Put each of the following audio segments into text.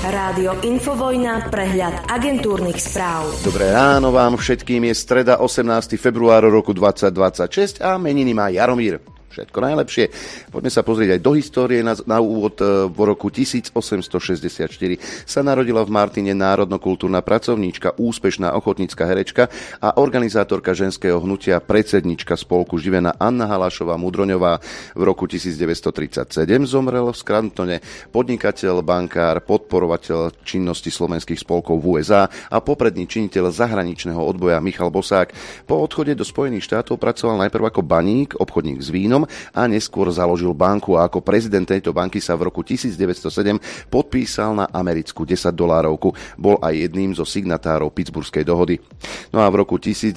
Rádio Infovojna, prehľad agentúrnych správ. Dobré ráno vám všetkým, je streda 18. február roku 2026 a meniny má Jaromír. Všetko najlepšie. Poďme sa pozrieť aj do histórie. Na úvod v roku 1864 sa narodila v Martine národno-kultúrna pracovníčka, úspešná ochotnícka herečka a organizátorka ženského hnutia, predsednička spolku Živena Anna Halašová Mudroňová. V roku 1937 zomrel v Scrantone podnikateľ, bankár, podporovateľ činnosti slovenských spolkov v USA a popredný činiteľ zahraničného odboja Michal Bosák. Po odchode do Spojených štátov pracoval najprv ako baník, obchodník s vínom a neskôr založil banku a ako prezident tejto banky sa v roku 1907 podpísal na americkú $10. Bol aj jedným zo signatárov Pittsburghskej dohody. No a v roku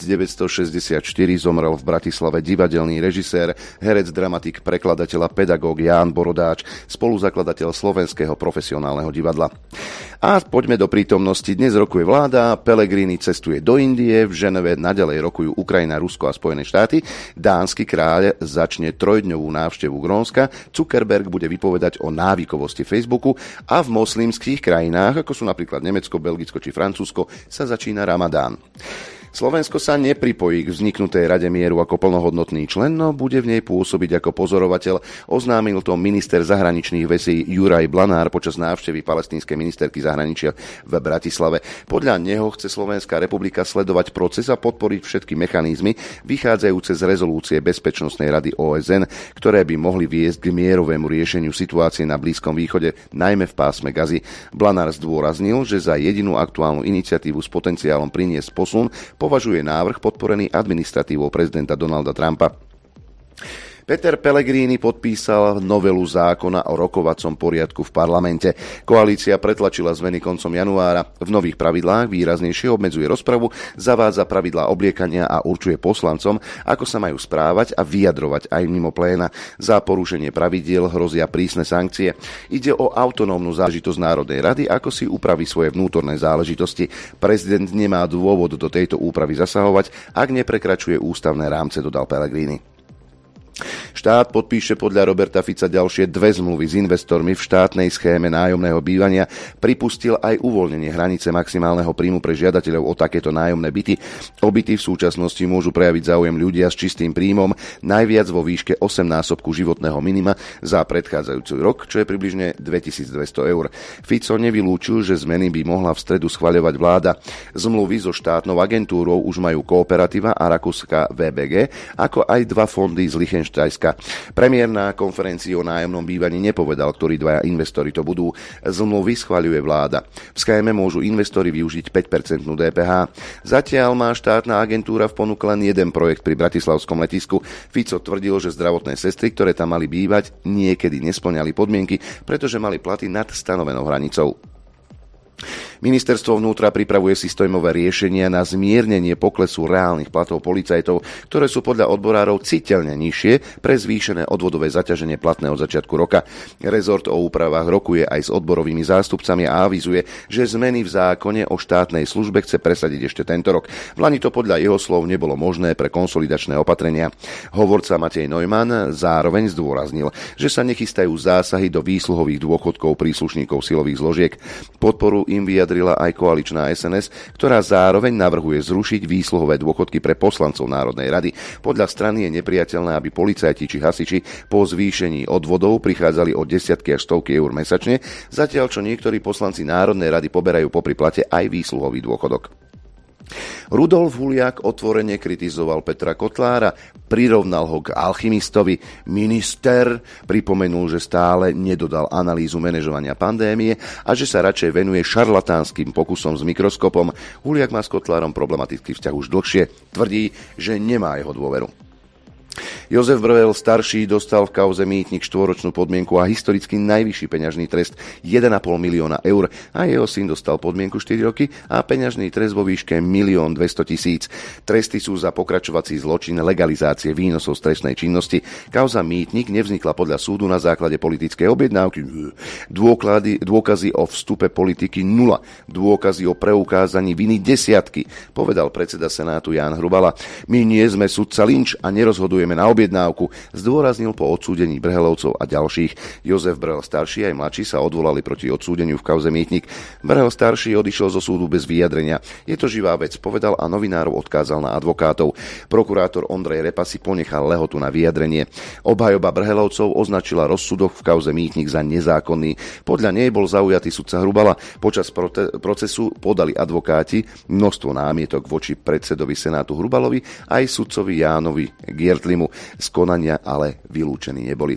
1964 zomrel v Bratislave divadelný režisér, herec, dramatik, prekladateľ a pedagóg Ján Borodáč, spoluzakladateľ Slovenského profesionálneho divadla. A poďme do prítomnosti. Dnes rokuje vláda, Pellegrini cestuje do Indie, v Ženeve naďalej rokujú Ukrajina, Rusko a Spojené štáty, dánsky kráľ začne trojdňovú návštevu Grónska, Zuckerberg bude vypovedať o návykovosti Facebooku a v moslimských krajinách, ako sú napríklad Nemecko, Belgicko či Francúzsko, sa začína Ramadán. Slovensko sa nepripojí k vzniknutej Rade mieru ako plnohodnotný člen, no bude v nej pôsobiť ako pozorovateľ. Oznámil to minister zahraničných vecí Juraj Blanár počas návštevy palestínskej ministerky zahraničia v Bratislave. Podľa neho chce Slovenská republika sledovať proces a podporiť všetky mechanizmy vychádzajúce z rezolúcie Bezpečnostnej rady OSN, ktoré by mohli viesť k mierovému riešeniu situácie na Blízkom východe, najmä v pásme Gazy. Blanár zdôraznil, že za jedinú aktuálnu iniciatívu s potenciálom priniesť posun považuje návrh podporený administratívou prezidenta Donalda Trumpa. Peter Pellegrini podpísal novelu zákona o rokovacom poriadku v parlamente. Koalícia pretlačila zmeny koncom januára. V nových pravidlách výraznejšie obmedzuje rozpravu, zavádza pravidlá obliekania a určuje poslancom, ako sa majú správať a vyjadrovať aj mimo pléna. Za porušenie pravidiel hrozia prísne sankcie. Ide o autonómnu záležitosť Národnej rady, ako si upraví svoje vnútorné záležitosti. Prezident nemá dôvod do tejto úpravy zasahovať, ak neprekračuje ústavné rámce, dodal Pellegrini. Štát podpíše podľa Roberta Fica ďalšie 2 zmluvy s investormi v štátnej schéme nájomného bývania. Pripustil aj uvoľnenie hranice maximálneho príjmu pre žiadateľov o takéto nájomné byty. O byty v súčasnosti môžu prejaviť záujem ľudia s čistým príjmom, najviac vo výške 8-násobku životného minima za predchádzajúci rok, čo je približne 2200 eur. Fico nevylúčil, že zmeny by mohla v stredu schvaľovať vláda. Zmluvy so štátnou agentúrou už majú Kooperativa a rakúska VBG, ako aj 2 fondy z Lichtenštajska. Premiér na konferencii o nájomnom bývaní nepovedal, ktorí 2 investori to budú. Zmluvy schvaľuje vláda. V schéme môžu investori využiť 5% DPH. Zatiaľ má štátna agentúra v ponuke len jeden projekt pri bratislavskom letisku. Fico tvrdil, že zdravotné sestry, ktoré tam mali bývať, niekedy nespĺňali podmienky, pretože mali platy nad stanovenou hranicou. Ministerstvo vnútra pripravuje systémové riešenia na zmiernenie poklesu reálnych platov policajtov, ktoré sú podľa odborárov citeľne nižšie pre zvýšené odvodové zaťaženie platné od začiatku roka. Rezort o úpravách rokuje aj s odborovými zástupcami a avizuje, že zmeny v zákone o štátnej službe chce presadiť ešte tento rok. Vlani to podľa jeho slov nebolo možné pre konsolidačné opatrenia. Hovorca Matej Neumann zároveň zdôraznil, že sa nechystajú zásahy do výsluhových dôchodkov príslušníkov silových zložiek. Podporu im vyjadrila aj koaličná SNS, ktorá zároveň navrhuje zrušiť výsluhové dôchodky pre poslancov Národnej rady. Podľa strany je nepriateľné, aby policajti či hasiči po zvýšení odvodov prichádzali o desiatky až stovky eur mesačne, zatiaľ čo niektorí poslanci Národnej rady poberajú popri plate aj výsluhový dôchodok. Rudolf Huliak otvorene kritizoval Petra Kotlára, prirovnal ho k alchymistovi. Minister pripomenul, že stále nedodal analýzu manažovania pandémie a že sa radšej venuje šarlatánskym pokusom s mikroskopom. Huliak má s Kotlárom problematický vzťah už dlhšie. Tvrdí, že nemá jeho dôveru. Jozef Brvel starší dostal v kauze mýtnik 4-ročnú podmienku a historicky najvyšší peňažný trest 1,5 milióna eur a jeho syn dostal podmienku 4 roky a peňažný trest vo výške 1 200 000. Tresty sú za pokračovací zločin legalizácie výnosov z trestnej činnosti. Kauza mýtnik nevznikla podľa súdu na základe politickej objednávky. Dôkazy o vstupe politiky 0. Dôkazy o preukázaní viny desiatky, povedal predseda Senátu Ján Hrubala. My nie sme sudca Lynč a nerozhodujeme pracujeme na objednávku, zdôraznil po odsúdení Brhelovcov a ďalších. Jozef Brhel starší aj mladší sa odvolali proti odsúdeniu v kauze Mýtnik. Brhel starší odišiel zo súdu bez vyjadrenia. Je to živá vec, povedal a novinárov odkázal na advokátov. Prokurátor Ondrej Repa si ponechal lehotu na vyjadrenie. Obhajoba Brhelovcov označila rozsudok v kauze Mýtnik za nezákonný. Podľa nej bol zaujatý sudca Hrubala. Počas procesu podali advokáti množstvo námietok voči predsedovi Senátu Hrubalovi aj sudcovi Jánovi Giertlimu. Z konania ale vylúčení neboli.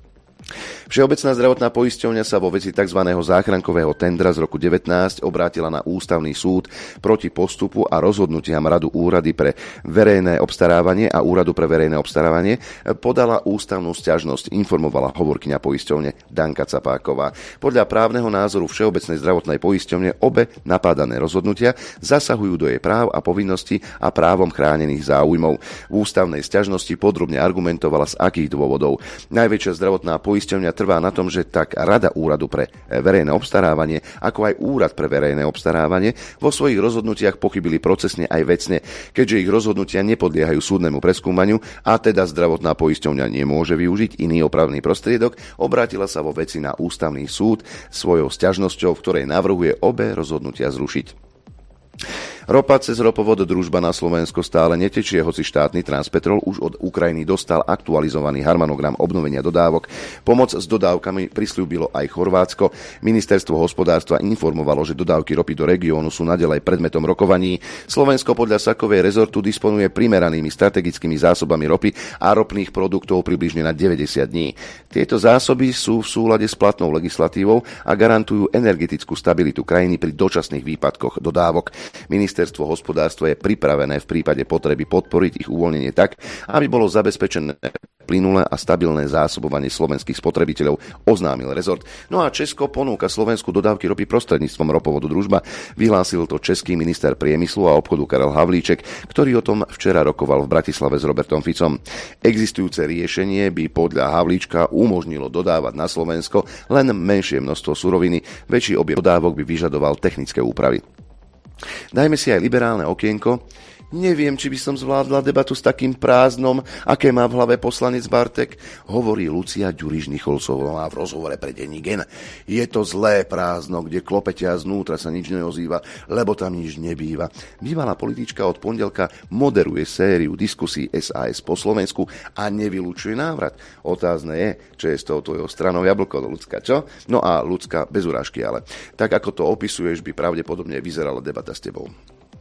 Všeobecná zdravotná poisťovňa sa vo veci tzv. Záchrankového tendra z roku 19 obrátila na ústavný súd proti postupu a rozhodnutiam Radu úrady pre verejné obstarávanie a Úradu pre verejné obstarávanie. Podala ústavnú sťažnosť, informovala hovorkyňa poisťovne Danka Capáková. Podľa právneho názoru Všeobecnej zdravotnej poisťovne obe napádané rozhodnutia zasahujú do jej práv a povinností a právom chránených záujmov. V ústavnej sťažnosti podrobne argumentovala, z akých dôvodov. Najväčšia zdravotná poisťovňa trvá na tom, že tak Rada úradu pre verejné obstarávanie, ako aj Úrad pre verejné obstarávanie vo svojich rozhodnutiach pochybili procesne aj vecne, keďže ich rozhodnutia nepodliehajú súdnemu preskúmaniu a teda zdravotná poisťovňa nemôže využiť iný opravný prostriedok, obrátila sa vo veci na ústavný súd svojou sťažnosťou, v ktorej navrhuje obe rozhodnutia zrušiť. Ropa cez ropovod Družba na Slovensko stále netečie, hoci štátny Transpetrol už od Ukrajiny dostal aktualizovaný harmonogram obnovenia dodávok. Pomoc s dodávkami prisľúbilo aj Chorvátsko. Ministerstvo hospodárstva informovalo, že dodávky ropy do regiónu sú naďalej predmetom rokovaní. Slovensko podľa Sakovej rezortu disponuje primeranými strategickými zásobami ropy a ropných produktov približne na 90 dní. Tieto zásoby sú v súlade s platnou legislatívou a garantujú energetickú stabilitu krajiny pri dočasných výpadkoch dodávok. Ministerstvo hospodárstva je pripravené v prípade potreby podporiť ich uvoľnenie tak, aby bolo zabezpečené plynulé a stabilné zásobovanie slovenských spotrebiteľov, oznámil rezort. No a Česko ponúka Slovensku dodávky ropy prostredníctvom ropovodu Družba. Vyhlásil to český minister priemyslu a obchodu Karel Havlíček, ktorý o tom včera rokoval v Bratislave s Robertom Ficom. Existujúce riešenie by podľa Havlíčka umožnilo dodávať na Slovensko len menšie množstvo suroviny, väčší objem dodávok by vyžadoval technické úpravy. Dajme si aj liberálne okienko. Neviem, či by som zvládla debatu s takým prázdnom, aké má v hlave poslanec Bartek, hovorí Lucia Ďuriš-Nicholsová v rozhovore pre denník Gen. Je to zlé prázdno, kde klopete a znútra sa nič neozýva, lebo tam nič nebýva. Bývalá politička od pondelka moderuje sériu diskusí SAS po Slovensku a nevylučuje návrat. Otázne je, čo je s tou tvojou stranou jablko, Ľudská, čo? No a Ľudská, bez urážky, ale tak ako to opisuješ, by pravdepodobne vyzerala debata s tebou.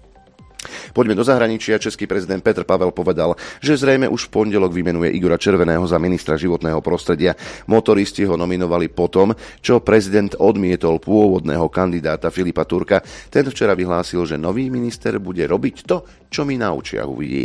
Poďme do zahraničia. Český prezident Petr Pavel povedal, že zrejme už v pondelok vymenuje Igora Červeného za ministra životného prostredia. Motoristi ho nominovali po tom, čo prezident odmietol pôvodného kandidáta Filipa Turka. Ten včera vyhlásil, že nový minister bude robiť to, čo mi na očiach uvidí.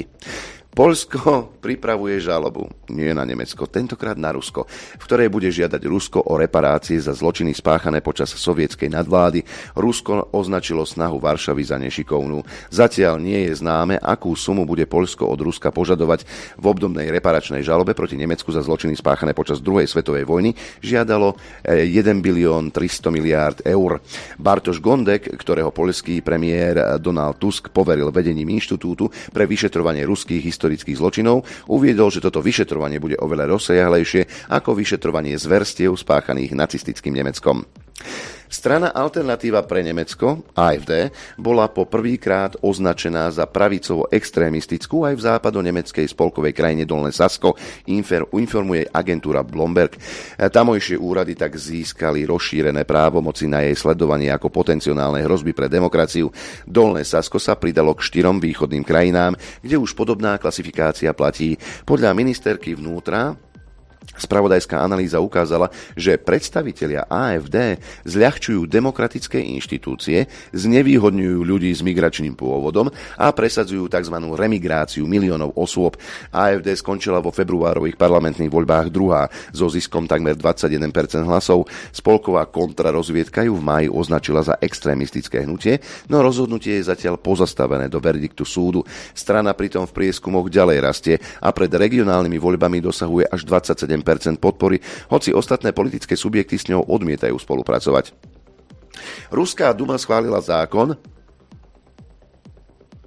Poľsko pripravuje žalobu, nie na Nemecko, tentokrát na Rusko, v ktorej bude žiadať Rusko o reparácie za zločiny spáchané počas sovietskej nadvlády. Rusko označilo snahu Varšavy za nešikovnú. Zatiaľ nie je známe, akú sumu bude Poľsko od Ruska požadovať. V obdobnej reparačnej žalobe proti Nemecku za zločiny spáchané počas druhej svetovej vojny žiadalo 1 bilión 300 miliárd eur. Bartoš Gondek, ktorého poľský premiér Donald Tusk poveril vedením Inštitútu pre vyšetrovanie ruských historických zločinov, uviedol, že toto vyšetrovanie bude oveľa rozsiahlejšie ako vyšetrovanie zverstiev spáchaných nacistickým Nemeckom. Strana Alternatíva pre Nemecko, AfD, bola po prvýkrát označená za pravicovo extrémistickú aj v západonemeckej spolkovej krajine Dolné Sasko, informuje agentúra Bloomberg. Tamojšie úrady tak získali rozšírené právomoci na jej sledovanie ako potenciálne hrozby pre demokraciu. Dolné Sasko sa pridalo k 4 východným krajinám, kde už podobná klasifikácia platí. Podľa ministerky vnútra spravodajská analýza ukázala, že predstavitelia AfD zľahčujú demokratické inštitúcie, znevýhodňujú ľudí s migračným pôvodom a presadzujú tzv. Remigráciu miliónov osôb. AfD skončila vo februárových parlamentných voľbách druhá so ziskom takmer 21% hlasov. Spolková kontrarozviedka ju v máji označila za extrémistické hnutie, no rozhodnutie je zatiaľ pozastavené do verdiktu súdu. Strana pritom v prieskumoch ďalej rastie a pred regionálnymi voľbami dosahuje až 27% podpory, hoci ostatné politické subjekty s ňou odmietajú spolupracovať. Ruská duma schválila zákon,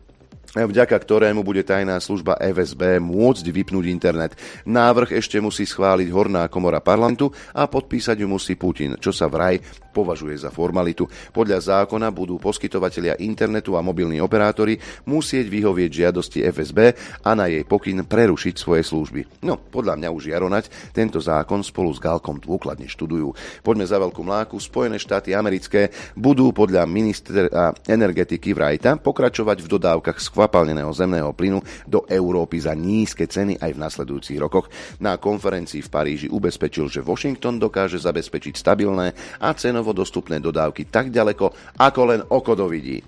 vďaka ktorému bude tajná služba FSB môcť vypnúť internet. Návrh ešte musí schváliť Horná komora parlamentu a podpísať ju musí Putin, čo sa vraj považuje za formalitu. Podľa zákona budú poskytovatelia internetu a mobilní operátori musieť vyhovieť žiadosti FSB a na jej pokyn prerušiť svoje služby. No, podľa mňa už Jaronať tento zákon spolu s Galkom dôkladne študujú. Poďme za veľkú mláku. Spojené štáty americké budú podľa ministra energetiky Wrighta pokračovať v dodávkach skvapalneného zemného plynu do Európy za nízke ceny aj v nasledujúcich rokoch. Na konferencii v Paríži ubezpečil, že Washington dokáže zabezpečiť stabilné a cenovo dostupné dodávky tak ďaleko, ako len oko dovidí.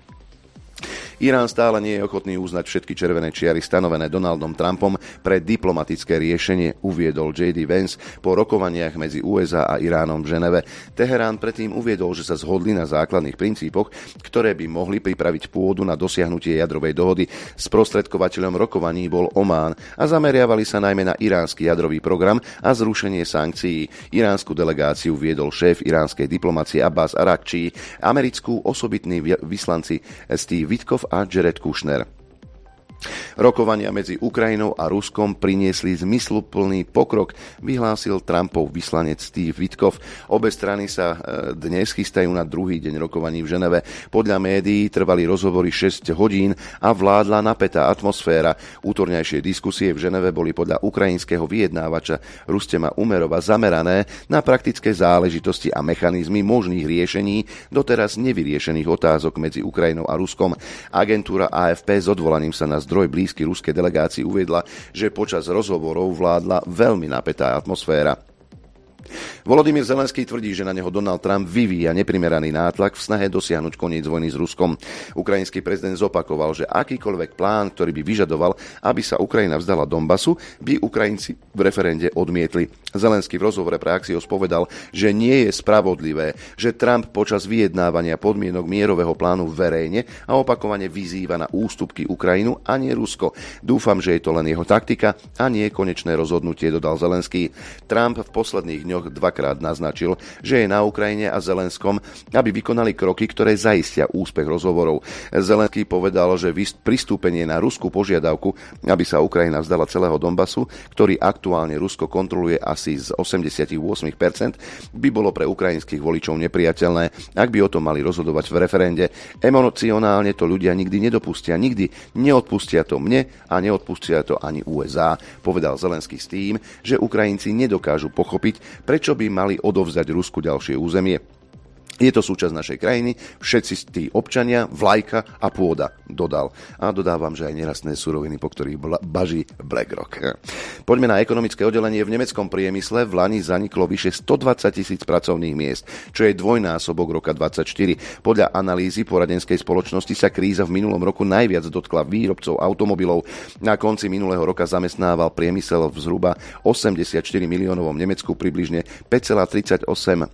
Irán stále nie je ochotný uznať všetky červené čiary stanovené Donaldom Trumpom pre diplomatické riešenie, uviedol J.D. Vance po rokovaniach medzi USA a Iránom v Ženeve. Teherán predtým uviedol, že sa zhodli na základných princípoch, ktoré by mohli pripraviť pôdu na dosiahnutie jadrovej dohody. Sprostredkovateľom rokovaní bol Omán a zameriavali sa najmä na iránsky jadrový program a zrušenie sankcií. Iránsku delegáciu viedol šéf iránskej diplomacie Abbas Arakčí, americkú osobitní vyslanci Steve Witkoff a Jared Kushner. Rokovania medzi Ukrajinou a Ruskom priniesli zmysluplný pokrok, vyhlásil Trumpov vyslanec Steve Witkoff. Obe strany sa dnes chystajú na druhý deň rokovaní v Ženeve. Podľa médií trvali rozhovory 6 hodín a vládla napätá atmosféra. Útorňajšie diskusie v Ženeve boli podľa ukrajinského vyjednávača Rustema Umerova zamerané na praktické záležitosti a mechanizmy možných riešení doteraz nevyriešených otázok medzi Ukrajinou a Ruskom. Agentúra AFP s odvolaním sa na zdroj blízky ruskej delegácii uviedla, že počas rozhovorov vládla veľmi napätá atmosféra. Volodymyr Zelenský tvrdí, že na neho Donald Trump vyvíja neprimeraný nátlak v snahe dosiahnuť koniec vojny s Ruskom. Ukrajinský prezident zopakoval, že akýkoľvek plán, ktorý by vyžadoval, aby sa Ukrajina vzdala Donbasu, by Ukrajinci v referende odmietli. Zelenský v rozhovore pre Axios povedal, že nie je spravodlivé, že Trump počas vyjednávania podmienok mierového plánu verejne a opakovane vyzýva na ústupky Ukrajinu a nie Rusko. Dúfam, že je to len jeho taktika a nie konečné rozhodnutie, dodal Zelenský. Trump v posledných dňoch dvakrát naznačil, že je na Ukrajine a Zelenskom, aby vykonali kroky, ktoré zaistia úspech rozhovorov. Zelenský povedal, že pristúpenie na ruskú požiadavku, aby sa Ukrajina vzdala celého Donbasu, ktorý aktuálne Rusko kontroluje asi z 88%, by bolo pre ukrajinských voličov nepriateľné, ak by o tom mali rozhodovať v referende. Emocionálne to ľudia nikdy nedopustia, nikdy neodpustia to mne a neodpustia to ani USA, povedal Zelenský s tým, že Ukrajinci nedokážu pochopiť, prečo by mali odovzdať Rusku ďalšie územie. Je to súčasť našej krajiny, všetci tí občania, vlajka a pôda, dodal. A dodávam, že aj nerastné suroviny, po ktorých baží BlackRock. Poďme na ekonomické oddelenie. V nemeckom priemysle v lani zaniklo vyše 120 000 pracovných miest, čo je dvojnásobok roka 2024. Podľa analýzy poradenskej spoločnosti sa kríza v minulom roku najviac dotkla výrobcov automobilov. Na konci minulého roka zamestnával priemysel v zhruba 84 miliónovom Nemecku približne 5,380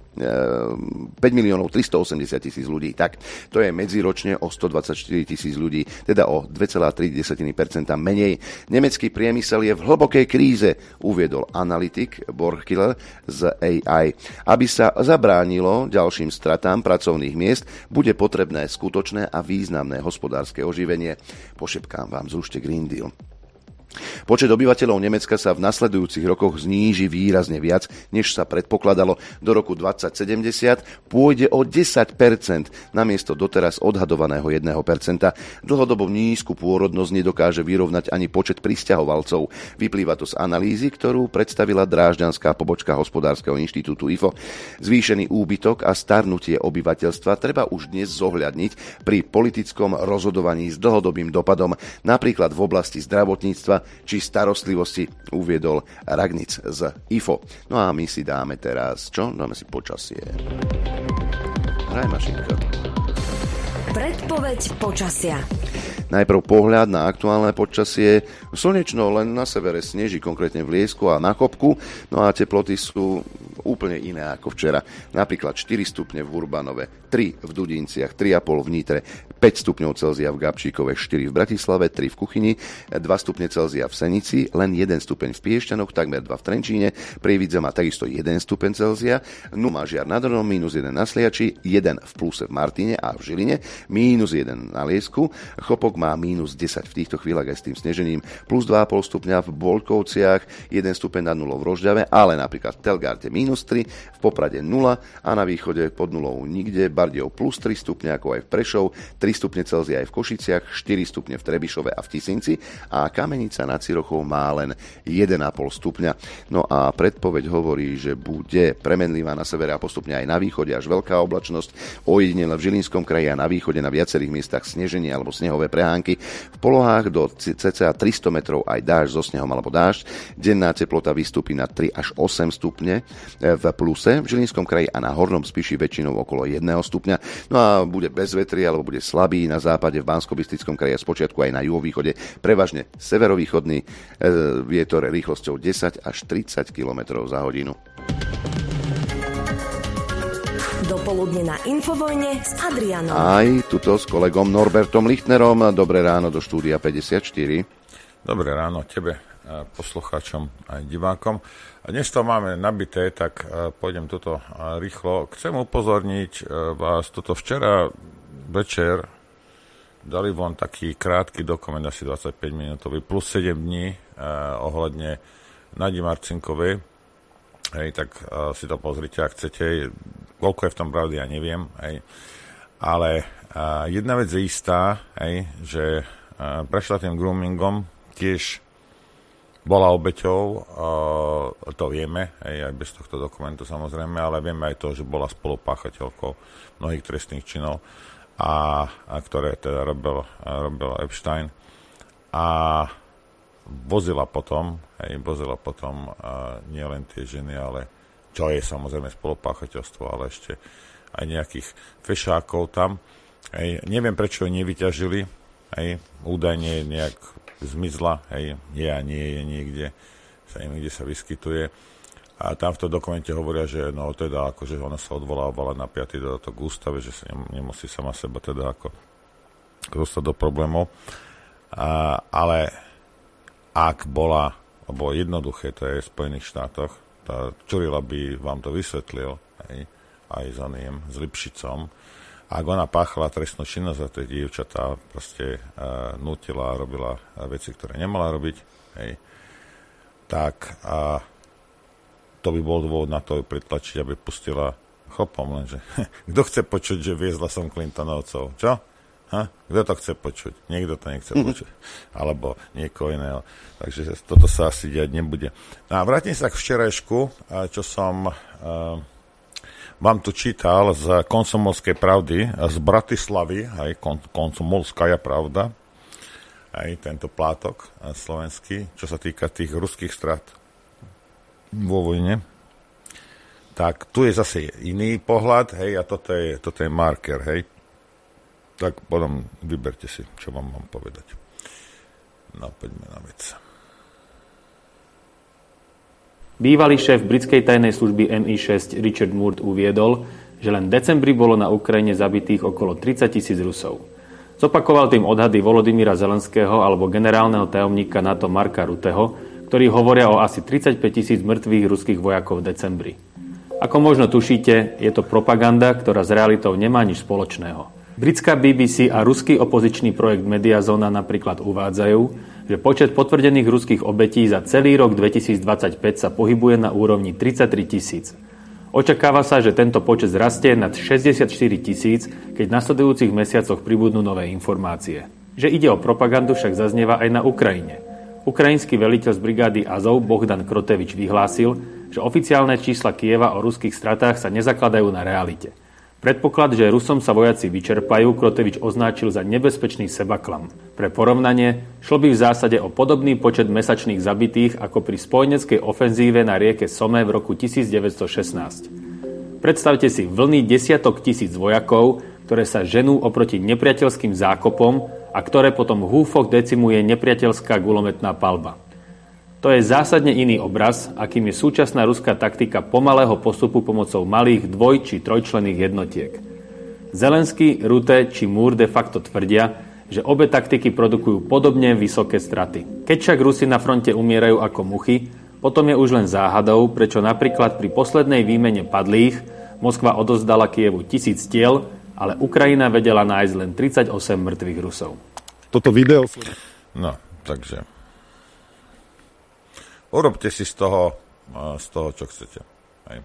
000 ľudí. Tak, to je medziročne o 124 000 ľudí, teda o 2,3% menej. Nemecký priemysel je v hlbokej kríze, uviedol analytik Borchkiller z AI. Aby sa zabránilo ďalším stratám pracovných miest, bude potrebné skutočné a významné hospodárske oživenie. Pošepkám vám, zrušte Green Deal. Počet obyvateľov Nemecka sa v nasledujúcich rokoch zníži výrazne viac, než sa predpokladalo. Do roku 2070 pôjde o 10% namiesto doteraz odhadovaného 1%. Dlhodobo nízku pôrodnosť nedokáže vyrovnať ani počet prisťahovalcov. Vyplýva to z analýzy, ktorú predstavila drážďanská pobočka Hospodárskeho inštitútu IFO. Zvýšený úbytok a starnutie obyvateľstva treba už dnes zohľadniť pri politickom rozhodovaní s dlhodobým dopadom, napríklad v oblasti zdravotníctva či starostlivosti, uviedol Ragnic z IFO. No a my si dáme teraz, čo? Dáme si počasie. Hraj, mašinka. Predpoveď počasia. Najprv pohľad na aktuálne počasie. Slnečno, len na severe sneží, konkrétne v Liesku a na Chopku. No a teploty sú úplne iné ako včera. Napríklad 4 stupne v Urbanove, 3 v Dudinciach, 3,5 v Nitre, 5 stupňov Celzia v Gabčíkove, 4 v Bratislave, 3 v Kuchyni, 2 stupne Celzia v Senici, len 1 stupeň v Piešťanoch, takmer 2 v Trenčíne, Prievidza má takisto 1 stupeň Celzia, má Žiar nad Hronom, -1 na Sliači, 1 v pluse v Martine a v Žiline, -1 na Liesku, Chopok má -10 v týchto chvíľach aj s tým snežením, plus 2,5 stupňa v Bolkovciach, 1 stupeň nad nulou v Rožďave, ale napríklad v Telgarte -3, v Poprade 0 a na východe pod nulou nikde, Bardejov plus 3 stupne, ako aj v Prešov, 3 stupne Celzia aj v Košiciach, 4 stupne v Trebišove a v Tisinci a Kamenica nad Cirochou má len 1,5 stupňa. No a predpoveď hovorí, že bude premenlivá na severe a postupne aj na východe až veľká oblačnosť, ojedinele v Žilinskom kraji a na východe na viacerých miestach sneženie alebo snehové prehánky. V polohách do cca 300 metrov aj dážď so snehom alebo dážď. Denná teplota vystúpi na 3 až 8 stupne v pluse v Žilinskom kraji a na Hornom Spiši väčšinou okolo 1 stupňa. No a bude bez vetri alebo bude slabý na západe, v Banskobystrickom kraji a spočiatku aj na juhovýchode prevažne severovýchodný vietor rýchlosťou 10 až 30 km za hodinu. Dopoludne na Infovojne s Adrianom. Aj tuto s kolegom Norbertom Lichtnerom. Dobré ráno do štúdia 54. Dobré ráno tebe, poslucháčom aj divákom. Dnes to máme nabité, tak pôjdem tuto rýchlo. Chcem upozorniť vás, tuto včera večer dali von taký krátky dokument, asi 25 minútový, plus 7 dní ohľadne Nadi Marcinkovej. Hej, tak si to pozrite, ak chcete. Koľko je v tom pravdy, ja neviem. Hej. Ale jedna vec je istá, hej, že prešla tým groomingom, tiež bola obeťou, to vieme, hej, aj bez tohto dokumentu samozrejme, ale vieme aj to, že bola spolupáchateľkou mnohých trestných činov, a ktoré teda robil Epstein. A vozila potom nielen tie ženy, ale čo je samozrejme spolupáchateľstvo, ale ešte aj nejakých fešákov tam. Hej. Neviem, prečo ju nevyťažili. Hej. Údajne nejak zmizla. Hej. Nie je niekde. Niekde sa vyskytuje. A tam v tom dokumente hovoria, že no teda akože ona sa odvolávala na 5. dodatok k ústave, že sa nemusí sama seba teda ako dostať do problémov. Ale ak bola, lebo jednoduché to je v Spojených štátoch, tá Čurila by vám to vysvetlil, hej, aj s oným, s Lipšicom. Ak ona páchala trestnú činnosť a tie dievčatá proste nútila a robila veci, ktoré nemala robiť, hej, tak to by bol dôvod na to pritlačiť, aby pustila chopom, lenže kto chce počuť, že viezla som Clintonovcov, čo? Kto to chce počuť? Niekto to nechce počuť. Alebo niekoho iného. Takže toto sa asi diať nebude. No a vrátim sa k včerajšku, čo som vám tu čítal z Komsomolskej pravdy, z Bratislavy, aj Komsomolská pravda, aj tento plátok slovenský, čo sa týka tých ruských strát vo vojne. Tak tu je zase iný pohľad, hej, a toto je marker, hej. Tak potom vyberte si, čo vám mám povedať. No, poďme na vec. Bývalý šéf britskej tajnej služby MI6 Richard Moore uviedol, že len v decembri bolo na Ukrajine zabitých okolo 30 000 Rusov. Zopakoval tým odhady Volodymyra Zelenského alebo generálneho tajomníka NATO Marka Rutteho, ktorí hovoria o asi 35 000 mŕtvych ruských vojakov v decembri. Ako možno tušíte, je to propaganda, ktorá s realitou nemá nič spoločného. Britská BBC a ruský opozičný projekt Mediazona napríklad uvádzajú, že počet potvrdených ruských obetí za celý rok 2025 sa pohybuje na úrovni 33 000. Očakáva sa, že tento počet rastie nad 64 000, keď v nasledujúcich mesiacoch pribudnú nové informácie. Že ide o propagandu, však zaznieva aj na Ukrajine. Ukrajinský veliteľ z brigády Azov Bohdan Krotevič vyhlásil, že oficiálne čísla Kieva o ruských stratách sa nezakladajú na realite. Predpoklad, že Rusom sa vojaci vyčerpajú, Krotevič označil za nebezpečný sebaklam. Pre porovnanie, šlo by v zásade o podobný počet mesačných zabitých ako pri spojeneckej ofenzíve na rieke Somme v roku 1916. Predstavte si vlny desiatok tisíc vojakov, ktoré sa ženú oproti nepriateľským zákopom a ktoré potom v húfoch decimuje nepriateľská gulometná paľba. To je zásadne iný obraz, akým je súčasná ruská taktika pomalého postupu pomocou malých dvoj- či trojčlenných jednotiek. Zelenský, Rutte či Moore de facto tvrdia, že obe taktiky produkujú podobne vysoké straty. Keď však Rusi na fronte umierajú ako muchy, potom je už len záhadou, prečo napríklad pri poslednej výmene padlých Moskva odozdala Kyjevu 1000 tiel, ale Ukrajina vedela nájsť len 38 mŕtvych Rusov. Toto video... No, takže... Urobte si z toho, čo chcete. Hej.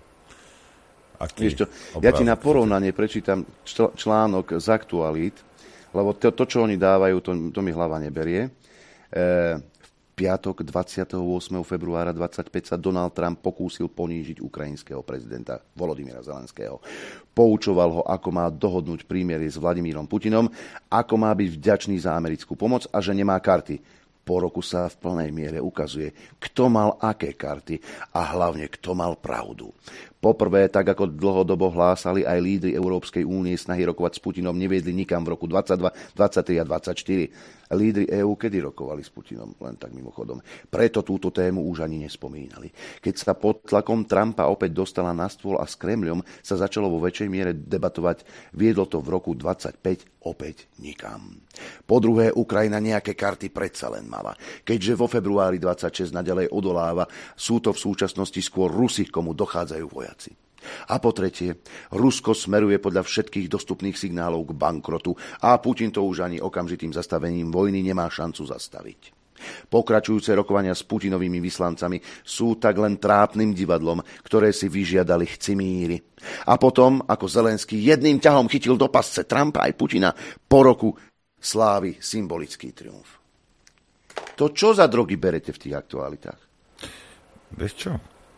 Ja ti na porovnanie prečítam článok z aktualít, lebo to, čo oni dávajú, to mi hlava neberie. V piatok 28. februára 2025 sa Donald Trump pokúsil ponížiť ukrajinského prezidenta Volodymyra Zelenského. Poučoval ho, ako má dohodnúť prímerie s Vladimírom Putinom, ako má byť vďačný za americkú pomoc a že nemá karty. Po roku sa v plnej miere ukazuje, kto mal aké karty a hlavne kto mal pravdu. Poprvé, tak ako dlhodobo hlásali aj lídri Európskej únie, snahy rokovať s Putinom neviedli nikam v roku 22, 23 a 24. Lídri EÚ kedy rokovali s Putinom? Len tak mimochodom. Preto túto tému už ani nespomínali. Keď sa pod tlakom Trumpa opäť dostala na stôl a s Kremľom sa začalo vo väčšej miere debatovať, viedlo to v roku 25 opäť nikam. Po druhé, Ukrajina nejaké karty predsa len mala. Keďže vo februári 26 naďalej odoláva, sú to v súčasnosti skôr Rusi, komu dochádzajú vojaci. A po tretie, Rusko smeruje podľa všetkých dostupných signálov k bankrotu a Putin to už ani okamžitým zastavením vojny nemá šancu zastaviť. Pokračujúce rokovania s Putinovými vyslancami sú tak len trápnym divadlom, ktoré si vyžiadali chcimíri. A potom, ako Zelenský jedným ťahom chytil do pasce Trumpa aj Putina, po roku slávi symbolický triumf. To čo za drogy berete v tých aktualitách? Vieš čo?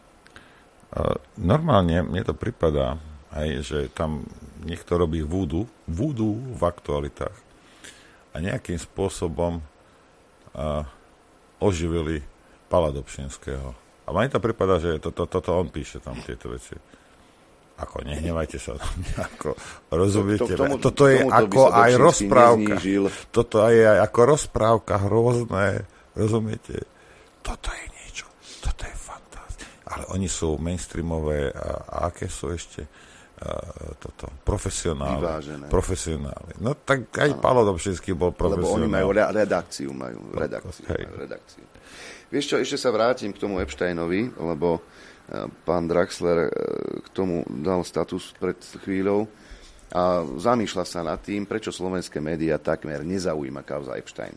Normálne mne to pripadá, aj, že tam niekto robí voodoo v aktualitách a nejakým spôsobom oživili Pala Dobšinského. A mne to pripadá, že toto on píše tam tieto veci. Ako, nehnevajte sa. Ako, rozumiete? Toto je ako aj rozprávka. Toto je aj ako rozprávka hrozné. Rozumiete? Toto je niečo. Toto je fantastické. Ale oni sú mainstreamové a aké sú ešte profesionáli. Vyvážené. Profesionáli. No tak aj Palo Dobšinský bol profesionál. Lebo oni majú redakciu. Redakciu. Vieš čo, ešte sa vrátim k tomu Epsteinovi, lebo pán Draxler k tomu dal status pred chvíľou a zamýšľa sa nad tým, prečo slovenské médiá takmer nezaujíma kauza Epstein.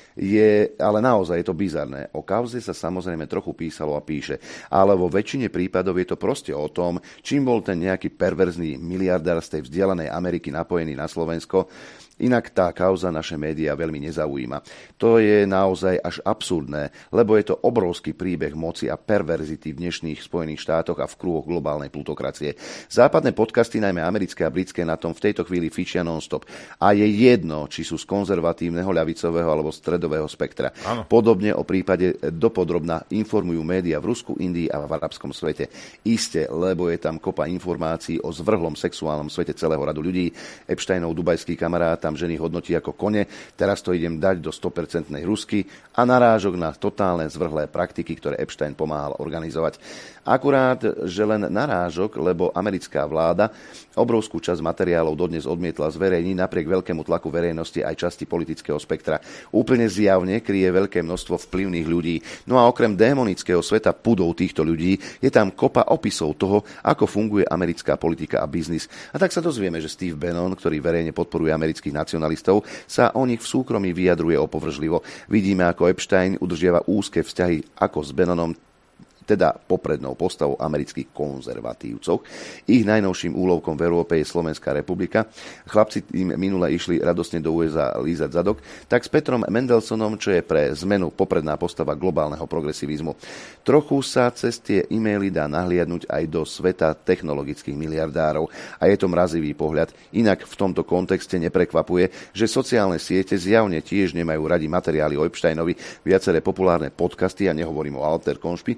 Ale naozaj je to bizarné. O kauze sa samozrejme trochu písalo a píše, ale vo väčšine prípadov je to proste o tom, čím bol ten nejaký perverzný miliardár z tej vzdialenej Ameriky napojený na Slovensko. Inak tá kauza naše médiá veľmi nezaujíma. To je naozaj až absurdné, lebo je to obrovský príbeh moci a perverzity v dnešných Spojených štátoch a v krúhoch globálnej plutokracie. Západné podcasty, najmä americké a britské, na tom v tejto chvíli fičia non-stop. A je jedno, či sú z konzervatívneho, ľavicového alebo stredového spektra. Áno. Podobne o prípade dopodrobna informujú médiá v Rusku, Indii a v arabskom svete. Iste, lebo je tam kopa informácií o zvrhlom sexuálnom svete celého radu ľudí. Epsteinov dubajský kamarát tam ženy hodnotí ako kone, teraz to idem dať do 100% Rusky a narážok na totálne zvrhlé praktiky, ktoré Epstein pomáhal organizovať. Akurát, že len narážok, lebo americká vláda obrovskú časť materiálov dodnes odmietla zverejniť napriek veľkému tlaku verejnosti aj časti politického spektra. Úplne zjavne kryje veľké množstvo vplyvných ľudí. No a okrem démonického sveta pudov týchto ľudí je tam kopa opisov toho, ako funguje americká politika a biznis. A tak sa dozvieme, že Steve Bannon, ktorý verejne podporuje amerických nacionalistov, sa o nich v súkromí vyjadruje opovržlivo. Vidíme, ako Epstein udržiava úzke vzťahy ako s Bannonom, teda poprednou postavou amerických konzervatívcov. Ich najnovším úlovkom v Európe je Slovenská republika. Chlapci im minule išli radosne do USA lízať zadok, tak s Petrom Mendelsonom, čo je pre zmenu popredná postava globálneho progresivizmu. Trochu sa cez tie e-maily dá nahliadnúť aj do sveta technologických miliardárov a je to mrazivý pohľad. Inak v tomto kontexte neprekvapuje, že sociálne siete zjavne tiež nemajú radi materiály o Epsteinovi, viaceré populárne podcasty, a nehovorím o Alter Konšpi,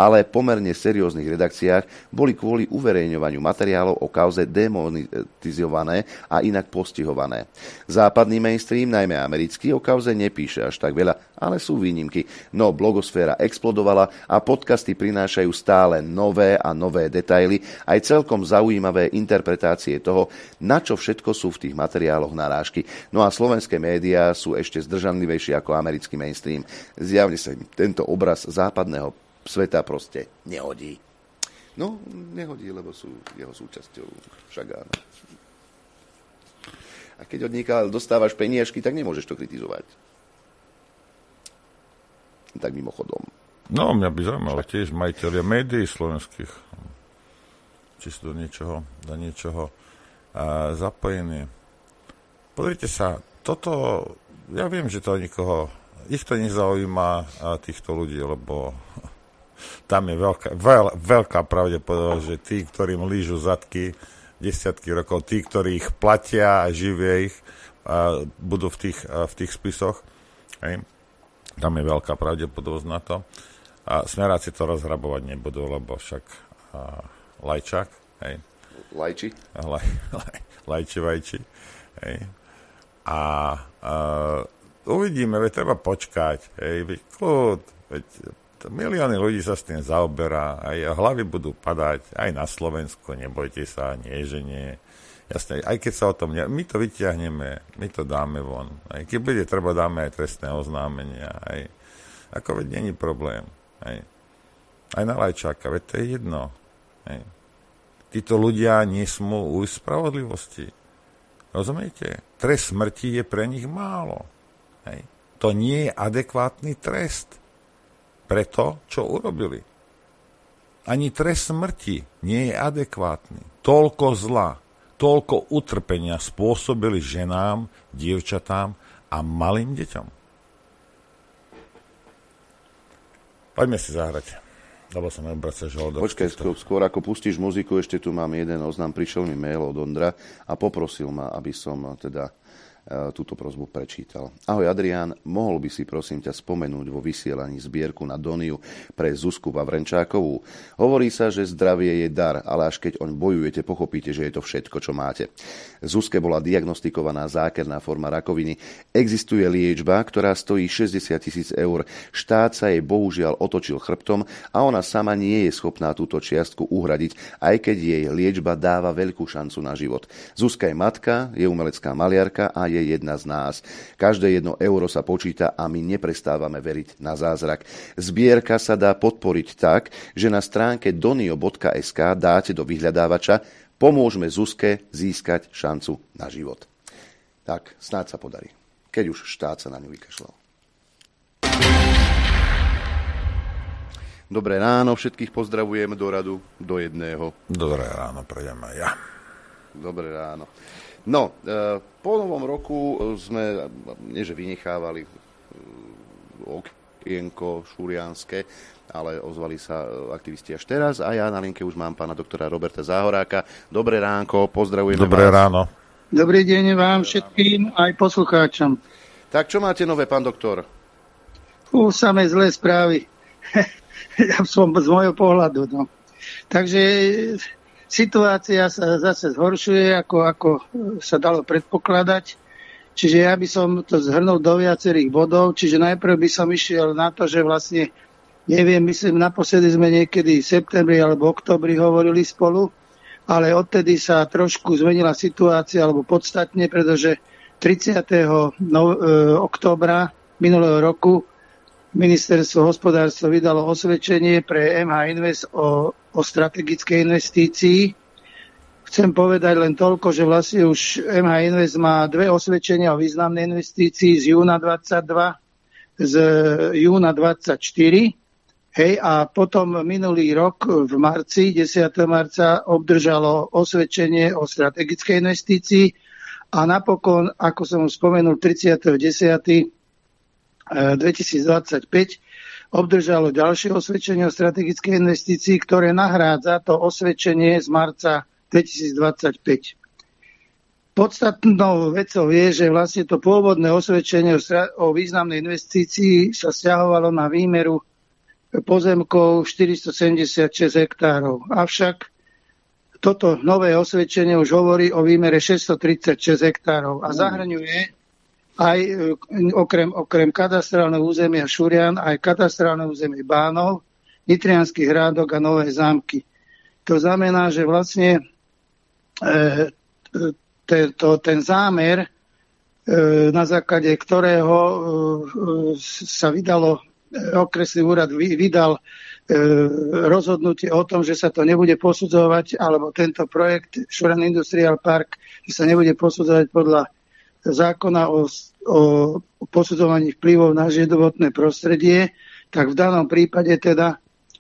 ale pomerne serióznych redakciách boli kvôli uverejňovaniu materiálov o kauze demonetizované a inak postihované. Západný mainstream, najmä americký, o kauze nepíše až tak veľa, ale sú výnimky. No blogosféra explodovala a podcasty prinášajú stále nové a nové detaily, aj celkom zaujímavé interpretácie toho, na čo všetko sú v tých materiáloch narážky. No a slovenské médiá sú ešte zdržanlivejšie ako americký mainstream. Zjavne sa im tento obraz západného sveta proste nehodí. No, nehodí, lebo sú jeho súčasťou. Však áno. A keď od niekiaľ dostávaš peniažky, tak nemôžeš to kritizovať. Tak mimochodom. No, mňa by zaujímalo tiež majiteľia médií slovenských. Či sú do niečoho zapojení. Pozrite sa, toto, ja viem, že to ich to nezaujíma týchto ľudí, lebo tam je veľká pravdepodobnosť, že tí, ktorým lížu zadky desiatky rokov, tí, ktorí ich platia a živia ich, budú v tých spisoch. Hej. Tam je veľká pravdepodobnosť na to. A smeráci to rozhrabovať nebudú, lebo však Lajčák, hej. Lajči. Lajči, vajči. Hej. A uvidíme, veď treba počkať. Hej. Veď kľud, veď milióny ľudí sa s tým zaoberá, aj hlavy budú padať, aj na Slovensku, nebojte sa, nie, že nie. Jasne, aj keď sa o tom... My to vyťahneme, my to dáme von. Aj keď bude treba, dáme aj trestné oznámenia. Aj. Ako veď není problém. Aj na Lajčáka, veď to je jedno. Aj. Títo ľudia nesmú ujsť spravodlivosti. Rozumiete? Trest smrti je pre nich málo. Aj. To nie je adekvátny trest pre to, čo urobili. Ani trest smrti nie je adekvátny. Toľko zla, toľko utrpenia spôsobili ženám, dievčatám a malým deťom. Poďme si zahrať, lebo sa mi obracia žalúdok. Počkaj, skôr ako pustíš muziku, ešte tu mám jeden oznam. Prišiel mi mail od Ondra a poprosil ma, aby som teda túto prosbu prečítal. Ahoj Adrián, mohol by si prosím ťa spomenúť vo vysielaní zbierku na Doniu pre Zuzku Vavrenčákovú? Hovorí sa, že zdravie je dar, ale až keď oň bojujete, pochopíte, že je to všetko, čo máte. Zuzke bola diagnostikovaná zákerná forma rakoviny. Existuje liečba, ktorá stojí 60 000 eur. Štát sa jej bohužiaľ otočil chrbtom a ona sama nie je schopná túto čiastku uhradiť, aj keď jej liečba dáva veľkú šancu na život. Zuzka je matka, je umelecká maliarka a je jedna z nás. Každé 1 euro sa počíta a my neprestávame veriť na zázrak. Zbierka sa dá podporiť tak, že na stránke donio.sk dáte do vyhľadávača Pomôžme Zuzke získať šancu na život. Tak, snáď sa podarí. Keď už štát sa na ňu vykašľal. Dobré ráno, všetkých pozdravujem do radu, do jedného. Dobré ráno, prejdem aj ja. Dobré ráno. No, po novom roku sme, nie že vynechávali okienko šurianske, ale ozvali sa aktivisti až teraz a ja na linke už mám pána doktora Roberta Záhoráka. Dobré ránko, pozdravujeme vás. Dobré ráno. Dobrý deň vám všetkým, aj poslucháčom. Tak čo máte nové, pán doktor? Samé zlé správy. Som z môjho pohľadu. No. Takže situácia sa zase zhoršuje, ako sa dalo predpokladať. Čiže ja by som to zhrnul do viacerých bodov. Čiže najprv by som išiel na to, že vlastne, neviem, myslím, naposledy sme niekedy v septembri alebo oktobri hovorili spolu, ale odtedy sa trošku zmenila situácia, alebo podstatne, pretože 30. októbra minulého roku Ministerstvo hospodárstva vydalo osvedčenie pre MH Invest o strategickej investícii. Chcem povedať len toľko, že vlastne už MH Invest má 2 osvedčenia o významnej investícii z júna 22, z júna 24. Hej, a potom minulý rok v marci, 10. marca, obdržalo osvedčenie o strategickej investícii a napokon, ako som spomenul, 30.10. 2025 obdržalo ďalšie osvedčenie o strategickej investícii, ktoré nahrádza to osvedčenie z marca 2025. Podstatnou vecou je, že vlastne to pôvodné osvedčenie o významnej investícii sa sťahovalo na výmeru pozemkov 476 hektárov. Avšak toto nové osvedčenie už hovorí o výmere 636 hektárov a zahrňuje aj okrem katastrálneho územia Šurian aj katastrálne územie Bánov, Nitriansky Hrádok a Nové Zámky. To znamená, že vlastne ten zámer, na základe ktorého sa vydalo, okresný úrad vydal rozhodnutie o tom, že sa to nebude posudzovať, alebo tento projekt Šurian Industrial Park, že sa nebude posudzovať podľa zákona o posudzovaní vplyvov na životné prostredie, tak v danom prípade teda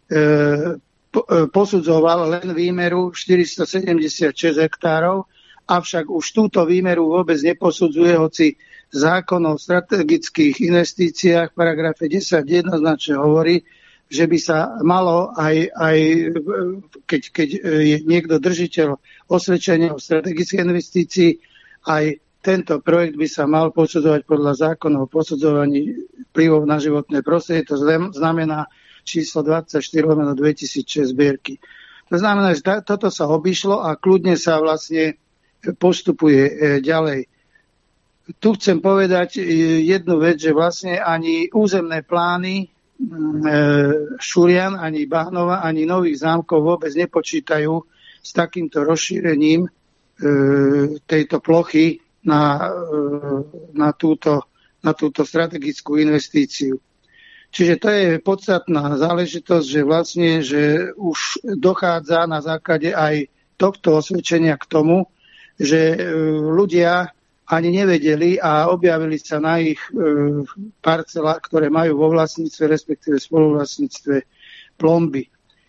posudzoval len výmeru 476 hektárov, avšak už túto výmeru vôbec neposudzuje, hoci zákon o strategických investíciách v paragrafe 10 jednoznačne hovorí, že by sa malo aj keď je niekto držiteľ osvedčenia o strategickej investícii, aj tento projekt by sa mal posudzovať podľa zákona o posudzovaní vplyvov na životné prostredie. To znamená číslo 24/2006 zbierky. To znamená, že toto sa obišlo a kľudne sa vlastne postupuje ďalej. Tu chcem povedať jednu vec, že vlastne ani územné plány Šurian, ani Bánova, ani Nových Zámkov vôbec nepočítajú s takýmto rozšírením tejto plochy na túto strategickú investíciu. Čiže to je podstatná záležitosť, že vlastne, že už dochádza na základe aj tohto osvedčenia k tomu, že ľudia ani nevedeli a objavili sa na ich parcelách, ktoré majú vo vlastníctve, respektíve spoluvlastníctve plomby.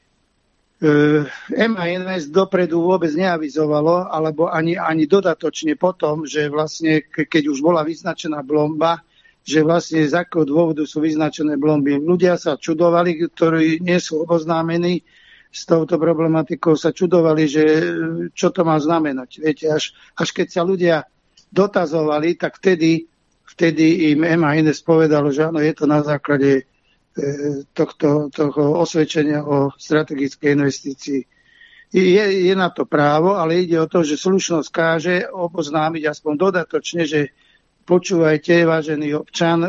MH Invest dopredu vôbec neavizovalo, alebo ani dodatočne potom, že vlastne, keď už bola vyznačená plomba, že vlastne z akého dôvodu sú vyznačené plomby. Ľudia sa čudovali, ktorí nie sú oboznámení s touto problematikou, sa čudovali, že čo to má znamenať. Viete, až keď sa ľudia dotazovali, tak vtedy im MH Invest povedalo, že áno, je to na základe toho osvedčenia o strategickej investícii. Je na to právo, ale ide o to, že slušnosť káže oboznámiť aspoň dodatočne, že počúvajte, vážený občan,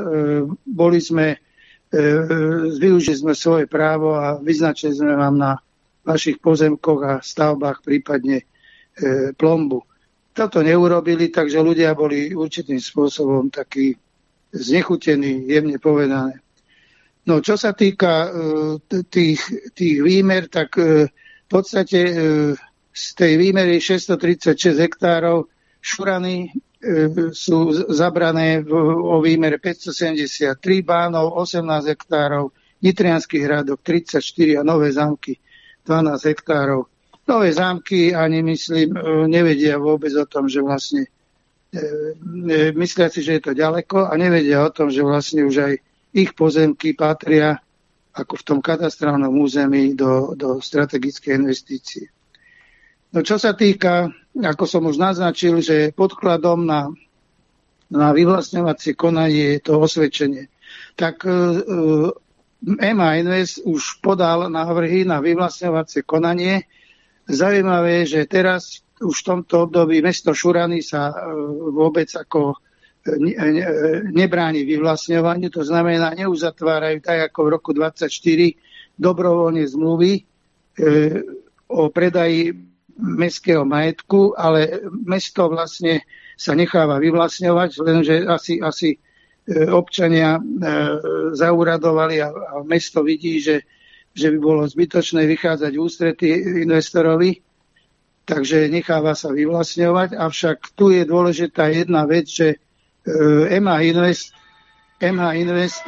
využili sme svoje právo a vyznačili sme vám na vašich pozemkoch a stavbách prípadne plombu. Toto neurobili, takže ľudia boli určitým spôsobom takí znechutení, jemne povedané. No, čo sa týka tých výmer, tak v podstate z tej výmery 636 hektárov Šurany sú zabrané o výmere 573, Bánov 18 hektárov, Nitriansky Hrádok 34 a Nové Zámky 12 hektárov. Nové Zámky ani myslím nevedia vôbec o tom, že vlastne myslia si, že je to ďaleko a nevedia o tom, že vlastne už aj ich pozemky patria ako v tom katastrálnom území do strategickej investície. No čo sa týka, ako som už naznačil, že podkladom na vyvlastňovacie konanie je to osvedčenie, tak MH Invest už podal návrhy na vyvlastňovacie konanie. Zaujímavé, že teraz už v tomto období mesto Šurany sa vôbec ako nebráni vyvlastňovaniu, to znamená, neuzatvárajú tak ako v roku 1924 dobrovoľne zmluvy o predaji mestského majetku, ale mesto vlastne sa necháva vyvlastňovať, lenže asi občania zauradovali a mesto vidí, že by bolo zbytočné vychádzať v ústrety investorovi, takže necháva sa vyvlastňovať. Avšak tu je dôležitá jedna vec, že MH Invest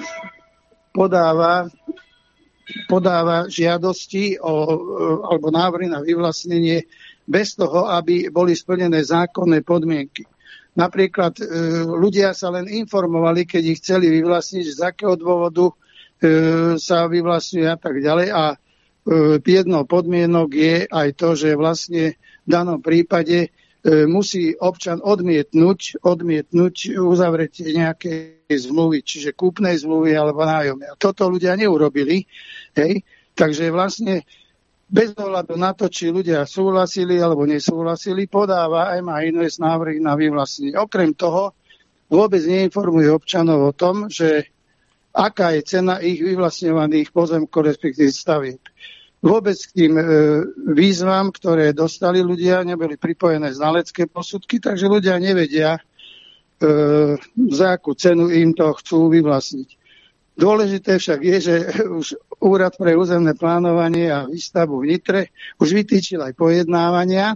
podáva žiadosti alebo návrhy na vyvlastnenie bez toho, aby boli splnené zákonné podmienky. Napríklad ľudia sa len informovali, keď ich chceli vyvlastniť, z akého dôvodu sa vyvlastňujú a tak ďalej. A jednou podmienok je aj to, že vlastne v danom prípade musí občan odmietnúť uzavretie nejakej zmluvy, čiže kúpnej zmluvy alebo nájomnej. A toto ľudia neurobili. Hej? Takže vlastne bez ohľadu na to, či ľudia súhlasili alebo nesúhlasili, podáva MH Invest návrhy na vyvlastnenie. Okrem toho vôbec neinformuje občanov o tom, že aká je cena ich vyvlastňovaných pozemkov, respektíve stavieb. Vôbec k tým výzvam, ktoré dostali ľudia, neboli pripojené znalecké posudky, takže ľudia nevedia, za akú cenu im to chcú vyvlastniť. Dôležité však je, že už Úrad pre územné plánovanie a výstavbu v Nitre už vytýčil aj pojednávania,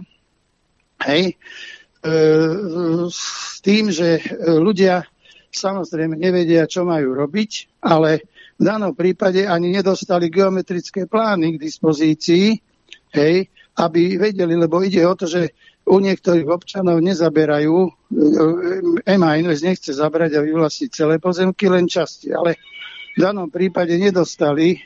s tým, že ľudia samozrejme nevedia, čo majú robiť, ale v danom prípade ani nedostali geometrické plány k dispozícii, aby vedeli, lebo ide o to, že u niektorých občanov nezaberajú, MH Invest nechce zabrať a vyvlastniť celé pozemky, len časti, ale v danom prípade nedostali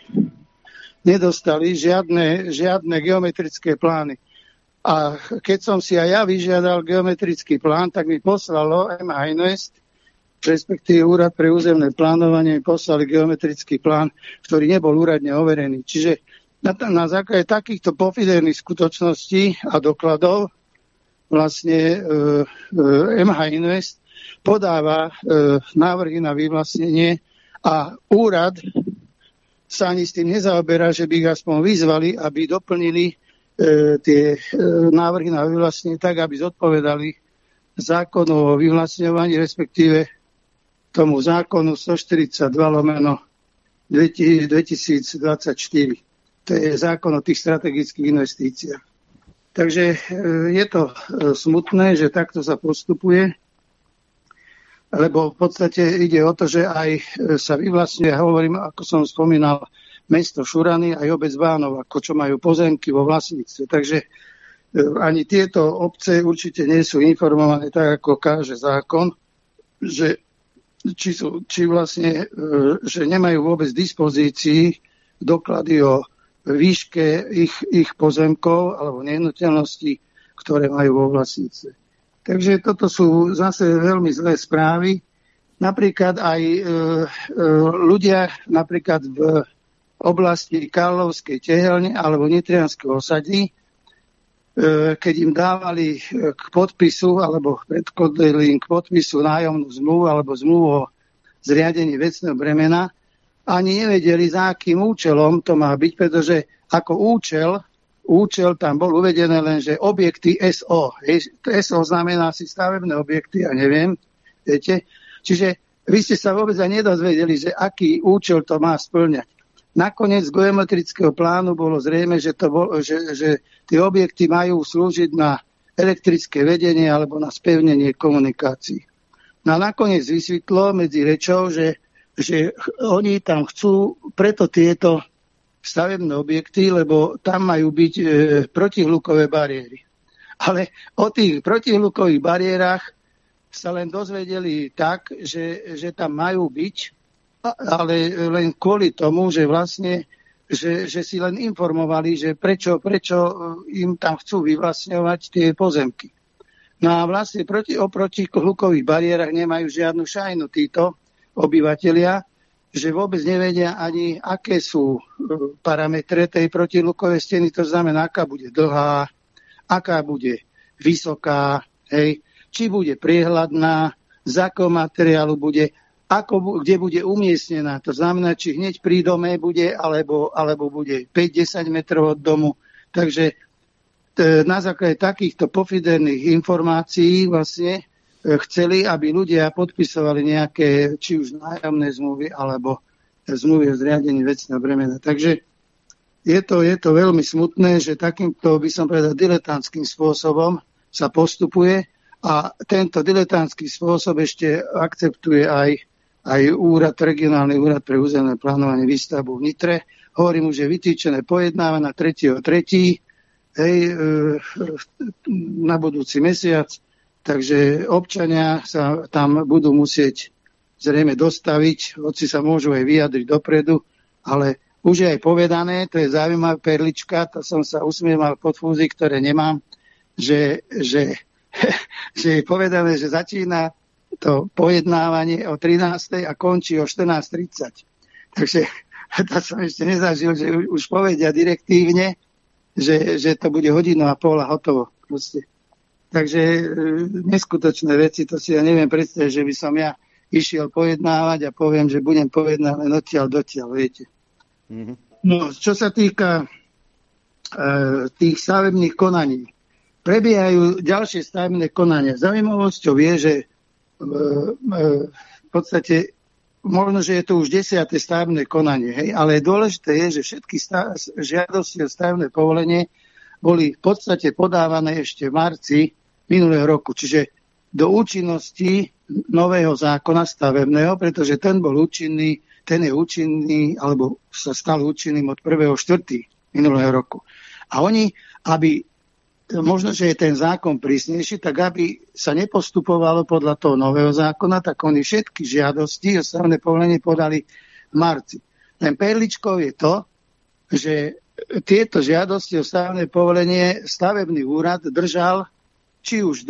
žiadne geometrické plány. A keď som si aj ja vyžiadal geometrický plán, tak mi poslalo MH Invest, respektíve Úrad pre územné plánovanie, mi poslali geometrický plán, ktorý nebol úradne overený. Čiže na základe takýchto pofiderných skutočností a dokladov vlastne MH Invest podáva návrhy na vyvlastnenie a úrad sa ani s tým nezaoberá, že by ich aspoň vyzvali, aby doplnili tie návrhy na vyvlastnenie tak, aby zodpovedali zákonu o vyvlastňovaní, respektíve tomu zákonu 142/2024. To je zákon o tých strategických investíciách. Takže je to smutné, že takto sa postupuje, lebo v podstate ide o to, že aj sa vyvlastňuje, hovorím, ako som spomínal, mesto Šurany aj obec Bánov, ako čo majú pozemky vo vlastníctve. Takže ani tieto obce určite nie sú informované tak, ako káže zákon, že či vlastne, že nemajú vôbec dispozícii doklady o výške ich pozemkov alebo nehnuteľností, ktoré majú vo vlastníctve. Takže toto sú zase veľmi zlé správy. Napríklad aj ľudia napríklad v oblasti Karlovskej tehelne alebo Nitrianského osady, keď im dávali k podpisu alebo predkladali im k podpisu nájomnú zmluvu alebo zmluvu o zriadení vecného bremena, ani nevedeli, za akým účelom to má byť, pretože ako účel tam bol uvedené len, že objekty SO. SO znamená si stavebné objekty, ja neviem, viete. Čiže vy ste sa vôbec aj nedozvedeli, že aký účel to má spĺňať. Nakoniec z geometrického plánu bolo zrejme, že tie objekty majú slúžiť na elektrické vedenie alebo na spevnenie komunikácií. No a nakoniec vysvetlo medzi rečou, že oni tam chcú preto tieto stavebné objekty, lebo tam majú byť protihlukové bariéry. Ale o tých protihlukových bariérach sa len dozvedeli tak, že tam majú byť, ale len kvôli tomu, že vlastne že si len informovali, že prečo im tam chcú vyvlastňovať tie pozemky. No a vlastne oproti hlukových bariérach nemajú žiadnu šajnu títo obyvatelia, že vôbec nevedia ani, aké sú parametre tej protihlukovej steny, to znamená, aká bude dlhá, aká bude vysoká, či bude priehľadná, z akého materiálu bude, kde bude umiestnená. To znamená, či hneď pri dome bude, alebo bude 5-10 metrov od domu. Takže na základe takýchto pofiderných informácií vlastne chceli, aby ľudia podpisovali nejaké, či už nájomné zmluvy, alebo zmluvy o zriadení vecného bremena. Takže je to veľmi smutné, že takýmto, by som povedal, diletantským spôsobom sa postupuje a tento diletantský spôsob ešte akceptuje aj regionálny úrad pre územné plánovanie výstavbu v Nitre. Hovorím už, že vytýčené pojednáva na 3.3. Na budúci mesiac. Takže občania sa tam budú musieť zrejme dostaviť, hoci sa môžu aj vyjadriť dopredu, ale už je aj povedané, to je zaujímavá perlička, to som sa usmieval pod fúzy, ktoré nemám, že že je povedané, že začína to pojednávanie o 13. a končí o 14:30. Takže to som ešte nezažil, že už povedia direktívne, že to bude 1,5 hodiny a hotovo. Proste. Takže neskutočné veci, to si ja neviem predstaviť, že by som ja išiel pojednávať a poviem, že budem pojednávať len odtiaľ dotiaľ, viete. Mm-hmm. No, čo sa týka tých stavebných konaní, prebiehajú ďalšie stavebné konania. Zaujímavosťou je, že v podstate možno, že je to už 10. stavebné konanie, hej, ale dôležité je, že všetky žiadosti o stavebné povolenie boli v podstate podávané ešte v marci minulého roku, čiže do účinnosti nového zákona stavebného, pretože ten je účinný, alebo sa stal účinným od 1.4. minulého roku. A oni, aby možno, že je ten zákon prísnejší, tak aby sa nepostupovalo podľa toho nového zákona, tak oni všetky žiadosti o stavebné povolenie podali v marci. Len perličkou je to, že tieto žiadosti o stavebné povolenie stavebný úrad držal či už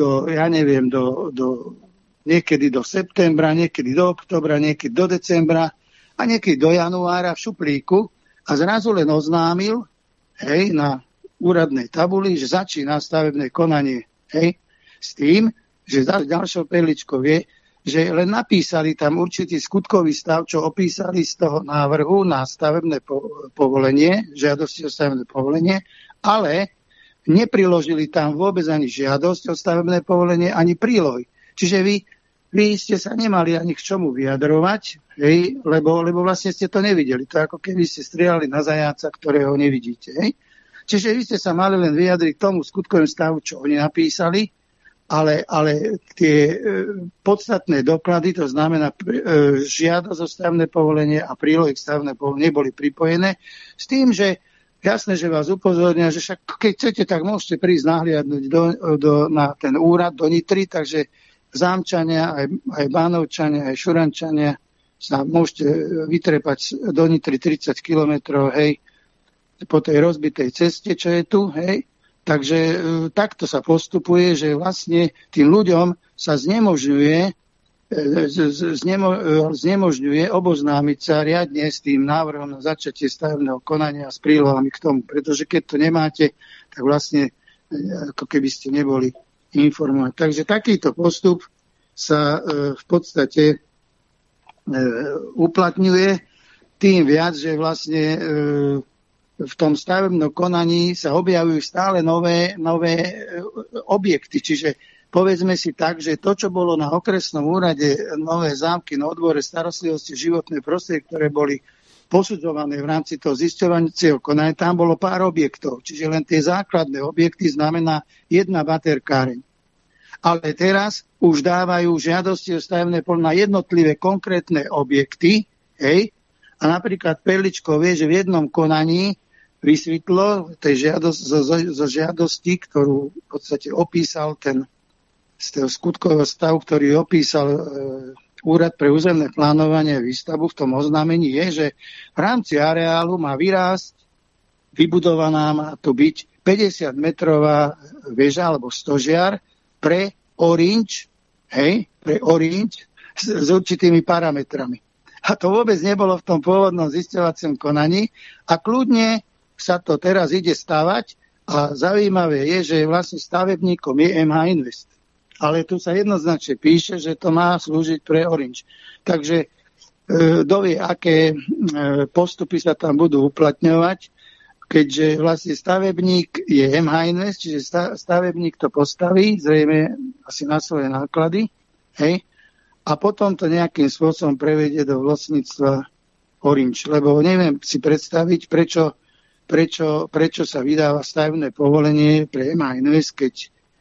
niekedy do septembra, niekedy do októbra, niekedy do decembra a niekedy do januára v šuplíku a zrazu len oznámil, na úradnej tabuli, že začína stavebné konanie. S tým, že ďalšou perličkou je, že len napísali tam určitý skutkový stav, čo opísali z toho návrhu na stavebné povolenie, žiadosti o stavebné povolenie, ale nepriložili tam vôbec ani žiadosť o stavebné povolenie, ani prílohy. Čiže vy ste sa nemali ani k čomu vyjadrovať, lebo vlastne ste to nevideli. To ako keby ste strieľali na zajaca, ktorého nevidíte. Čiže vy ste sa mali len vyjadriť k tomu skutkovému stavu, čo oni napísali, ale tie podstatné doklady, to znamená žiadosť o stavebné povolenie a prílohy k stavebné povolenie neboli pripojené, s tým, že jasné, že vás upozornia, že však keď chcete, tak môžete prísť nahliadnúť na ten úrad do Nitry, takže Zámčania, aj Bánovčania, aj Šurančania sa môžete vytrepať do Nitry 30 kilometrov, po tej rozbitej ceste, čo je tu, Takže takto sa postupuje, že vlastne tým ľuďom sa znemožňuje oboznámiť sa riadne s tým návrhom na začatie stavebného konania s prílohami k tomu. Pretože keď to nemáte, tak vlastne ako keby ste neboli informovať. Takže takýto postup sa v podstate uplatňuje tým viac, že vlastne v tom stavebnom konaní sa objavujú stále nové objekty. Čiže povedzme si tak, že to, čo bolo na okresnom úrade Nové Zámky na odbore starostlivosti životné prostredie, ktoré boli posudzované v rámci toho zisťovacieho konania, tam bolo pár objektov. Čiže len tie základné objekty znamená jedna baterkáreň. Ale teraz už dávajú žiadosti o stavebné povolenie na jednotlivé konkrétne objekty, a napríklad perličko vie, že v jednom konaní vysvetlo zo žiadosti, ktorú v podstate opísal z toho skutkového stavu, ktorý opísal Úrad pre územné plánovanie a výstavbu v tom oznámení, je, že v rámci areálu má vyrásť, vybudovaná má to byť 50-metrová väža alebo stožiar pre Orange, s určitými parametrami. A to vôbec nebolo v tom pôvodnom zisťovacom konaní a kľudne sa to teraz ide stavať a zaujímavé je, že vlastne stavebníkom je MH Invest. Ale tu sa jednoznačne píše, že to má slúžiť pre Orange. Takže dovie, aké postupy sa tam budú uplatňovať, keďže vlastne stavebník je MH Invest, čiže stavebník to postaví, zrejme asi na svoje náklady, a potom to nejakým spôsobom prevedie do vlastníctva Orange. Lebo neviem si predstaviť, prečo sa vydáva stavebné povolenie pre MH Invest, keď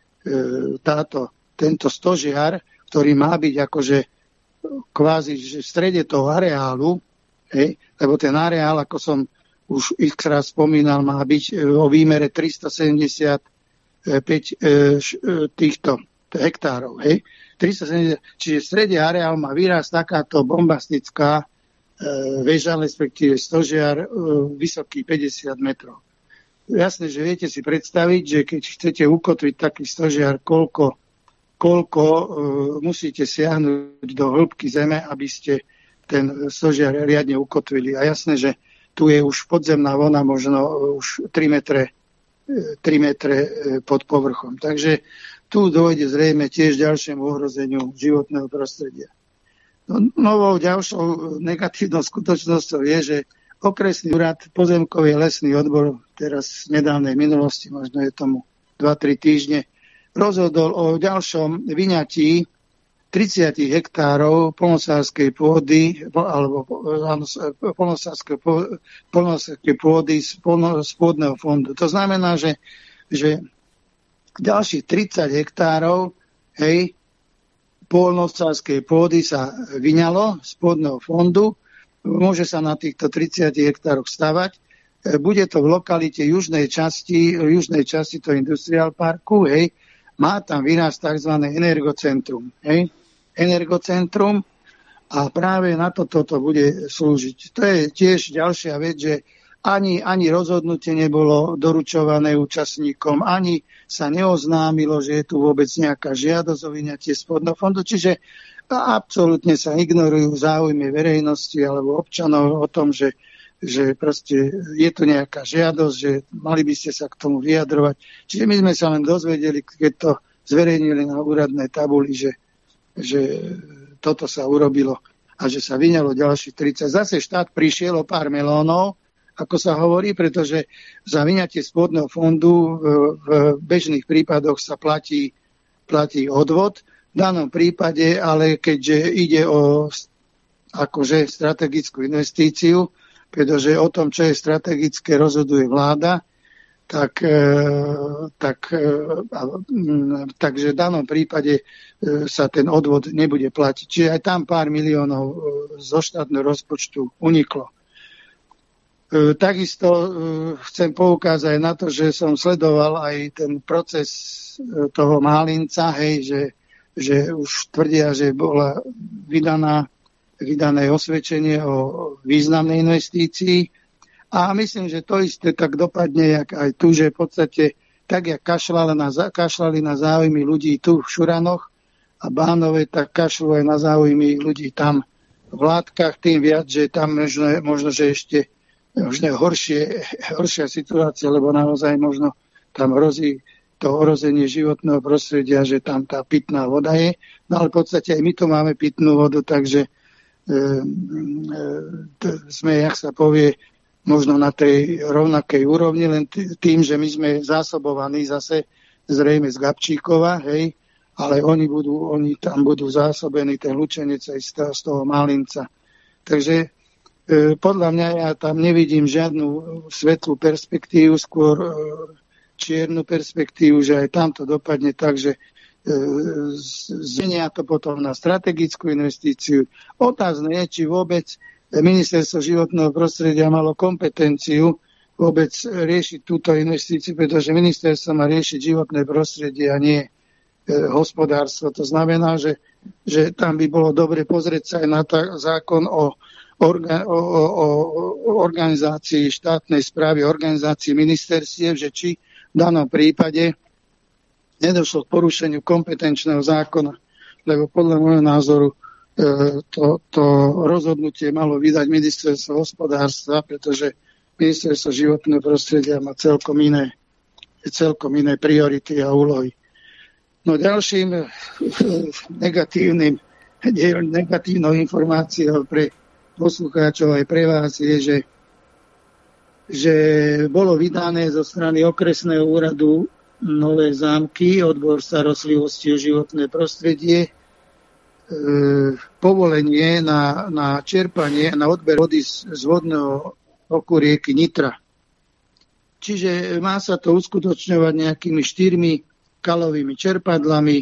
tento stožiar, ktorý má byť akože kvázi v strede toho areálu, lebo ten areál, ako som už x-raz spomínal, má byť o výmere 375 týchto hektárov. 370, čiže v strede areálu má výraz takáto bombastická väža, respektíve stožiar vysoký 50 metrov. Jasné, že viete si predstaviť, že keď chcete ukotviť taký stožiar, koľko koľko musíte siahnuť do hĺbky zeme, aby ste ten stožiar riadne ukotvili. A jasné, že tu je už podzemná vlna možno už 3 metre pod povrchom. Takže tu dôjde zrejme tiež ďalšiemu ohrozeniu životného prostredia. Novou ďalšou negatívnou skutočnosťou je, že okresný úrad pozemkový lesný odbor teraz v nedávnej minulosti, možno je tomu 2-3 týždne, rozhodol o ďalšom vyňatí 30 hektárov poľnohospodárskej pôdy alebo poľnohospodárskej pôdy z pôdneho fondu. To znamená, že ďalších 30 hektárov poľnohospodárskej pôdy sa vyňalo z pôdneho fondu. Môže sa na týchto 30 hektároch stavať. Bude to v lokalite južnej časti toho industriál parku. Má tam vyrásť tzv. Energocentrum. Energocentrum a práve na toto bude slúžiť. To je tiež ďalšia vec, že ani rozhodnutie nebolo doručované účastníkom, ani sa neoznámilo, že je tu vôbec nejaká žiadosť o vyňatie spodného fondu, čiže absolútne sa ignorujú záujmy verejnosti alebo občanov o tom, že proste je tu nejaká žiadosť, že mali by ste sa k tomu vyjadrovať. Čiže my sme sa len dozvedeli, keď to zverejnili na úradnej tabuli, že toto sa urobilo a že sa vyňalo ďalších 30. Zase štát prišiel o pár melónov, ako sa hovorí, pretože za vyňatie spodného fondu v bežných prípadoch sa platí odvod. V danom prípade, ale keďže ide o akože strategickú investíciu, pretože o tom, čo je strategické, rozhoduje vláda, takže v danom prípade sa ten odvod nebude platiť. Čiže aj tam pár miliónov zo štátneho rozpočtu uniklo. Takisto chcem poukázať na to, že som sledoval aj ten proces toho Málinca, že už tvrdia, že bola vydané osvedčenie o významnej investícii. A myslím, že to isté tak dopadne, jak aj tu, že v podstate tak, jak kašľali na záujmy ľudí tu v Šuranoch a Bánove, tak kašľú aj na záujmy ľudí tam v Látkach, tým viac, že tam možno že ešte možno horšia situácia, lebo naozaj možno tam hrozí to ohrozenie životného prostredia, že tam tá pitná voda je. No ale v podstate aj my tu máme pitnú vodu, takže sme, jak sa povie, možno na tej rovnakej úrovni, len tým, že my sme zásobovaní zase zrejme z Gabčíkova, ale oni tam budú zásobení, ten Lučenec aj z toho Málinca. Takže podľa mňa ja tam nevidím žiadnu svetlú perspektívu, skôr čiernu perspektívu, že aj tam to dopadne tak, že zmenia to potom na strategickú investíciu. Otázne je, či vôbec Ministerstvo životného prostredia malo kompetenciu vôbec riešiť túto investíciu, pretože ministerstvo má riešiť životné prostredie a nie hospodárstvo. To znamená, že tam by bolo dobre pozrieť sa aj na zákon o organizácii štátnej správy, organizácii ministerstiev, že či v danom prípade nedošlo k porušeniu kompetenčného zákona, lebo podľa môjho názoru to rozhodnutie malo vydať ministerstvo hospodárstva, pretože ministerstvo životného prostredia má celkom iné priority a úlohy. No ďalším negatívnou informáciou pre poslucháčov aj pre vás je, že bolo vydané zo strany okresného úradu Nové Zámky, odbor starostlivosti o životné prostredie, povolenie na čerpanie, na odber vody z vodného toku rieky Nitra. Čiže má sa to uskutočňovať nejakými 4 kalovými čerpadlami.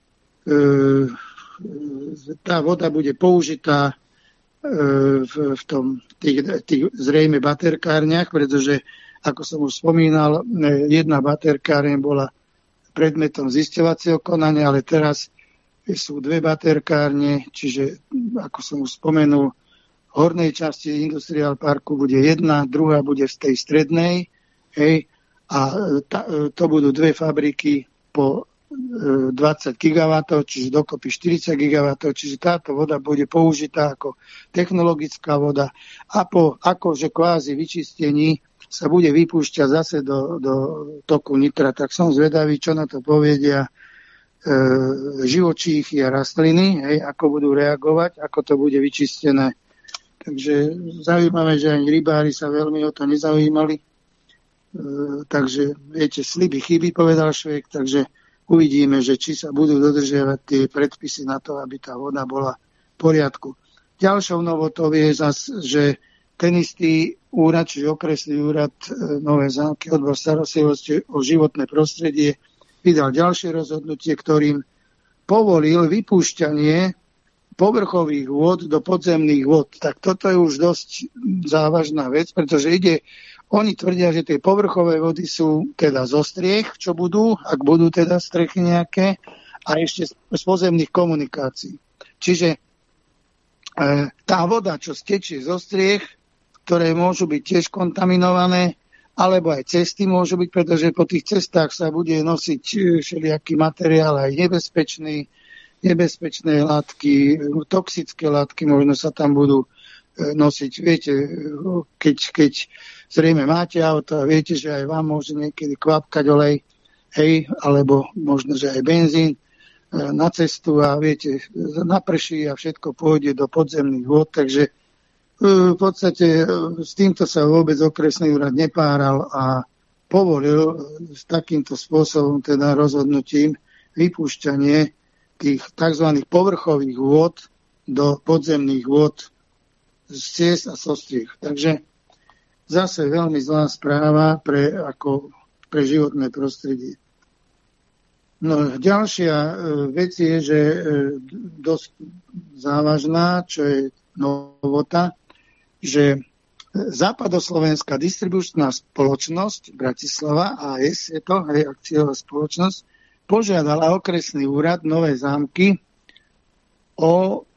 Tá voda bude použitá v tých zrejme baterkárniach, pretože, ako som už spomínal, jedna baterkárne bola predmetom zisťovacieho konania, ale teraz sú 2 baterkárne, čiže, ako som už spomenul, v hornej časti industriál parku bude jedna, druhá bude v tej strednej, a to budú 2 fabriky po 20 GW, čiže dokopy 40 GW, čiže táto voda bude použitá ako technologická voda a po akože kvázi vyčistení sa bude vypúšťať zase do toku Nitra. Tak som zvedavý, čo na to povedia živočíchy a rastliny, hej, ako budú reagovať, ako to bude vyčistené. Takže zaujímavé, že ani rybári sa veľmi o to nezaujímali. Takže viete, sliby chyby, povedal Švejk, takže uvidíme, že či sa budú dodržiavať tie predpisy na to, aby tá voda bola v poriadku. Ďalšou novotou je zase, že ten istý úrad, čiže okresný úrad Nové Zámky, odbor starostlivosti o životné prostredie, vydal ďalšie rozhodnutie, ktorým povolil vypúšťanie povrchových vôd do podzemných vôd. Tak toto je už dosť závažná vec, pretože oni tvrdia, že tie povrchové vody sú teda zo striech, čo budú, ak budú teda strechy nejaké, a ešte z pozemných komunikácií. Čiže tá voda, čo stečie zo striech, ktoré môžu byť tiež kontaminované, alebo aj cesty môžu byť, pretože po tých cestách sa bude nosiť všelijaký materiál aj nebezpečné látky, toxické látky, možno sa tam budú nosiť. Viete, keď zrejme máte auto a viete, že aj vám môže niekedy kvapkať olej, hej, alebo možno, že aj benzín na cestu a viete, naprší a všetko pôjde do podzemných vôd, takže v podstate s týmto sa vôbec okresný úrad nepáral a povolil s takýmto spôsobom, teda rozhodnutím, vypúšťanie tých tzv. Povrchových vôd do podzemných vôd z ciest a zo striech. Takže zase veľmi zlá správa pre životné prostredie. No, ďalšia vec je, že dosť závažná, čo je novota, že Západoslovenská distribučná spoločnosť Bratislava, AS je to, akciová spoločnosť, požiadala okresný úrad Nové Zámky o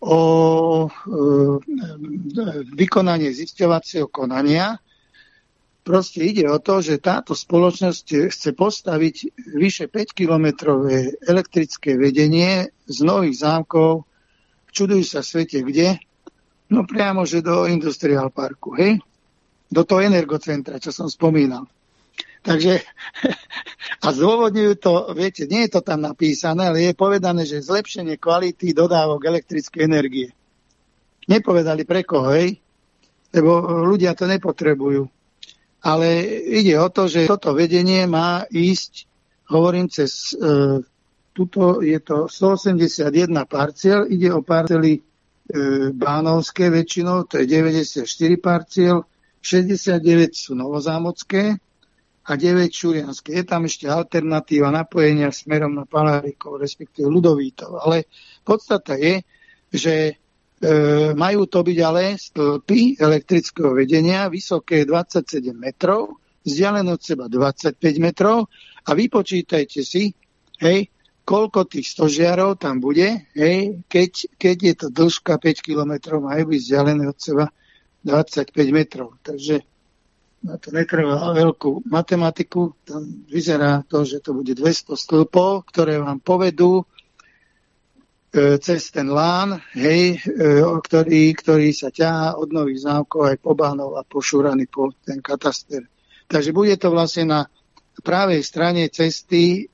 vykonanie zisťovacieho konania. Proste ide o to, že táto spoločnosť chce postaviť vyše 5-kilometrové elektrické vedenie z Nových Zámkov, čudujú sa svete kde, no priamo, že do Industrial Parku, hej? Do toho energocentra, čo som spomínal. Takže, a zdôvodňujú to, viete, nie je to tam napísané, ale je povedané, že zlepšenie kvality dodávok elektrickej energie. Nepovedali pre koho, hej? Lebo ľudia to nepotrebujú. Ale ide o to, že toto vedenie má ísť, hovorím, cez tuto je to 181 parciel, ide o parcely bánovské väčšinou, to je 94 parciel, 69 sú novozámocké a 9 šurianské. Je tam ešte alternatíva napojenia smerom na Palárikov, respektíve Ľudovítov. Ale podstata je, že majú to byť ale stĺpy elektrického vedenia, vysoké 27 metrov, vzdialené od seba 25 metrov a vypočítajte si, hej, koľko tých stožiarov tam bude, hej, keď je to dĺžka 5 km, majú byť vzdialené od seba 25 metrov. Takže na to netrvá veľkú matematiku. Tam vyzerá to, že to bude 200 stĺpov, ktoré vám povedú cez ten lán, hej, ktorý sa ťahá od Nových Zámkov aj po Bánov a po Šurany, po ten kataster. Takže bude to vlastne na pravej strane cesty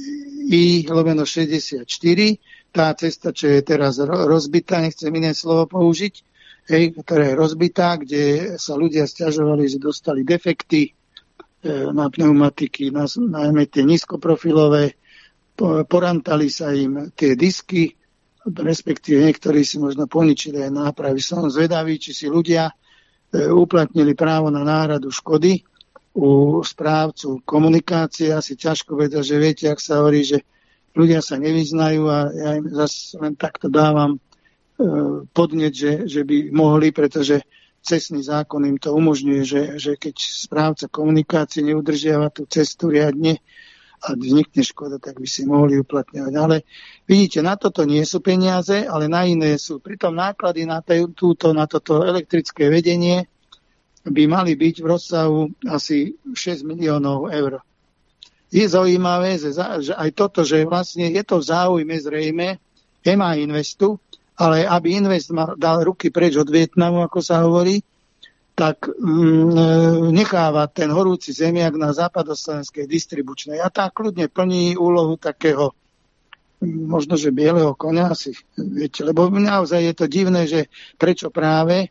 I/64, tá cesta, čo je teraz rozbitá, nechcem iné slovo použiť, hej, ktorá je rozbitá, kde sa ľudia sťažovali, že dostali defekty na pneumatiky, najmä tie nízkoprofilové, porantali sa im tie disky, respektíve niektorí si možno poničili aj nápravy. Som zvedavý, či si ľudia uplatnili právo na náhradu škody u správcu komunikácie. Asi ťažko vedieť, že viete, ak sa hovorí, že ľudia sa nevyznajú a ja im zase len takto dávam podnet, že by mohli, pretože cestný zákon im to umožňuje, že keď správca komunikácie neudržiava tú cestu riadne a vznikne škoda, tak by si mohli uplatňovať. Ale vidíte, na toto nie sú peniaze, ale na iné sú. Pritom náklady na toto elektrické vedenie by mali byť v rozsahu asi 6 miliónov eur. je zaujímavé, že aj toto, že vlastne je to v záujme zrejme EMA Investu, ale aby Invest dal ruky preč od Vietnamu, ako sa hovorí, tak necháva ten horúci zemiak na západoslovenskej distribučnej. A tá kľudne plní úlohu takého možno, že bieleho koňa asi, viete, lebo naozaj je to divné, že prečo práve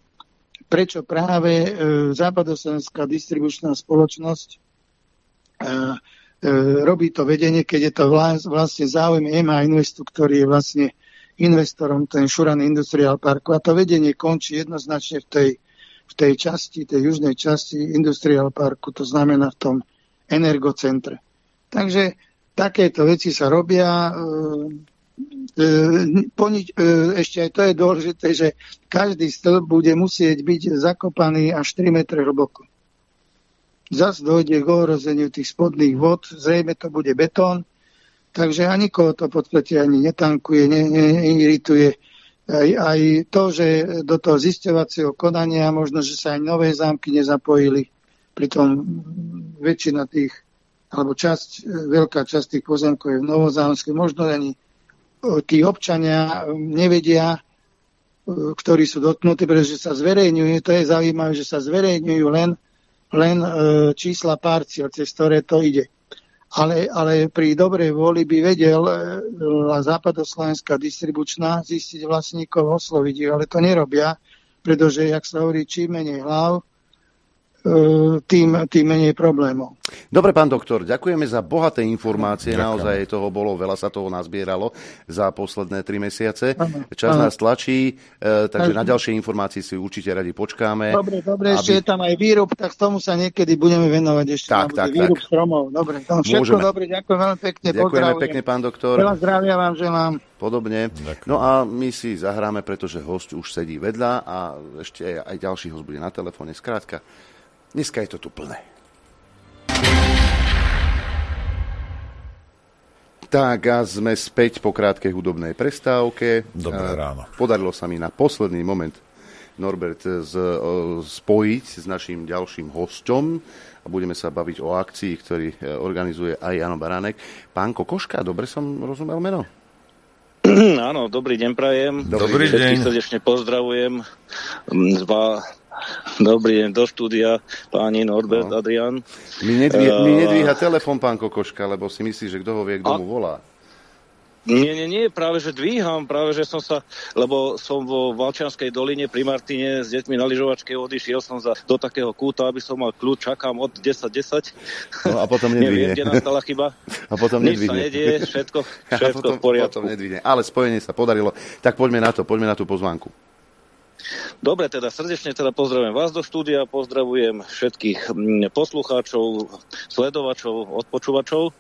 západoslovenská distribučná spoločnosť robí to vedenie, keď je to vlastne záujem EMA Investu, ktorý je vlastne investorom ten Šuran Industrial Parku. A to vedenie končí jednoznačne v tej časti, tej južnej časti Industrial Parku, to znamená v tom energocentre. Takže takéto veci sa robia. Ešte aj to je dôležité, že každý stĺp bude musieť byť zakopaný až 3 metre hlboko. Zas dojde k ohrozeniu tých spodných vod, zrejme to bude betón, takže ani nikoho to v podstate ani netankuje, neirituje. Aj to, že do toho zisťovacieho konania možno, že sa aj nové zámky nezapojili, pritom väčšina tých, alebo veľká časť tých pozemkov je v Novozámskej, možno ani tí občania nevedia, ktorí sú dotknutí, pretože sa zverejňujú, to je zaujímavé, že sa zverejňujú len čísla parciel, cez ktoré to ide. Ale pri dobrej vôli by vedel západoslovenská distribučná zistiť vlastníkov, osloviť ich, ale to nerobia, pretože, jak sa hovorí, čím menej hlav, tým menej problémov. Dobre, pán doktor, ďakujeme za bohaté informácie. Ďakujem. Naozaj toho bolo, veľa sa toho nazbieralo za posledné 3 mesiace. Čas nás tlačí, takže na ďalšie informácie si určite radi počkáme. Dobre, ešte je tam aj výrub, tak tomu sa niekedy budeme venovať ešte. Výrub stromov. Dobre, všetko dobre, ďakujem veľmi pekne. Ďakujeme pekne, pán doktor. Veľa zdravia vám želám. Podobne. Ďakujem. No a my si zahráme, pretože host už sedí vedľa a ešte aj ďalší host bude na telefóne. Skrátka, dneska je to tu plné. Tak a sme späť po krátkej hudobnej prestávke. Dobré ráno. Podarilo sa mi na posledný moment, Norbert, spojiť s našim ďalším hosťom a budeme sa baviť o akcii, ktorý organizuje aj Jano Baránek. Pán Kokoška, dobre som rozumel meno? Áno, dobrý deň prajem. Dobrý deň. Všetkých srdečne pozdravujem. Dobrý deň do štúdia, páni Norbert, Adrian. Mi nedvíha telefon, pán Kokoška, lebo si myslí, že kto ho vie, kto mu volá. Nie, práve že dvíham, lebo som vo Valčianskej doline pri Martine s deťmi na lyžovačke odišiel som do takého kúta, aby som mal kľúč, čakám od 10:10. No a potom nedvíhne. Neviem, kde nastala chyba. A potom nič sa nedieje, všetko v poriadku. Potom nedvíhne. Ale spojenie sa podarilo. Tak poďme na tú pozvánku. Dobre, srdečne pozdravujem vás do štúdia, pozdravujem všetkých poslucháčov, sledovačov, odpočúvačov.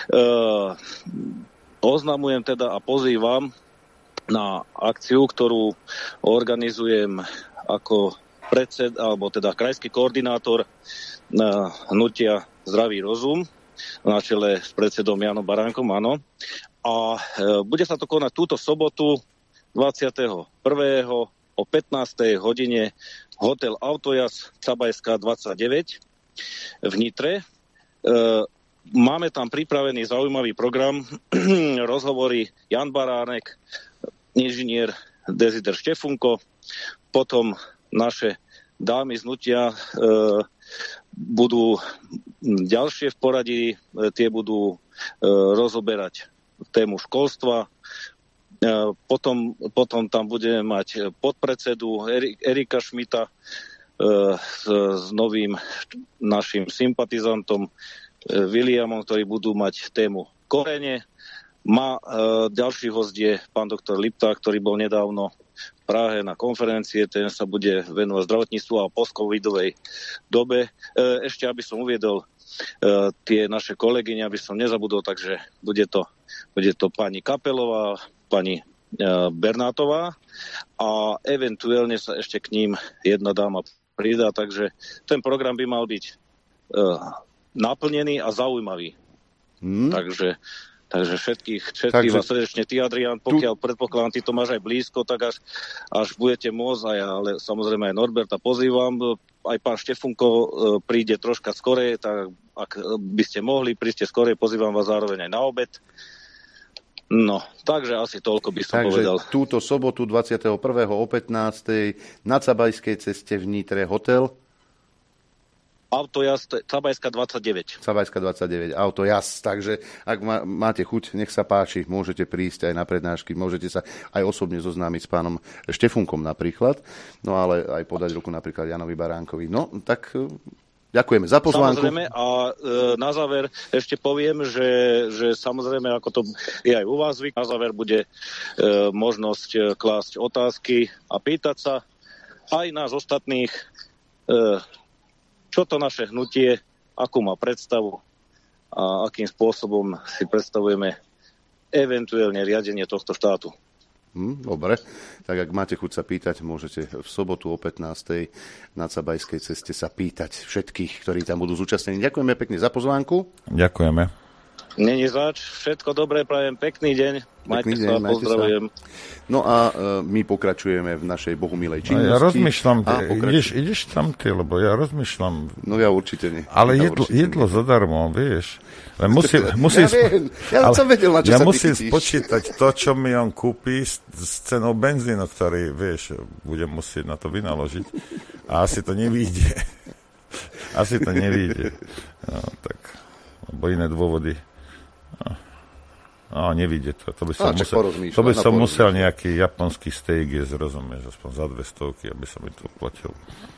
Oznamujem a pozývam na akciu, ktorú organizujem ako alebo krajský koordinátor hnutia Zdravý rozum na čele s predsedom Janom Baránkom, áno. A bude sa to konať túto sobotu 21. o 15. hodine hotel Autojazd Cabajská 29 v Nitre. Máme tam pripravený zaujímavý program, rozhovory Jan Baránek, inžinier Desider Štefunko, potom naše dámy z hnutia budú ďalšie v poradí, tie budú rozoberať tému školstva. Potom tam budeme mať podpredsedu Erika Šmita s novým našim sympatizantom Williamom, ktorí budú mať tému korene. Ďalší host je pán doktor Lipta, ktorý bol nedávno v Prahe na konferencie, ten sa bude venovať zdravotníctvu a post-covidovej dobe. Ešte, aby som uviedol tie naše kolegyne, aby som nezabudol, takže bude to pani Kapelová, pani Bernátová a eventuálne sa ešte k ním jedna dáma pridá, takže ten program by mal byť naplnený a zaujímavý. Takže všetkých vás srdečne, ty Adrián, pokiaľ predpokladám, ty to máš aj blízko, tak až budete môcť, ale samozrejme aj Norberta pozývam, aj pán Štefunko príde troška skorej, tak ak by ste mohli, príďte skorej, pozývam vás zároveň aj na obed. No, takže asi toľko by som povedal. Takže túto sobotu 21. o 15. na Cabajskej ceste v Nitre hotel. Autojazd Cabajska 29. Cabajska 29, Autojazd. Takže ak máte chuť, nech sa páči, môžete prísť aj na prednášky, môžete sa aj osobne zoznámiť s pánom Štefunkom napríklad, no ale aj podať ruku napríklad Janovi Baránkovi. No, tak ďakujeme za pozvánku. Samozrejme a na záver ešte poviem, že samozrejme, ako to je aj u vás zvyk, na záver bude možnosť klásť otázky a pýtať sa aj nás ostatných, čo to naše hnutie, akú má predstavu a akým spôsobom si predstavujeme eventuálne riadenie tohto štátu. Dobre, tak ak máte chuť sa pýtať, môžete v sobotu o 15. na Cabajskej ceste sa pýtať všetkých, ktorí tam budú zúčastnení. Ďakujeme pekne za pozvánku. Ďakujeme. Není zač, všetko dobré, prajem pekný deň. Majte sa, pozdravujem. No a my pokračujeme v našej bohumilej činnosti. Ja rozmýšľam, ideš tam ty, lebo ja rozmýšľam. No ja určite nie. Ale jedlo zadarmo, vieš. Ja som vedel, na čo ja sa musím ty spočítať to, čo mi on kúpi s cenou benzínu, ktorý, vieš, budem musieť na to vynaložiť. A asi to nevyjde. No, tak, lebo iné dôvody. No, nevidie to. To by som musel nejaký japonský steak jesť, rozumieš, aspoň za 200, aby som mi to platil.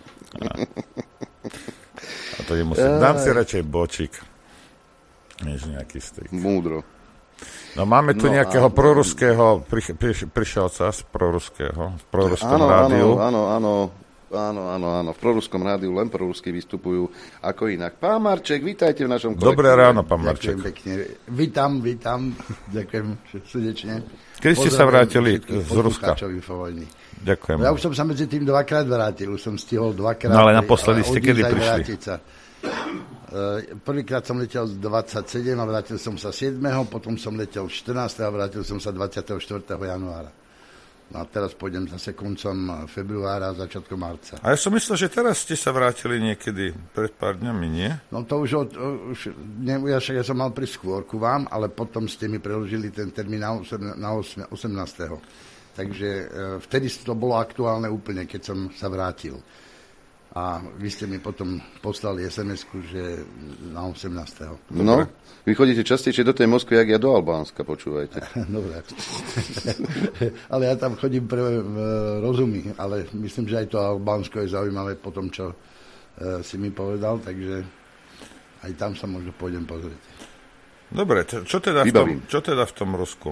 A to nemusím. Dám si radšej bočík, než nejaký steak. Múdro. No máme tu nejakého proruského, prišielca z proruskom rádiu. Áno. V proruskom rádiu len prorusky vystupujú ako inak. Pán Marček, vítajte v našom kolektíve. Dobré ráno, pán Marček. Ďakujem pekne. Vítam. Ďakujem srdečne. Kedy ste sa vrátili z Ruska? Ďakujem. Ja už som sa medzi tým dvakrát vrátil. Už som stihol dvakrát. No ale naposledy ste kedy prišli? Prvýkrát som letel 27 a vrátil som sa 7. Potom som letel 14. a vrátil som sa 24. januára. No a teraz pôjdem zase koncom februára, začiatkom marca. A ja som myslel, že teraz ste sa vrátili niekedy pred pár dňami, nie? No to už ja som mal prísť skôr ku vám, ale potom ste mi preložili ten termín na 18. Takže vtedy to bolo aktuálne úplne, keď som sa vrátil. A vy ste mi potom poslali SMS-ku, že na 18. No, vy chodíte častejšie do tej Moskvy, jak ja do Albánska, počúvajte. Dobre. Ale ja tam chodím pre rozumy, ale myslím, že aj to Albánsko je zaujímavé po tom, čo si mi povedal, takže aj tam sa možno pôjdem pozrieť. Dobre, čo teda v tom Rusku?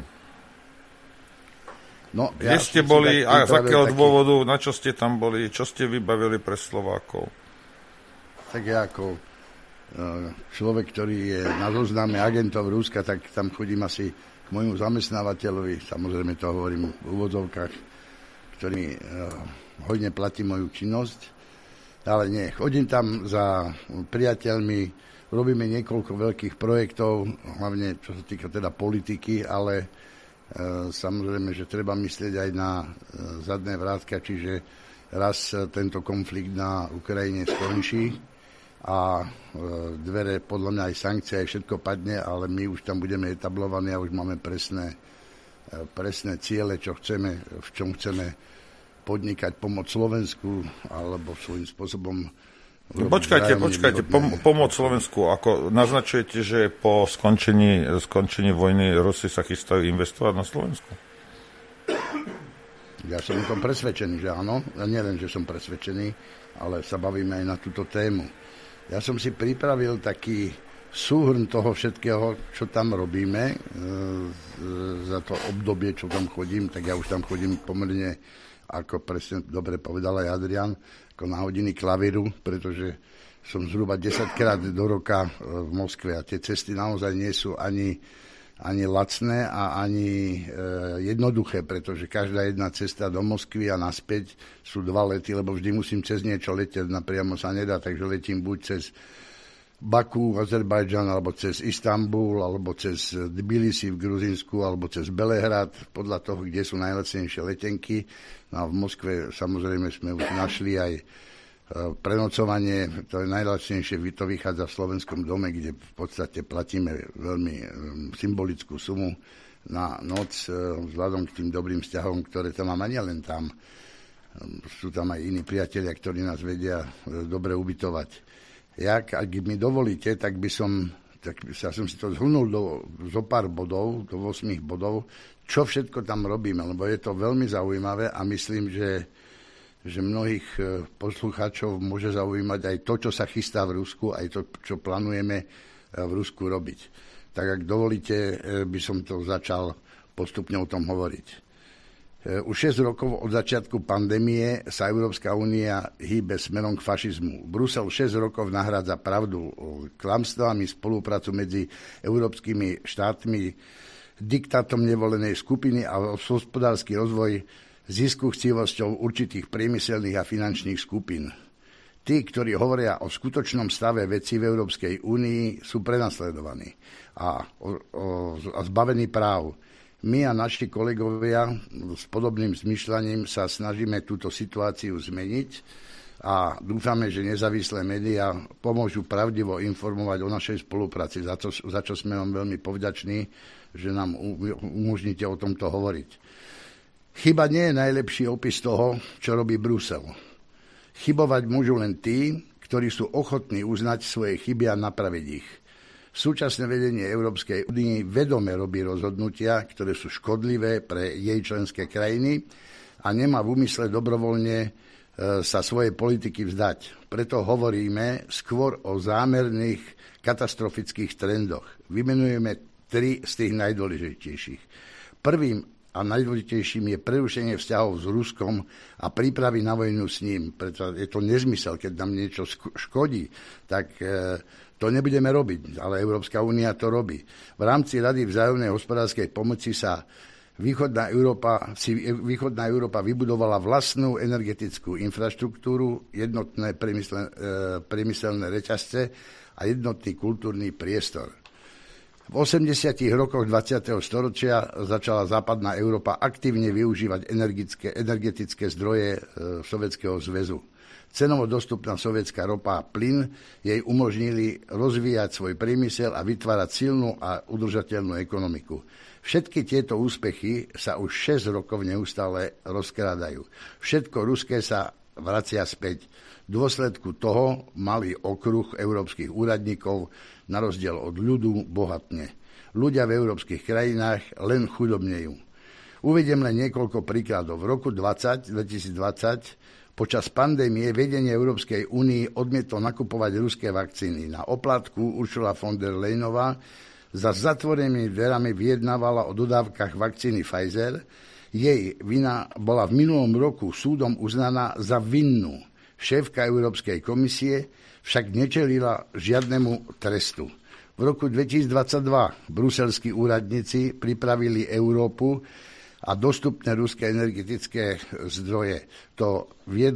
No, kde ste boli a z akého dôvodu, na čo ste tam boli, čo ste vybavili pre Slovákov? Tak ja ako človek, ktorý je na zozname agentov Ruska, tak tam chodím asi k môjmu zamestnávateľovi, samozrejme to hovorím v úvodzovkách, ktorý hodne platí moju činnosť, ale nie, chodím tam za priateľmi, robíme niekoľko veľkých projektov, hlavne čo sa týka teda politiky, ale samozrejme, že treba myslieť aj na zadné vrátka, čiže raz tento konflikt na Ukrajine skončí a dvere, podľa mňa aj sankcie, aj všetko padne, ale my už tam budeme etablovaní a už máme presné ciele, v čom chceme podnikať, pomoc Slovensku, alebo svojím spôsobom Počkajte, pomoc Slovensku. Ako naznačujete, že po skončení vojny Rusi sa chystajú investovať na Slovensku? Ja som o tom presvedčený, že áno. Ja nielen, že som presvedčený, ale sa bavíme aj na túto tému. Ja som si pripravil taký súhrn toho všetkého, čo tam robíme za to obdobie, čo tam chodím. Tak ja už tam chodím pomerne, ako presne dobre povedal aj Adrian, ako na hodiny klavíru, pretože som zhruba 10 krát do roka v Moskve a tie cesty naozaj nie sú ani lacné a ani jednoduché, pretože každá jedna cesta do Moskvy a naspäť sú 2 lety, lebo vždy musím cez niečo letieť, napriamo sa nedá, takže letím buď cez Baku, Azerbajdžan, alebo cez Istanbul, alebo cez Tbilisi v Gruzínsku, alebo cez Belehrad, podľa toho, kde sú najlacnejšie letenky. No a v Moskve samozrejme sme už našli aj prenocovanie, to je najľahčnejšie, to vychádza v Slovenskom dome, kde v podstate platíme veľmi symbolickú sumu na noc vzhľadom k tým dobrým vzťahom, ktoré tam mám, a nielen tam. Sú tam aj iní priatelia, ktorí nás vedia dobre ubytovať. Ak mi dovolíte, tak ja som si to zhrnul zo pár bodov, do 8 bodov, čo všetko tam robíme, lebo je to veľmi zaujímavé a myslím, že mnohých poslucháčov môže zaujímať aj to, čo sa chystá v Rusku, aj to, čo plánujeme v Rusku robiť. Tak ak dovolíte, by som to začal postupne o tom hovoriť. Už 6 rokov od začiatku pandémie sa Európska únia hýbe smerom k fašizmu. Brusel 6 rokov nahrádza pravdu klamstvami, spoluprácu medzi európskymi štátmi, diktátom nevolenej skupiny a hospodársky rozvoj ziskuchtivosťou určitých priemyselných a finančných skupín. Tí, ktorí hovoria o skutočnom stave vecí v Európskej únii, sú prenasledovaní a zbavení práv. My a naši kolegovia s podobným zmyšľaním sa snažíme túto situáciu zmeniť a dúfame, že nezávislé médiá pomôžu pravdivo informovať o našej spolupráci, za čo sme vám veľmi povďační, že nám umožníte o tomto hovoriť. Chyba nie je najlepší opis toho, čo robí Brusel. Chybovať môžu len tí, ktorí sú ochotní uznať svoje chyby a napraviť ich. Súčasné vedenie Európskej únie vedome robí rozhodnutia, ktoré sú škodlivé pre jej členské krajiny a nemá v úmysle dobrovoľne sa svojej politiky vzdať. Preto hovoríme skôr o zámerných katastrofických trendoch. Vymenujeme 3 z tých najdôležitejších. Prvým a najdôležitejším je prerušenie vzťahov s Ruskom a prípravy na vojnu s ním. Preto je to nezmysel, keď nám niečo škodí, tak to nebudeme robiť, ale Európska únia to robí. V rámci Rady vzájomnej hospodárskej pomoci sa Východná Európa vybudovala vlastnú energetickú infraštruktúru, jednotné priemyselné reťazce a jednotný kultúrny priestor. V 80. rokoch 20. storočia začala západná Európa aktívne využívať energetické zdroje Sovietskeho zväzu. Cenovo dostupná sovietská ropa a plyn jej umožnili rozvíjať svoj priemysel a vytvárať silnú a udržateľnú ekonomiku. Všetky tieto úspechy sa už 6 rokov neustále rozkrádajú. Všetko ruské sa vracia späť. V dôsledku toho malý okruh európskych úradníkov na rozdiel od ľudu bohatne. Ľudia v európskych krajinách len chudobnejú. Uvediem len niekoľko príkladov. V roku 2020 počas pandémie vedenie Európskej únie odmietlo nakupovať ruské vakcíny. Na oplatku Ursula von der Leyenová za zatvorenými dverami vyjednávala o dodávkach vakcíny Pfizer. Jej vina bola v minulom roku súdom uznaná za vinnú. Šéfka Európskej komisie však nečelila žiadnemu trestu. V roku 2022 bruselskí úradníci pripravili Európu a dostupné ruské energetické zdroje. To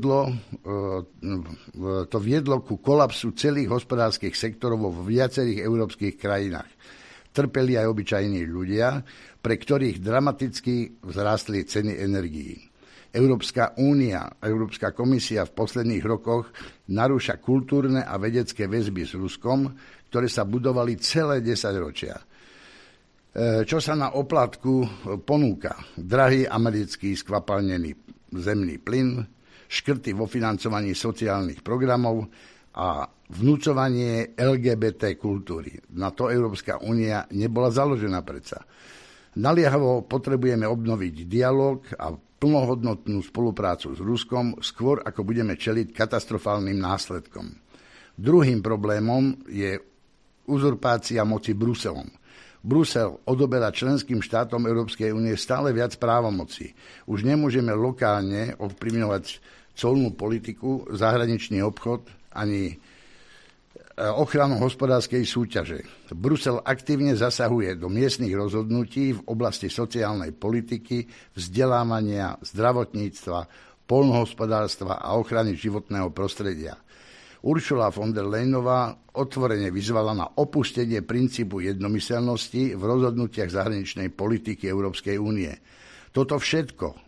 viedlo ku kolapsu celých hospodárskych sektorov vo viacerých európskych krajinách. Trpeli aj obyčajní ľudia, pre ktorých dramaticky vzrástli ceny energií. Európska únia, Európska komisia v posledných rokoch narúša kultúrne a vedecké väzby s Ruskom, ktoré sa budovali celé 10 ročia. Čo sa na oplatku ponúka? Drahý americký skvapalnený zemný plyn, škrty vo financovaní sociálnych programov a vnúcovanie LGBT kultúry. Na to Európska únia nebola založená predsa. Naliehavo potrebujeme obnoviť dialog a plnohodnotnú spoluprácu s Ruskom skôr, ako budeme čeliť katastrofálnym následkom. Druhým problémom je uzurpácia moci Bruselom. Brusel odoberá členským štátom Európskej únie stále viac právomocí. Už nemôžeme lokálne ovplyvňovať colnú politiku, zahraničný obchod ani ochranu hospodárskej súťaže. Brusel aktívne zasahuje do miestnych rozhodnutí v oblasti sociálnej politiky, vzdelávania, zdravotníctva, poľnohospodárstva a ochrany životného prostredia. Ursula von der Leyenová otvorene vyzvala na opustenie princípu jednomyseľnosti v rozhodnutiach zahraničnej politiky Európskej únie. Toto všetko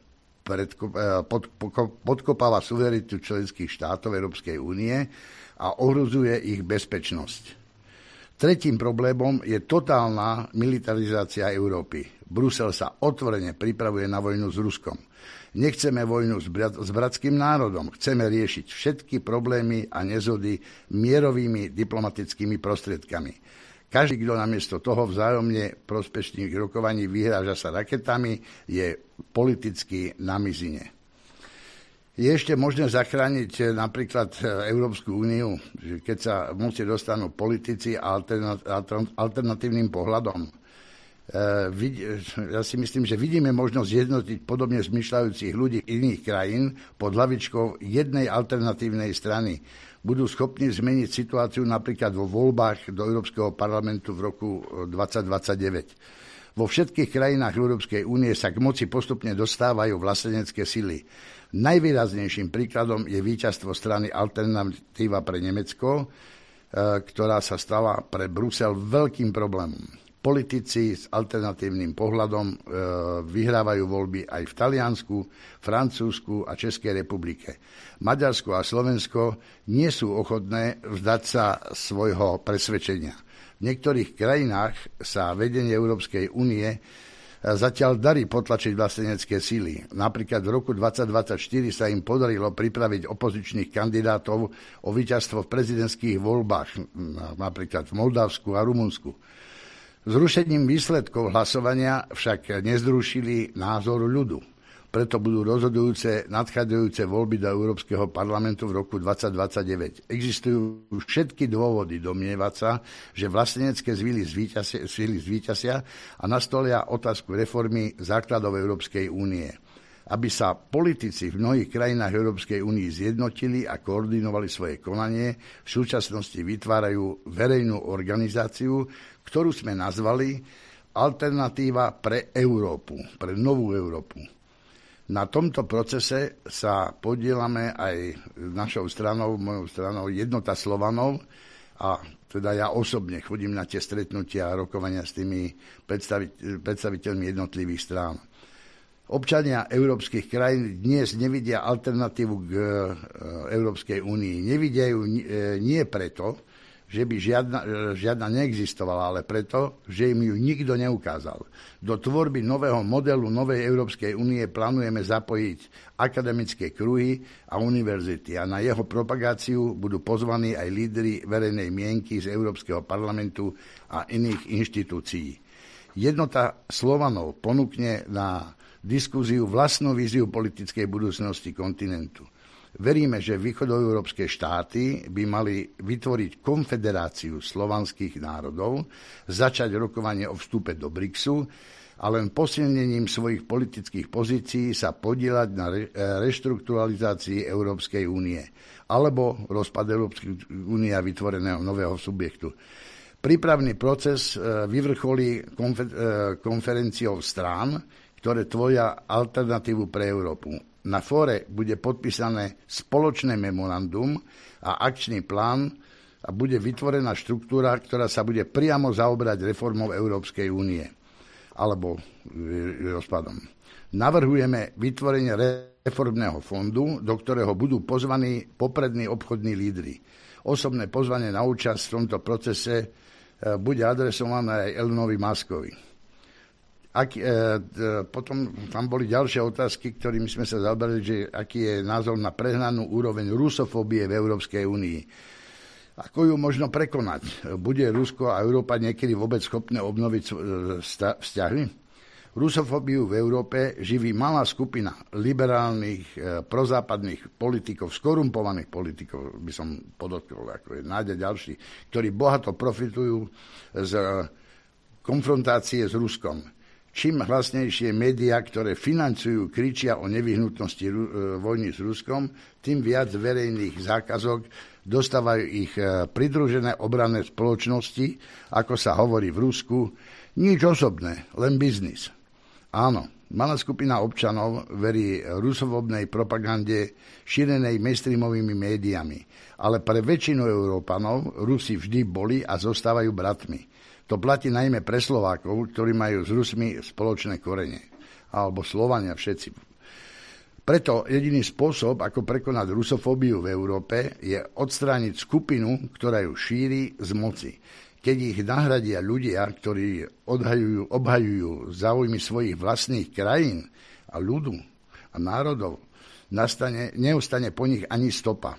podkopáva suverenitu členských štátov Európskej únie a ohrozuje ich bezpečnosť. Tretím problémom je totálna militarizácia Európy. Brusel sa otvorene pripravuje na vojnu s Ruskom. Nechceme vojnu s bratským národom. Chceme riešiť všetky problémy a nezhody mierovými diplomatickými prostriedkami. Každý, kto namiesto toho vzájomne prospešných rokovaní vyhráža sa raketami, je politicky na mizine. Je ešte možné zachrániť napríklad Európsku úniu, keď sa moci dostanú politici alternatívnym pohľadom. Ja si myslím, že vidíme možnosť zjednotiť podobne zmyšľajúcich ľudí iných krajín pod hlavičkou jednej alternatívnej strany. Budú schopní zmeniť situáciu napríklad vo voľbách do Európskeho parlamentu v roku 2029. Vo všetkých krajinách Európskej únie sa k moci postupne dostávajú vlastenecké sily. Najvýraznejším príkladom je víťazstvo strany Alternatíva pre Nemecko, ktorá sa stala pre Brusel veľkým problémom. Politici s alternatívnym pohľadom vyhrávajú voľby aj v Taliansku, Francúzsku a Českej republike. Maďarsko a Slovensko nie sú ochotné vzdať sa svojho presvedčenia. V niektorých krajinách sa vedenie Európskej únie zatiaľ darí potlačiť vlastenecké síly. Napríklad v roku 2024 sa im podarilo pripraviť opozičných kandidátov o víťazstvo v prezidentských voľbách, napríklad v Moldavsku a Rumunsku. Zrušením výsledkov hlasovania však nezrušili názor ľudu. Preto budú rozhodujúce nadchádzajúce voľby do Európskeho parlamentu v roku 2029. Existujú všetky dôvody domnievať sa, že vlastenecké síly zvíťazia a nastolia otázku reformy základov Európskej únie. Aby sa politici v mnohých krajinách Európskej únie zjednotili a koordinovali svoje konanie, v súčasnosti vytvárajú verejnú organizáciu, ktorú sme nazvali Alternatíva pre Európu, pre novú Európu. Na tomto procese sa podieľame aj našou stranou, mojou stranou Jednota Slovanov a teda ja osobne chodím na tie stretnutia a rokovania s tými predstaviteľmi jednotlivých strán. Občania európskych krajín dnes nevidia alternatívu k Európskej únii. Nevidia ju nie preto, že by žiadna neexistovala, ale preto, že im ju nikto neukázal. Do tvorby nového modelu novej Európskej únie plánujeme zapojiť akademické kruhy a univerzity a na jeho propagáciu budú pozvaní aj lídri verejnej mienky z Európskeho parlamentu a iných inštitúcií. Jednota Slovanov ponúkne na diskuziu vlastnú víziu politickej budúcnosti kontinentu. Veríme, že východoeurópske štáty by mali vytvoriť konfederáciu slovanských národov, začať rokovanie o vstupe do BRICSu a len posilnením svojich politických pozícií sa podieľať na reštrukturalizácii Európskej únie alebo rozpad Európskej únie a vytvoreného nového subjektu. Prípravný proces vyvrcholí konferenciou strán, ktoré tvoria alternatívu pre Európu. Na fóre bude podpísané spoločné memorandum a akčný plán a bude vytvorená štruktúra, ktorá sa bude priamo zaoberať reformou Európskej únie alebo rozpadom. Navrhujeme vytvorenie reformného fondu, do ktorého budú pozvaní poprední obchodní lídri. Osobné pozvanie na účasť v tomto procese bude adresované aj Elonovi Muskovi. Potom tam boli ďalšie otázky, ktorými sme sa zaoberali, že aký je názor na prehnanú úroveň rusofóbie v Európskej únii. Ako ju možno prekonať? Bude Rusko a Európa niekedy vôbec schopné obnoviť vzťahy? Rusofóbiu v Európe živí malá skupina liberálnych, prozápadných politikov, skorumpovaných politikov, by som podotkol, ako je Náďa ďalší, ktorí bohato profitujú z konfrontácie s Ruskom. Čím hlasnejšie médiá, ktoré financujú, kričia o nevyhnutnosti vojny s Ruskom, tým viac verejných zákazok dostávajú ich pridružené obranné spoločnosti, ako sa hovorí v Rusku, nič osobné, len biznis. Áno, malá skupina občanov verí rusofobnej propagande šírenej mainstreamovými médiami, ale pre väčšinu Európanov Rusi vždy boli a zostávajú bratmi. To platí najmä pre Slovákov, ktorí majú s Rusmi spoločné korene. Alebo Slovania všetci. Preto jediný spôsob, ako prekonať rusofóbiu v Európe, je odstrániť skupinu, ktorá ju šíri z moci. Keď ich nahradia ľudia, ktorí obhajujú záujmy svojich vlastných krajín a ľudu a národov, neustane po nich ani stopa.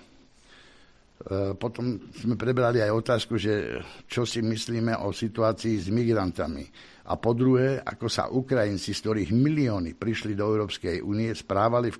Potom sme prebrali aj otázku, že čo si myslíme o situácii s migrantami. A po druhé, ako sa Ukrajinci, z ktorých milióny prišli do Európskej únie, správali v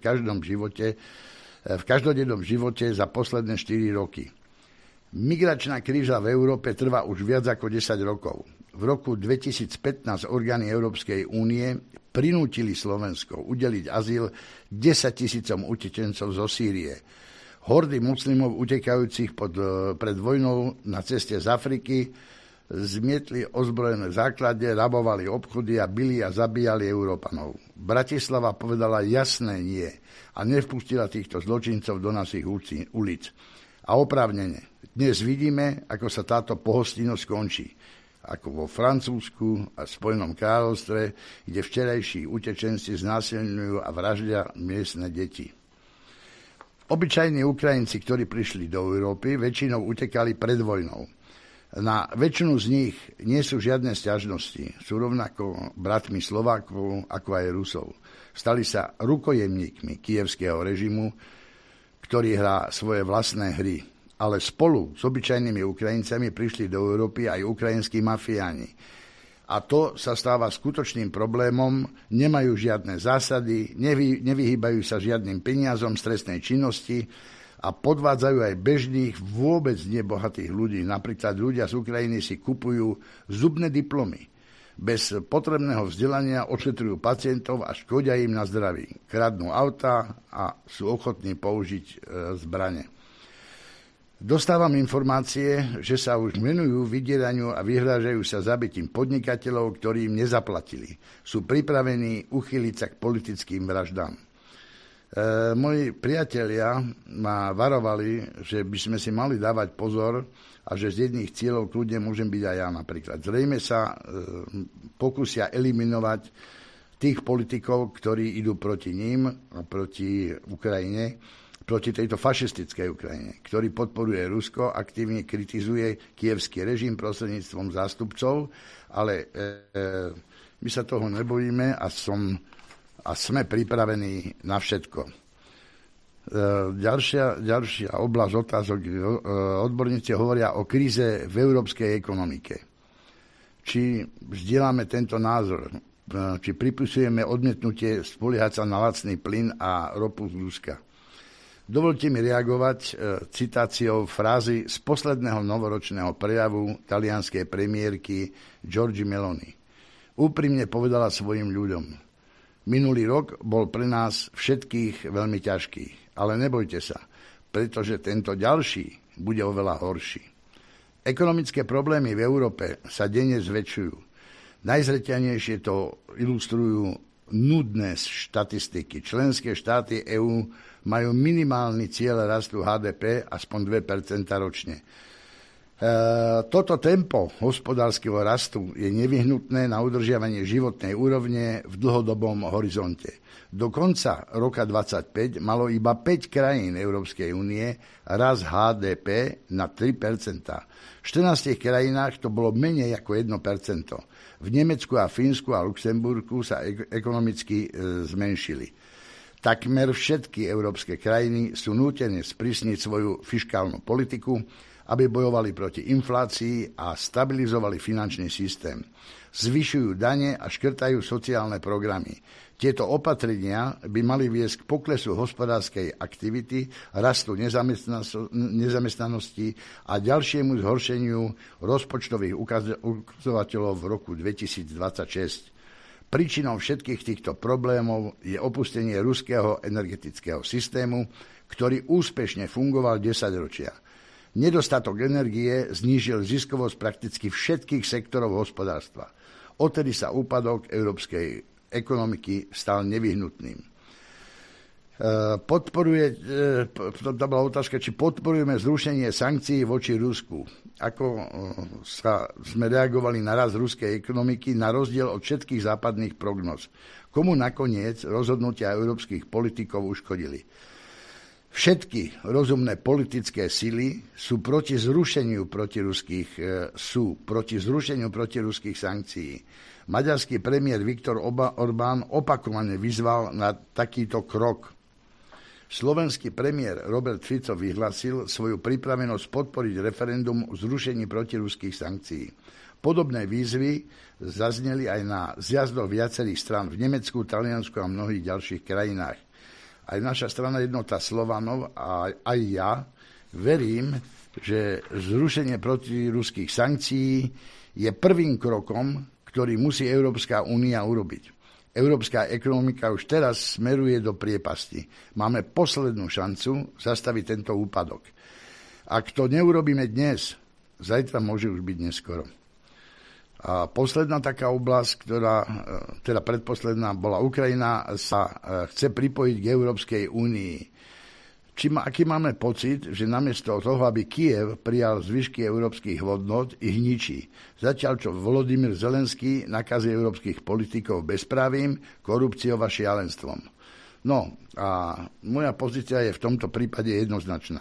každodennom živote za posledné 4 roky. Migračná kríza v Európe trvá už viac ako 10 rokov. V roku 2015 orgány Európskej únie prinútili Slovensko udeliť azyl 10 000 utečencov zo Sýrie. Hordy muslimov utekajúcich pred vojnou na ceste z Afriky zmietli ozbrojené základe, rabovali obchody a bili a zabíjali Európanov. Bratislava povedala jasné nie a nevpustila týchto zločincov do našich ulic. A oprávnene. Dnes vidíme, ako sa táto pohostinnosť končí. Ako vo Francúzsku a Spojenom kráľovstve, kde včerajší utečenci znásilňujú a vraždia miestne deti. Obyčajní Ukrajinci, ktorí prišli do Európy, väčšinou utekali pred vojnou. Na väčšinu z nich nie sú žiadne sťažnosti. Sú rovnako bratmi Slovákov, ako aj Rusov. Stali sa rukojemníkmi kyjevského režimu, ktorý hrá svoje vlastné hry. Ale spolu s obyčajnými Ukrajincami prišli do Európy aj ukrajinskí mafiáni. A to sa stáva skutočným problémom, nemajú žiadne zásady, nevyhýbajú sa žiadnym peniazom z trestnej činnosti a podvádzajú aj bežných, vôbec nebohatých ľudí. Napríklad ľudia z Ukrajiny si kupujú zubné diplomy. Bez potrebného vzdelania ošetrujú pacientov a škodia im na zdraví. Kradnú auta a sú ochotní použiť zbrane. Dostávam informácie, že sa už venujú vydieraniu a vyhrážajú sa zabitím podnikateľov, ktorí im nezaplatili. Sú pripravení uchyliť sa k politickým vraždám. Moji priatelia ma varovali, že by sme si mali dávať pozor a že z jedných cieľov kľudne môžem byť aj ja napríklad. Zrejme sa pokúsia eliminovať tých politikov, ktorí idú proti ním a proti Ukrajine, proti tejto fašistickej Ukrajine, ktorý podporuje Rusko, aktívne kritizuje kyjevský režim prostredníctvom zástupcov, ale my sa toho nebojíme a sme pripravení na všetko. Ďalšia oblasť otázok. Odborníci hovoria o kríze v európskej ekonomike. Či vzdielame tento názor, či pripisujeme odmietnutie spoliehať sa na lacný plyn a ropu z Ruska. Dovolte mi reagovať citáciou frázy z posledného novoročného prejavu talianskej premiérky Giorgia Meloni. Úprimne povedala svojim ľuďom: minulý rok bol pre nás všetkých veľmi ťažký, ale nebojte sa, pretože tento ďalší bude oveľa horší. Ekonomické problémy v Európe sa denne zväčšujú. Najzreteľnejšie to ilustrujú nudné štatistiky. Členské štáty EÚ majú minimálny cieľ rastu HDP aspoň 2% ročne. Toto tempo hospodárskeho rastu je nevyhnutné na udržiavanie životnej úrovne v dlhodobom horizonte. Do konca roka 2025 malo iba 5 krajín Európskej únie rast HDP na 3%. V 14 krajinách to bolo menej ako 1%. V Nemecku a Fínsku a Luxemburgu sa ekonomicky zmenšili. Takmer všetky európske krajiny sú nútené sprísniť svoju fiškálnu politiku, aby bojovali proti inflácii a stabilizovali finančný systém. Zvyšujú dane a škrtajú sociálne programy. Tieto opatrenia by mali viesť k poklesu hospodárskej aktivity, rastu nezamestnanosti a ďalšiemu zhoršeniu rozpočtových ukazovateľov v roku 2026. Príčinou všetkých týchto problémov je opustenie ruského energetického systému, ktorý úspešne fungoval 10 ročia. Nedostatok energie znížil ziskovosť prakticky všetkých sektorov hospodárstva. Odtedy sa úpadok európskej ekonomiky stal nevyhnutným. To bola otázka, či podporujeme zrušenie sankcií voči Rusku. Ako sme reagovali na rast ruskej ekonomiky na rozdiel od všetkých západných prognóz. Komu nakoniec rozhodnutia európskych politikov uškodili? Všetky rozumné politické sily sú proti zrušeniu protiruských sankcií. Maďarský premiér Viktor Orbán opakovane vyzval na takýto krok. Slovenský premiér Robert Fico vyhlásil svoju pripravenosť podporiť referendum o zrušení protiruských sankcií. Podobné výzvy zazneli aj na zjazdoch viacerých strán v Nemecku, Taliansku a mnohých ďalších krajinách. Aj naša strana Jednota Slovanov a aj ja verím, že zrušenie protiruských sankcií je prvým krokom, ktorý musí Európska únia urobiť. Európska ekonomika už teraz smeruje do priepasti. Máme poslednú šancu zastaviť tento úpadok. Ak to neurobíme dnes, zajtra môže už byť neskoro. A posledná taká oblasť, teda predposledná, bola Ukrajina, sa chce pripojiť k Európskej únii. Aký máme pocit, že namiesto toho, aby Kyjev prijal zvyšky európskych hodnot, ich ničí. Zatiaľ, čo Volodymyr Zelenský nakazuje európskych politikov bezprávím, korupciou a šialenstvom. No a moja pozícia je v tomto prípade jednoznačná.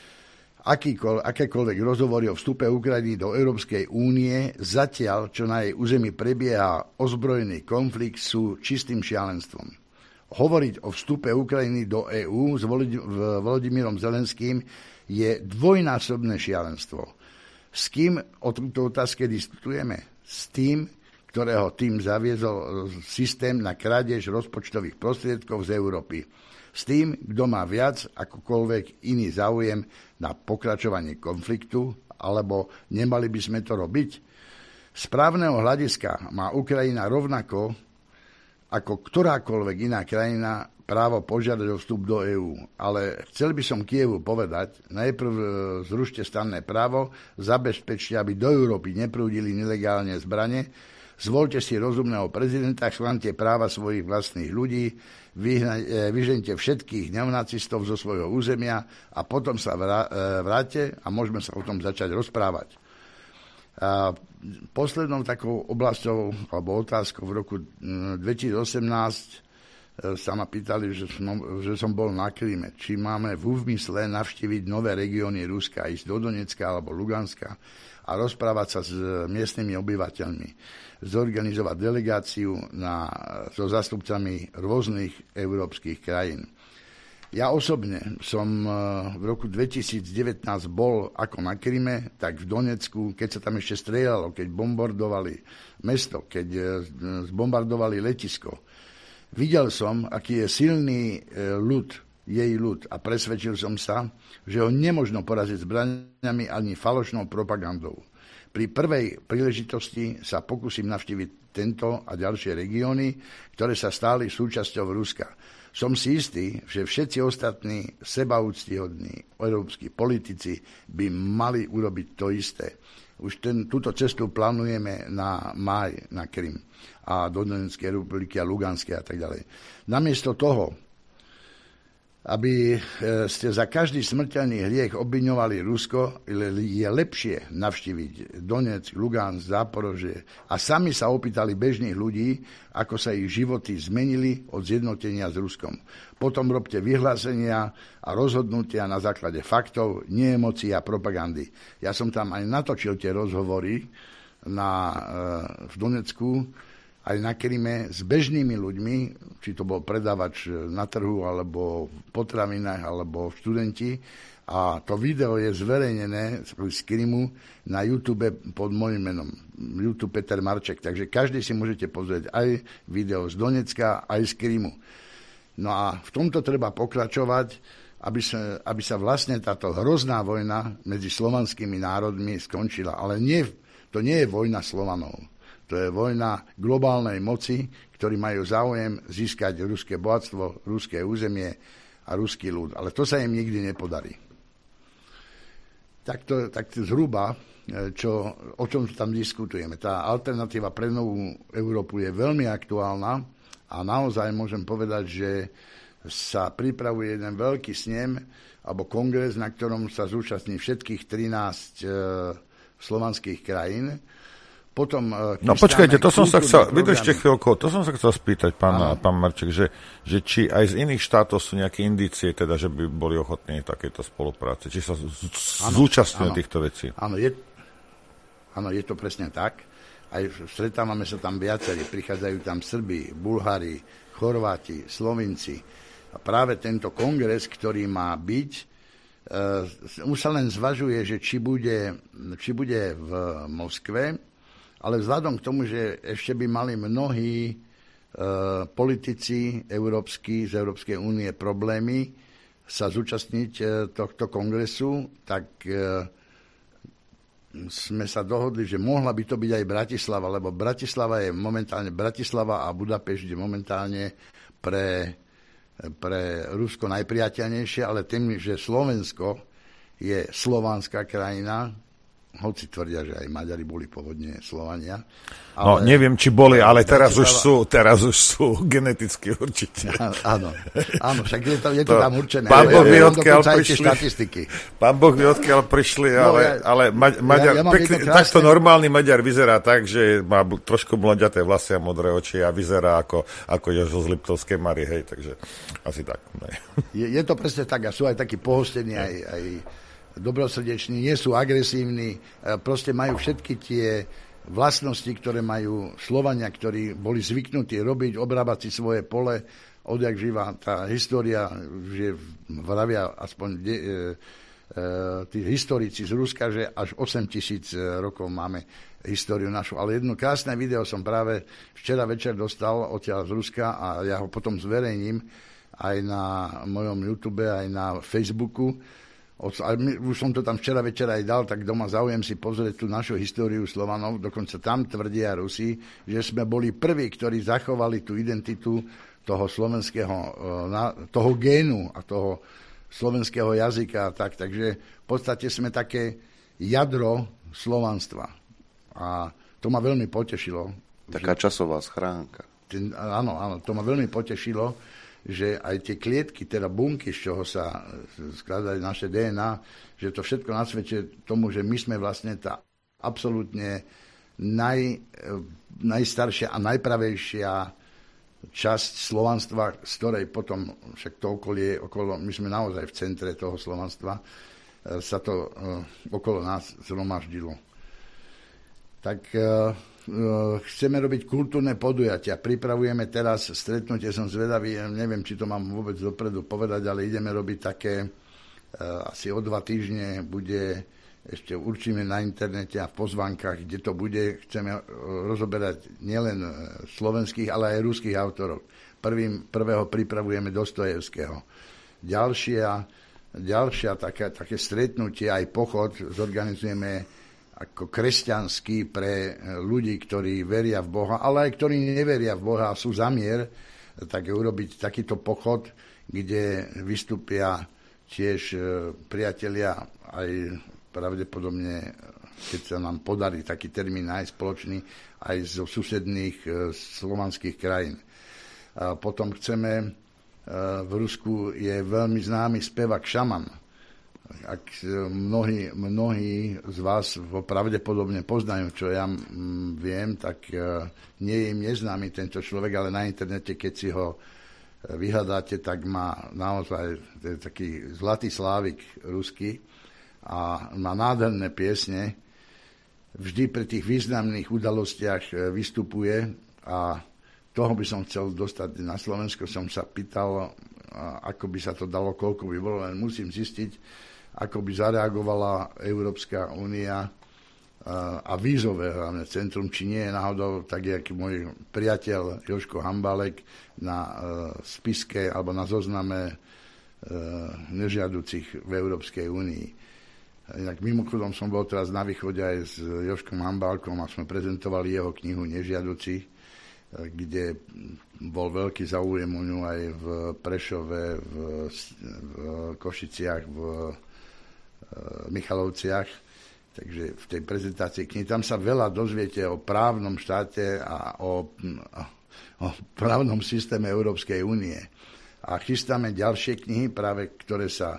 Akékoľvek rozhovory o vstupe Ukrajiny do Európskej únie, zatiaľ, čo na jej území prebieha ozbrojený konflikt, sú čistým šialenstvom. Hovoriť o vstupe Ukrajiny do EÚ s Volodymyrom Zelenským je dvojnásobné šialenstvo. S kým o tomto otázke diskutujeme? S tým, ktorého tým zaviezol systém na krádež rozpočtových prostriedkov z Európy. S tým, kto má viac akokoľvek iný záujem na pokračovanie konfliktu, alebo nemali by sme to robiť? Z právneho hľadiska má Ukrajina rovnako ako ktorákoľvek iná krajina právo požiadať o vstup do EÚ. Ale chcel by som Kyjevu povedať, najprv zrušte stanné právo, zabezpečte, aby do Európy neprúdili nelegálne zbrane, zvolte si rozumného prezidenta, schválite práva svojich vlastných ľudí, vyžente všetkých neonacistov zo svojho územia a potom sa vráte a môžeme sa o tom začať rozprávať. A poslednou takou oblasťou alebo otázkou v roku 2018 sa ma pýtali, že som bol na Kryme. Či máme v úmysle navštíviť nové regióny Ruska, ísť do Donecka alebo Luganska a rozprávať sa s miestnymi obyvateľmi. Zorganizovať delegáciu so zástupcami rôznych európskych krajín. Ja osobne som v roku 2019 bol ako na Kryme, tak v Donecku, keď sa tam ešte strieľalo, keď bombardovali mesto, keď zbombardovali letisko. Videl som, aký je silný jej ľud a presvedčil som sa, že ho nemožno poraziť zbraňami ani falošnou propagandou. Pri prvej príležitosti sa pokúsim navštíviť tento a ďalšie regióny, ktoré sa stali súčasťou Ruska. Som si istý, že všetci ostatní sebaúctihodní európski politici by mali urobiť to isté. Už túto cestu plánujeme na máj na Krym a do Donetskej republiky a Luganskej a tak ďalej. Namiesto toho, aby ste za každý smrteľný hriech obviňovali Rusko, je lepšie navštíviť Donetsk, Lugansk, Záporožie a sami sa opýtali bežných ľudí, ako sa ich životy zmenili od zjednotenia s Ruskom. Potom robte vyhlásenia a rozhodnutia na základe faktov, nie emócií a propagandy. Ja som tam aj natočil tie rozhovory v Donecku, aj na Kryme s bežnými ľuďmi, či to bol predávač na trhu, alebo v potravinách, alebo študenti. A to video je zverejnené z Krymu na YouTube pod môjim menom. YouTube Peter Marček. Takže každý si môžete pozrieť aj video z Donecka, aj z Krymu. No a v tomto treba pokračovať, aby sa vlastne táto hrozná vojna medzi slovanskými národmi skončila. Ale to nie je vojna Slovanov. To je vojna globálnej moci, ktorí majú záujem získať ruské bohatstvo, ruské územie a ruský ľud. Ale to sa im nikdy nepodarí. Tak zhruba, o čom tam diskutujeme. Tá alternatíva pre novú Európu je veľmi aktuálna a naozaj môžem povedať, že sa pripravuje jeden veľký snem alebo kongres, na ktorom sa zúčastní všetkých 13 slovanských krajín. Potom, no počkajte, to som sa chcel, vydržte chvíľku, to som sa chcel spýtať, pán Marček, že či aj z iných štátov sú nejaké indície, teda, že by boli ochotní takéto spolupráce, či sa zúčastňujú týchto vecí. Áno, je to presne tak. Aj stretávame sa tam viacerí, prichádzajú tam Srbi, Bulhári, Chorváti, Slovinci. A práve tento kongres, ktorý má byť, už sa len zvažuje, že či bude v Moskve, ale vzhľadom k tomu, že ešte by mali mnohí politici európsky z Európskej únie problémy sa zúčastniť tohto kongresu, tak sme sa dohodli, že mohla by to byť aj Bratislava, lebo Bratislava a Budapešť je momentálne pre Rusko najpriateľnejšie, ale tým, že Slovensko je slovanská krajina, hoci tvrdia, že aj Maďari boli pôvodne Slovania. Ale, no, neviem, či boli, ale teraz už sú geneticky určite. Áno, však je to tam určené. Pán Boh vie, odkiaľ prišli, ale Maďar, takto normálny Maďar vyzerá tak, že má trošku mladiaté vlasy a modré oči a vyzerá ako Jožo z Liptovskej Mary, hej, takže asi tak. Je to presne tak a sú aj takí pohostení, aj dobrosrdeční, nie sú agresívni, proste majú všetky tie vlastnosti, ktoré majú Slovania, ktorí boli zvyknutí robiť, obrábať si svoje pole, odjak živá. Tá história, že vravia aspoň tí historici z Ruska, že až 8 000 rokov máme históriu našu. Ale jedno krásne video som práve včera večer dostal odtiaľ z Ruska a ja ho potom zverejním aj na mojom YouTube, aj na Facebooku. Už som to tam včera večer aj dal, tak doma záujem si pozrieť tú našu históriu Slovanov. Dokonca tam tvrdia Rusi, že sme boli prví, ktorí zachovali tú identitu toho slovenského, toho génu a toho slovenského jazyka. Takže v podstate sme také jadro slovanstva. A to ma veľmi potešilo. Taká časová schránka. Áno, to ma veľmi potešilo, že aj tie klietky, teda bunky, z čoho sa skladajú naše DNA, že to všetko nasvedčuje tomu, že my sme vlastne tá absolútne najstaršia a najpravejšia časť slovanstva, z ktorej potom však to okolie, my sme naozaj v centre toho slovanstva, sa to okolo nás zhromaždilo. Tak chceme robiť kultúrne podujatia. Pripravujeme teraz stretnutie, som zvedavý, neviem, či to mám vôbec dopredu povedať, ale ideme robiť také, asi o 2 týždne bude, ešte určíme na internete a v pozvánkach, kde to bude, chceme rozoberať nielen slovenských, ale aj ruských autorov. Prvého pripravujeme Dostojevského. Ďalšia také stretnutie, aj pochod zorganizujeme ako kresťanský pre ľudí, ktorí veria v Boha, ale aj ktorí neveria v Boha a sú za mier, tak urobiť takýto pochod, kde vystúpia tiež priatelia aj pravdepodobne, keď sa nám podarí taký termín nájsť spoločný, aj zo susedných slovanských krajín. A potom chceme, v Rusku je veľmi známy spevák Šaman. Ak mnohí z vás ho pravdepodobne poznajú, čo ja viem, tak nie je im neznámy tento človek, ale na internete, keď si ho vyhľadáte, tak má naozaj taký zlatý slávik ruský a má nádherné piesne. Vždy pri tých významných udalostiach vystupuje a toho by som chcel dostať na Slovensko. Som sa pýtal, ako by sa to dalo, koľko by bolo, len musím zistiť, ako by zareagovala Európska únia a vízové hlavne centrum, či nie je náhodou tak, jak môj priateľ Jožko Hambálek na spiske alebo na zozname nežiaducich v Európskej únii. Inak mimochodom som bol teraz na východe aj s Jožkom Hambálkom a sme prezentovali jeho knihu Nežiaduci, kde bol veľký záujem o ňu aj v Prešove, v Košiciach, v Michalovciach. Takže v tej prezentácii knihy tam sa veľa dozviete o právnom štáte a o právnom systéme Európskej únie. A chystáme ďalšie knihy, práve ktoré sa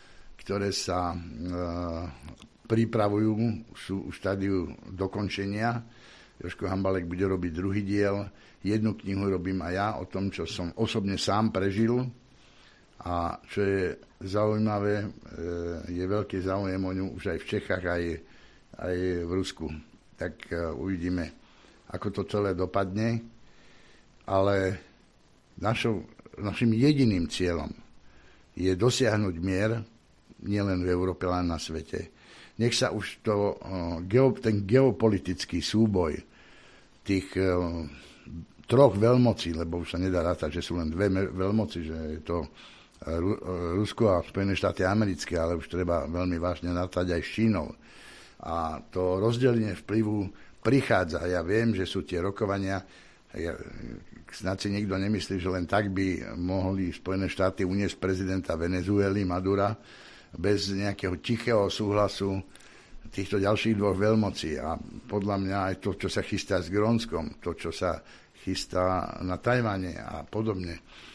pripravujú, sú v štádiu dokončenia. Jožko Hambalek bude robiť druhý diel. Jednu knihu robím aj ja o tom, čo som osobne sám prežil. A čo je zaujímavé, je veľký záujem o ňu už aj v Čechách, aj v Rusku. Tak uvidíme, ako to celé dopadne. Ale našim jediným cieľom je dosiahnuť mier nielen v Európe, ale na svete. Nech sa už ten geopolitický súboj tých troch veľmocí, lebo už sa nedá rátať, že sú len dve veľmoci, že je to Rusko a Spojené štáty americké, ale už treba veľmi vážne rátať aj s Čínou. A to rozdelenie vplyvu prichádza. Ja viem, že sú tie rokovania. Snad si nikto nemyslí, že len tak by mohli Spojené štáty uniesť prezidenta Venezuely, Madura, bez nejakého tichého súhlasu týchto ďalších dvoch veľmocí. A podľa mňa aj to, čo sa chystá s Grónskom, to, čo sa chystá na Tajvane a podobne,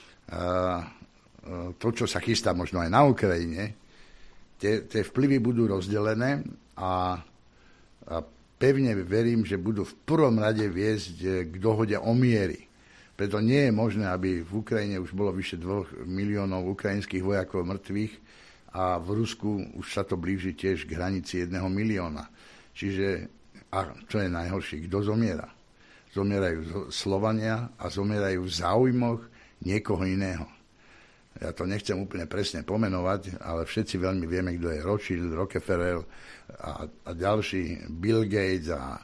to, čo sa chystá možno aj na Ukrajine, tie vplyvy budú rozdelené a pevne verím, že budú v prvom rade viesť k dohode o miery. Preto nie je možné, aby v Ukrajine už bolo vyše 2 miliónov ukrajinských vojakov mŕtvych a v Rusku už sa to blíži tiež k hranici 1 milióna. Čiže, a čo je najhoršie, kto zomiera? Zomierajú Slovania a zomierajú v záujmoch niekoho iného. Ja to nechcem úplne presne pomenovať, ale všetci veľmi vieme, kto je Rothschild, Rockefeller a ďalší, Bill Gates a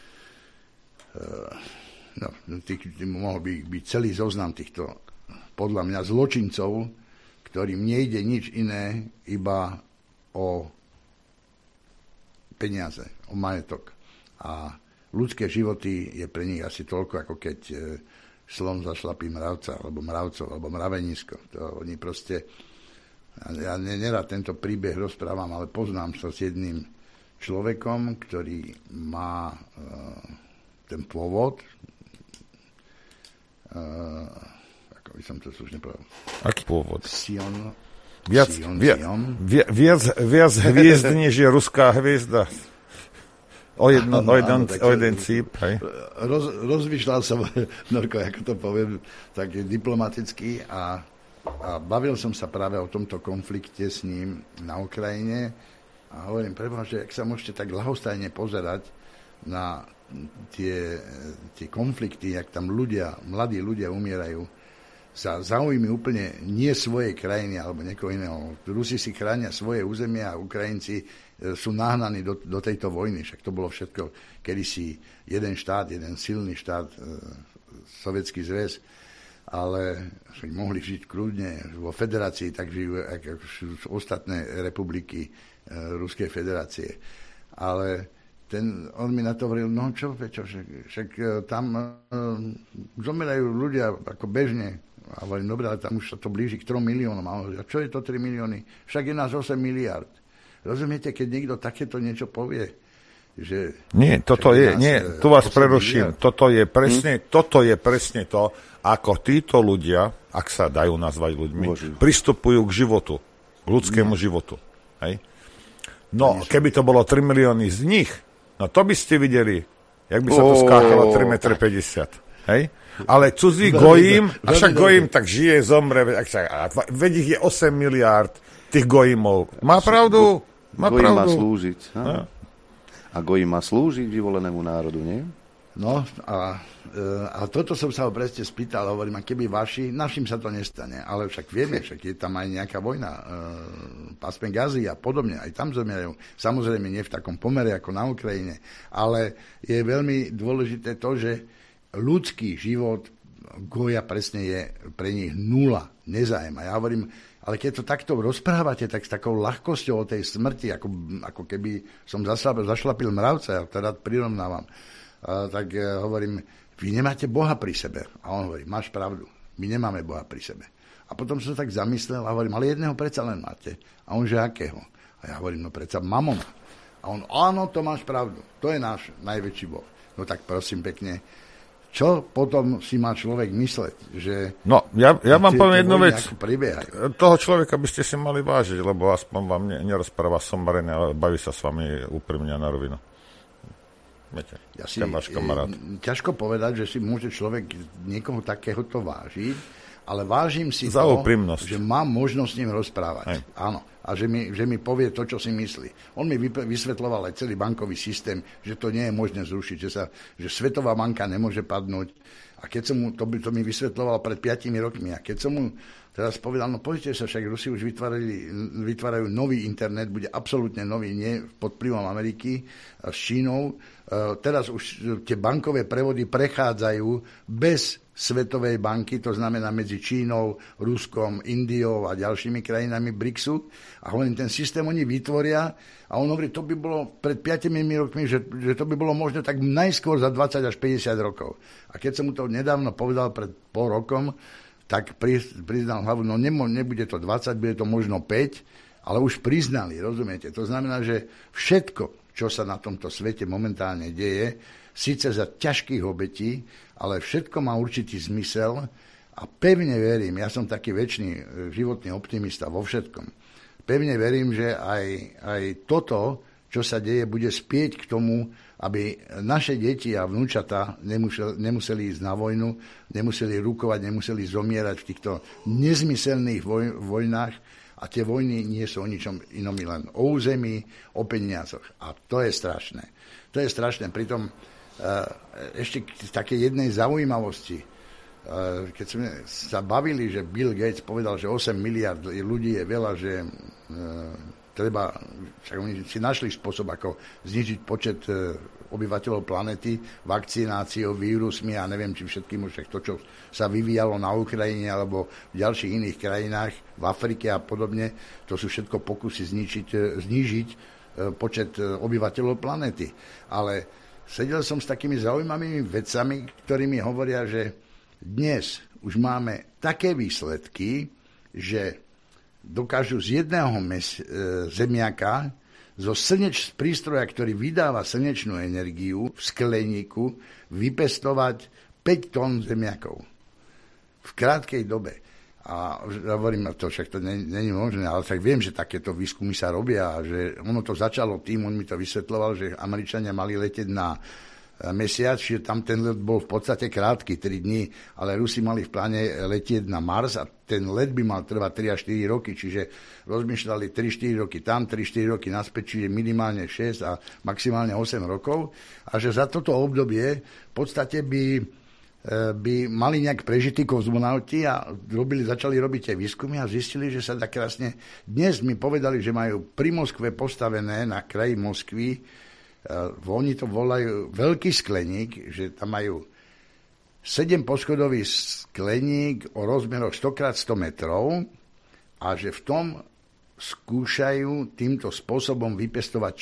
mohol byť celý zoznam týchto, podľa mňa, zločincov, ktorým nejde nič iné, iba o peniaze, o majetok. A ľudské životy je pre nich asi toľko, ako keď slon zašlapí mravca, alebo mravcov, alebo mravenisko. To oni proste, ja nerad tento príbeh rozprávam, ale poznám sa s jedným človekom, ktorý má ten pôvod, ako by som to slušne povedal. Aký pôvod? Sion. Viac hviezd, než je ruská hviezda. O jeden cíp. Rozmýšľal som, Norko, ako to poviem, tak diplomaticky a bavil som sa práve o tomto konflikte s ním na Ukrajine a hovorím, preboha, že ak sa môžete tak ľahostajne pozerať na tie konflikty, jak tam mladí ľudia umierajú, sa zaujími úplne nie svojej krajiny alebo niekoho iného. Rusi si chránia svoje územie a Ukrajinci sú nahnaní do tejto vojny. Však to bolo všetko kedysi jeden silný štát, Sovietský zväz, ale mohli žiť kľudne vo federácii, tak žijú ako ostatné republiky Ruskej federácie. Ale on mi na to hovoril, no čo, však tam zomierajú ľudia ako bežne. A hovorím, dobre, ale tam už sa to blíži k 3 miliónom. A on hovorí, a čo je to 3 milióny? Však je nás 8 miliard. Rozumiete, keď niekto takéto niečo povie, že... Nie, tu vás preruším. Toto je presne to, ako títo ľudia, ak sa dajú nazvať ľuďmi, pristupujú k životu, k ľudskému životu. Hej? No, keby to bolo 3 milióny z nich, no to by ste videli, jak by sa to skákalo 3,50 m. Hej? Ale cudzí gojím, a však gojím tak žije, zomre, veď ich je 8 miliárd tých gojimov. Má pravdu? Gojím má slúžiť. A gojím má slúžiť vyvolenému národu, nie? No, a toto som sa ho presne spýtal, hovorím, a keby našim sa to nestane, ale však vieme, však je tam aj nejaká vojna, pásme Gazy a podobne, aj tam zomierajú. Samozrejme nie v takom pomere ako na Ukrajine, ale je veľmi dôležité to, že ľudský život Goja presne je pre nich nula, nezájem. A ja hovorím, ale keď to takto rozprávate, tak s takou ľahkosťou o tej smrti, ako keby som zašlapil mravca, ja to rád prirovnávam, tak hovorím, vy nemáte Boha pri sebe. A on hovorí, máš pravdu, my nemáme Boha pri sebe. A potom som sa tak zamyslel a hovorím, ale jedného predsa len máte. A on, že akého? A ja hovorím, no predsa Mamona. A on, áno, to máš pravdu, to je náš najväčší Boh. No tak prosím pekne, čo potom si má človek mysleť? Že no, ja vám poviem jednu vec. Toho človeka by ste si mali vážiť, lebo aspoň vám nerozpráva somarené, ale baví sa s vami úprimne a na rovinu. Viete, ten váš kamarát. Ťažko povedať, že si môže človek niekoho takéhoto vážiť, ale vážim si za to, úprimnosť, že mám možnosť s ním rozprávať. Hej. Áno. A že mi povie to, čo si myslí. On mi vysvetľoval aj celý bankový systém, že to nie je možné zrušiť, že Svetová banka nemôže padnúť. A keď som mu, to mi vysvetľoval pred 5 rokmi, a keď som mu teraz povedal, no pozrite sa, však Rusi už vytvárajú nový internet, bude absolútne nový, nie pod vplyvom Ameriky a s Čínou. Teraz už tie bankové prevody prechádzajú bez Svetovej banky, to znamená medzi Čínou, Ruskom, Indiou a ďalšími krajinami BRICSu. A hovorím, ten systém oni vytvoria a on hovorí, to by bolo pred 5 rokmi, že to by bolo možné tak najskôr za 20 až 50 rokov. A keď som mu to nedávno povedal pred pol rokom, tak priznal hlavu, no nebude to 20, bude to možno 5, ale už priznali, rozumiete? To znamená, že všetko, čo sa na tomto svete momentálne deje, síce za ťažkých obetí, ale všetko má určitý zmysel a pevne verím, ja som taký večný životný optimista vo všetkom, pevne verím, že aj toto, čo sa deje, bude spieť k tomu, aby naše deti a vnúčatá nemuseli ísť na vojnu, nemuseli rukovať, nemuseli zomierať v týchto nezmyselných vojnách. A tie vojny nie sú o ničom inom, len o území, o peniazoch. A to je strašné. To je strašné. Pritom ešte také jednej zaujímavosti. Keď sme sa bavili, že Bill Gates povedal, že 8 miliard ľudí je veľa, že treba, však oni si našli spôsob, ako znižiť počet obyvateľov planety, vakcináciou, vírusmi a neviem, či všetkým už to, čo sa vyvíjalo na Ukrajine alebo v ďalších iných krajinách, v Afrike a podobne, to sú všetko pokusy znížiť počet obyvateľov planety. Ale sedel som s takými zaujímavými vecami, ktorí mi hovoria, že dnes už máme také výsledky, že dokážu z jedného zemiaka zo prístroja, ktorý vydáva slnečnú energiu v skleníku, vypestovať 5 tón zemiakov v krátkej dobe. A hovorím, to však to není možné, ale tak viem, že takéto výskumy sa robia a že ono to začalo tým, on mi to vysvetľoval, že Američania mali letieť na mesiac, čiže tam ten let bol v podstate krátky, 3 dní, ale Rusi mali v pláne letieť na Mars a ten let by mal trvať 3 až 4 roky, čiže rozmýšľali 3-4 roky tam, 3-4 roky naspäť, čiže minimálne 6 a maximálne 8 rokov a že za toto obdobie v podstate by mali nejak prežití kozmonauti a začali robiť tie výskumy a zistili, že sa tak krásne. Dnes mi povedali, že majú pri Moskve postavené na kraji Moskvy, oni to volajú veľký skleník, že tam majú 7-poschodový skleník o rozmeroch 100x100 metrov a že v tom skúšajú týmto spôsobom vypestovať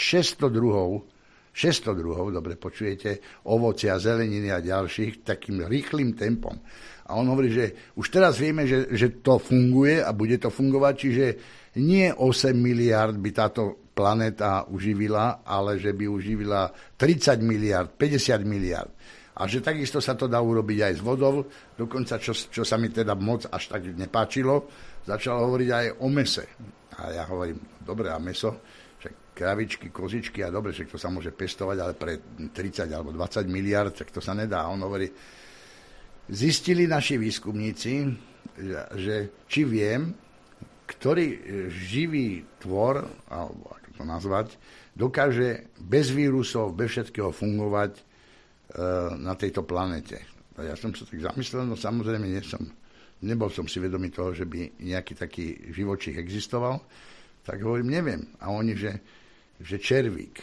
600 druhov, dobre počujete, ovocia, zeleniny a ďalších takým rýchlým tempom. A on hovorí, že už teraz vieme, že to funguje a bude to fungovať, čiže nie 8 miliard by táto planéta uživila, ale že by uživila 30 miliard, 50 miliard. A že takisto sa to dá urobiť aj s vodou, dokonca, čo sa mi teda moc až tak nepáčilo, začal hovoriť aj o mese. A ja hovorím, dobre, a meso, však kravičky, kozičky, a dobre, že to sa môže pestovať, ale pre 30 alebo 20 miliard, tak to sa nedá. A on hovorí, zistili naši výskumníci, že či viem, ktorý živý tvor, alebo ako to nazvať, dokáže bez vírusov, bez všetkého fungovať na tejto planete. A ja som sa tak zamyslel, no samozrejme nebol som si vedomý toho, že by nejaký taký živočích existoval, tak hovorím, neviem. A oni, že červík,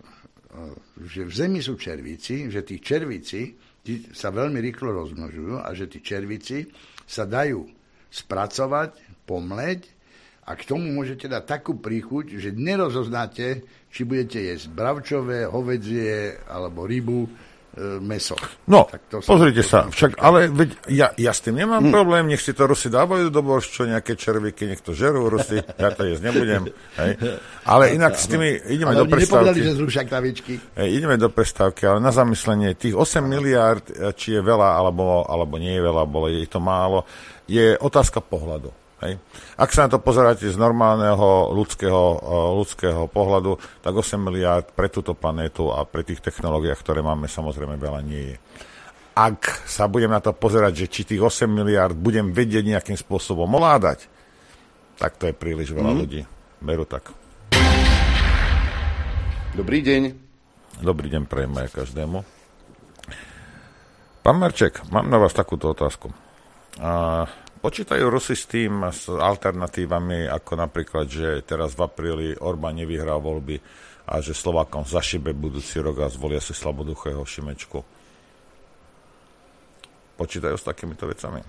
že v Zemi sú červíci, že tí červíci sa veľmi rýchlo rozmnožujú a že tí červíci sa dajú spracovať, pomleť a k tomu môžete dať takú príchuť, že nerozoznáte, či budete jesť bravčové, hovädzie alebo rybu, mäso. No, pozrite sa, však, ale veď ja s tým nemám problém, nech si to Rusi dávajú do boršču, nejaké červíky, nech to žerú Rusi, ja to jesť nebudem. Hej. Ale inak s tými, ideme do prestávky. Že zrušia kravičky. Ideme do prestávky, ale na zamyslenie, tých 8 miliárd, či je veľa, alebo nie je veľa, alebo je to málo, je otázka pohľadu. Hej. Ak sa na to pozeráte z normálneho ľudského pohľadu, tak 8 miliárd pre túto planétu a pre tých technológiách, ktoré máme, samozrejme veľa nie je. Ak sa budem na to pozerať, že či tých 8 miliárd budem vedieť nejakým spôsobom ovládať, tak to je príliš veľa ľudí. Beru tak. Dobrý deň. Dobrý deň prajem aj každému. Pán Marček, mám na vás takúto otázku. Počítajú Rusi s tým, s alternatívami, ako napríklad, že teraz v apríli Orbán nevyhrá voľby a že Slovákom zašibe budúci rok a zvolia si slaboduchého Šimečku. Počítajú s takýmito vecami?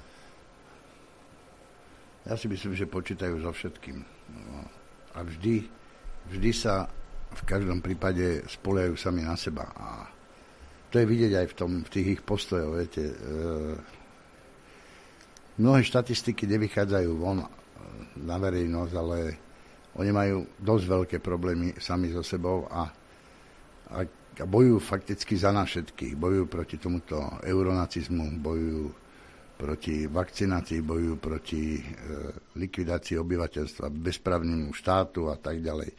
Ja si myslím, že počítajú so všetkým. A vždy sa v každom prípade spoliehajú sami na seba. A to je vidieť aj v tých ich postojoch, viete. Mnohé štatistiky nevychádzajú von na verejnosť, ale oni majú dosť veľké problémy sami so sebou a bojujú fakticky za nás všetkých. Bojujú proti tomuto euronacizmu, bojujú proti vakcinácii, bojujú proti likvidácii obyvateľstva, bezprávnemu štátu a tak ďalej.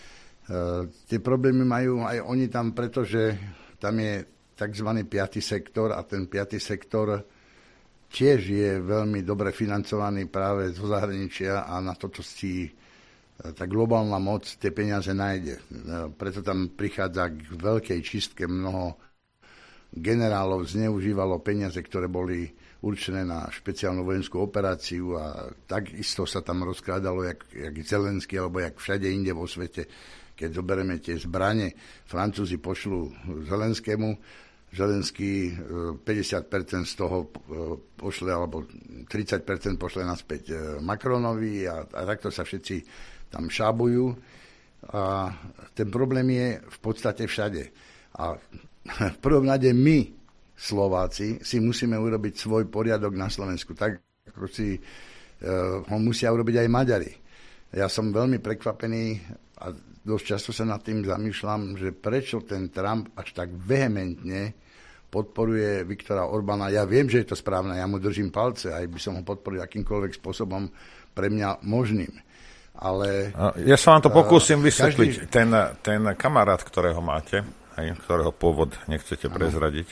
Tie problémy majú aj oni tam, pretože tam je tzv. 5. sektor a ten 5. sektor tiež je veľmi dobre financovaný práve zo zahraničia a na to, čo si tá globálna moc tie peniaze nájde. Preto tam prichádza k veľkej čistke. Mnoho generálov zneužívalo peniaze, ktoré boli určené na špeciálnu vojenskú operáciu a takisto sa tam rozkrádalo, jak Zelenský, alebo jak všade inde vo svete. Keď zoberieme tie zbrane, Francúzi pošlú Zelenskému, Zelenský 50% z toho pošle, alebo 30% pošle naspäť Macronovi a takto sa všetci tam šábujú. A ten problém je v podstate všade. A v prvom rade my, Slováci, si musíme urobiť svoj poriadok na Slovensku, tak ako si ho musia urobiť aj Maďari. Ja som veľmi prekvapený a dosť často sa nad tým zamýšľam, že prečo ten Trump až tak vehementne podporuje Viktora Orbána. Ja viem, že je to správne, ja mu držím palce, aj by som ho podporil akýmkoľvek spôsobom pre mňa možným. Ale ja sa vám to pokúsim vysvetliť. Ten kamarát, ktorého máte, ktorého pôvod nechcete prezradiť,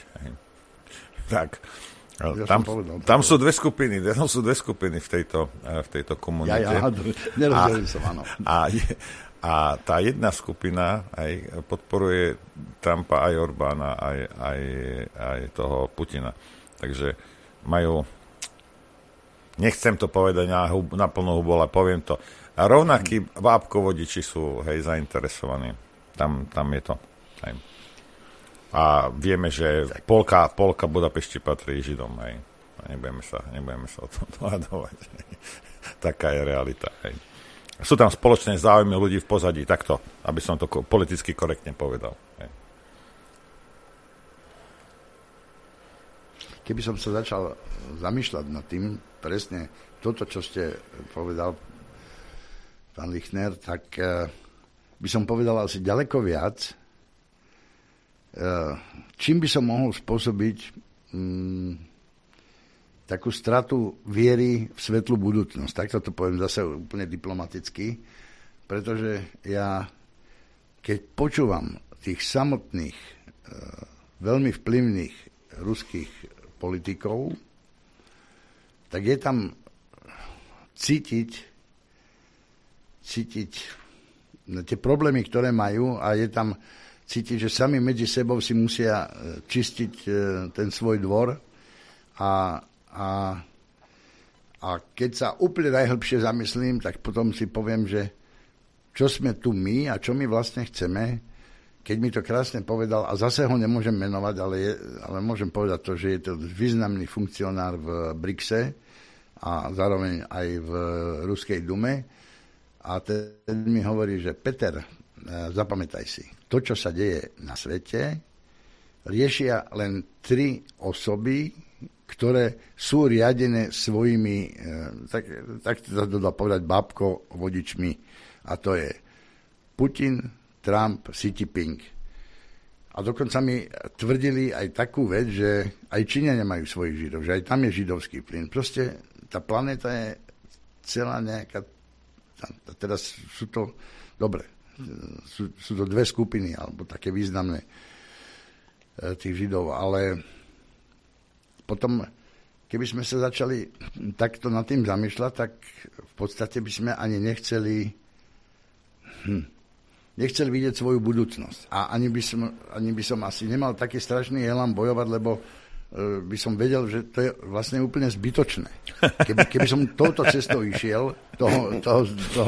tak tam sú dve skupiny v tejto komunite. Nerozdelil som, áno. A tá jedna skupina aj podporuje Trumpa, aj Orbána, aj toho Putina. Takže majú, nechcem to povedať na plnú hubu, ale poviem to, a rovnakí vápkovodiči sú zainteresovaní. Tam je to. Hej. A vieme, že polka Budapešti patrí Židom. Hej. Nebudeme sa o tom dohadovať. Taká je realita. Hej. Sú tam spoločné záujmy ľudí v pozadí, takto, aby som to politicky korektne povedal. Keby som sa začal zamýšľať nad tým, presne toto, čo ste povedal, pán Lichner, tak by som povedal asi ďaleko viac, čím by som mohol spôsobiť takú stratu viery v svetlú budúcnosť. Takto to poviem zase úplne diplomaticky, pretože ja, keď počúvam tých samotných, veľmi vplyvných ruských politikov, tak je tam cítiť tie problémy, ktoré majú a je tam cítiť, že sami medzi sebou si musia čistiť ten svoj dvor a keď sa úplne najhlbšie zamyslím, tak potom si poviem, že čo sme tu my a čo my vlastne chceme, keď mi to krásne povedal, a zase ho nemôžem menovať, ale môžem povedať to, že je to významný funkcionár v BRICSe a zároveň aj v Ruskej dume. A ten mi hovorí, že Peter, zapamätaj si, to, čo sa deje na svete, riešia len 3 osoby, ktoré sú riadené svojimi, tak to dá povedať, bábko vodičmi. A to je Putin, Trump, Xi Jinping. A dokonca mi tvrdili aj takú vec, že aj Číňania majú svojich Židov, že aj tam je židovský plyn. Proste tá planéta je celá nejaká... Teraz sú to... Dobre, sú to 2 skupiny, alebo také významné tých Židov, ale potom, keby sme sa začali takto nad tým zamýšľať, tak v podstate by sme ani nechceli vidieť svoju budúcnosť. A ani by som asi nemal taký strašný elán bojovať, lebo by som vedel, že to je vlastne úplne zbytočné. Keby som touto cestou išiel, toho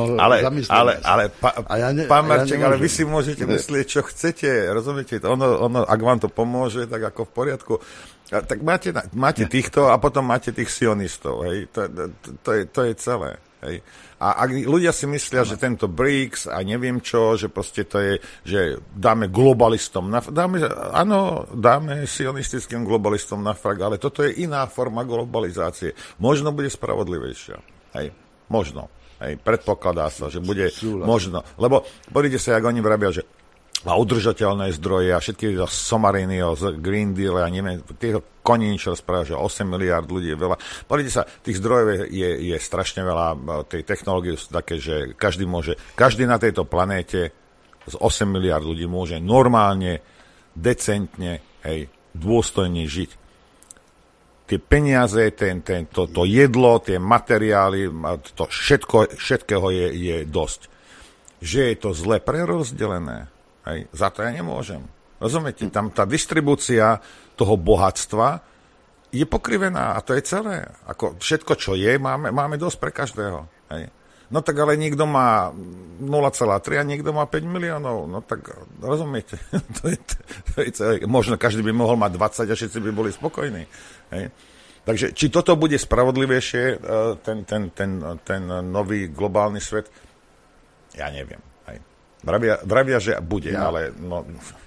pán Marček, ale vy si môžete myslieť, čo chcete, rozumiete? Ono, ak vám to pomôže, tak ako v poriadku. Tak máte týchto a potom máte tých sionistov. Hej? To je celé. Hej. A ak ľudia si myslia, že tento BRICS a neviem čo, že proste to je, že dáme globalistom dáme sionistickým globalistom na frak, ale toto je iná forma globalizácie. Možno bude spravodlivejšia. Hej. Možno. Hej. Predpokladá sa, že bude možno. Lebo podíte sa, jak oni vravia, že a udržateľné zdroje a všetky somariny z Green Deal a neviem, týchto konín, čo rozpráva, že 8 miliárd ľudí je veľa. Pozrite sa, tých zdrojov je strašne veľa, tej technológie sú také, že každý na tejto planéte z 8 miliárd ľudí môže normálne, decentne, dôstojne žiť. Tie peniaze, to jedlo, tie materiály, to všetkého je dosť. Že je to zle prerozdelené, za to ja nemôžem. Rozumiete? Tam tá distribúcia toho bohatstva je pokrivená a to je celé. Ako všetko, čo je, máme dosť pre každého. Hej. No tak ale niekto má 0,3 a niekto má 5 miliónov. No tak rozumiete? to je celé. Možno každý by mohol mať 20 a všetci by boli spokojní. Hej. Takže či toto bude spravodlivejšie, ten nový globálny svet, ja neviem. Vravia, že bude, ale no...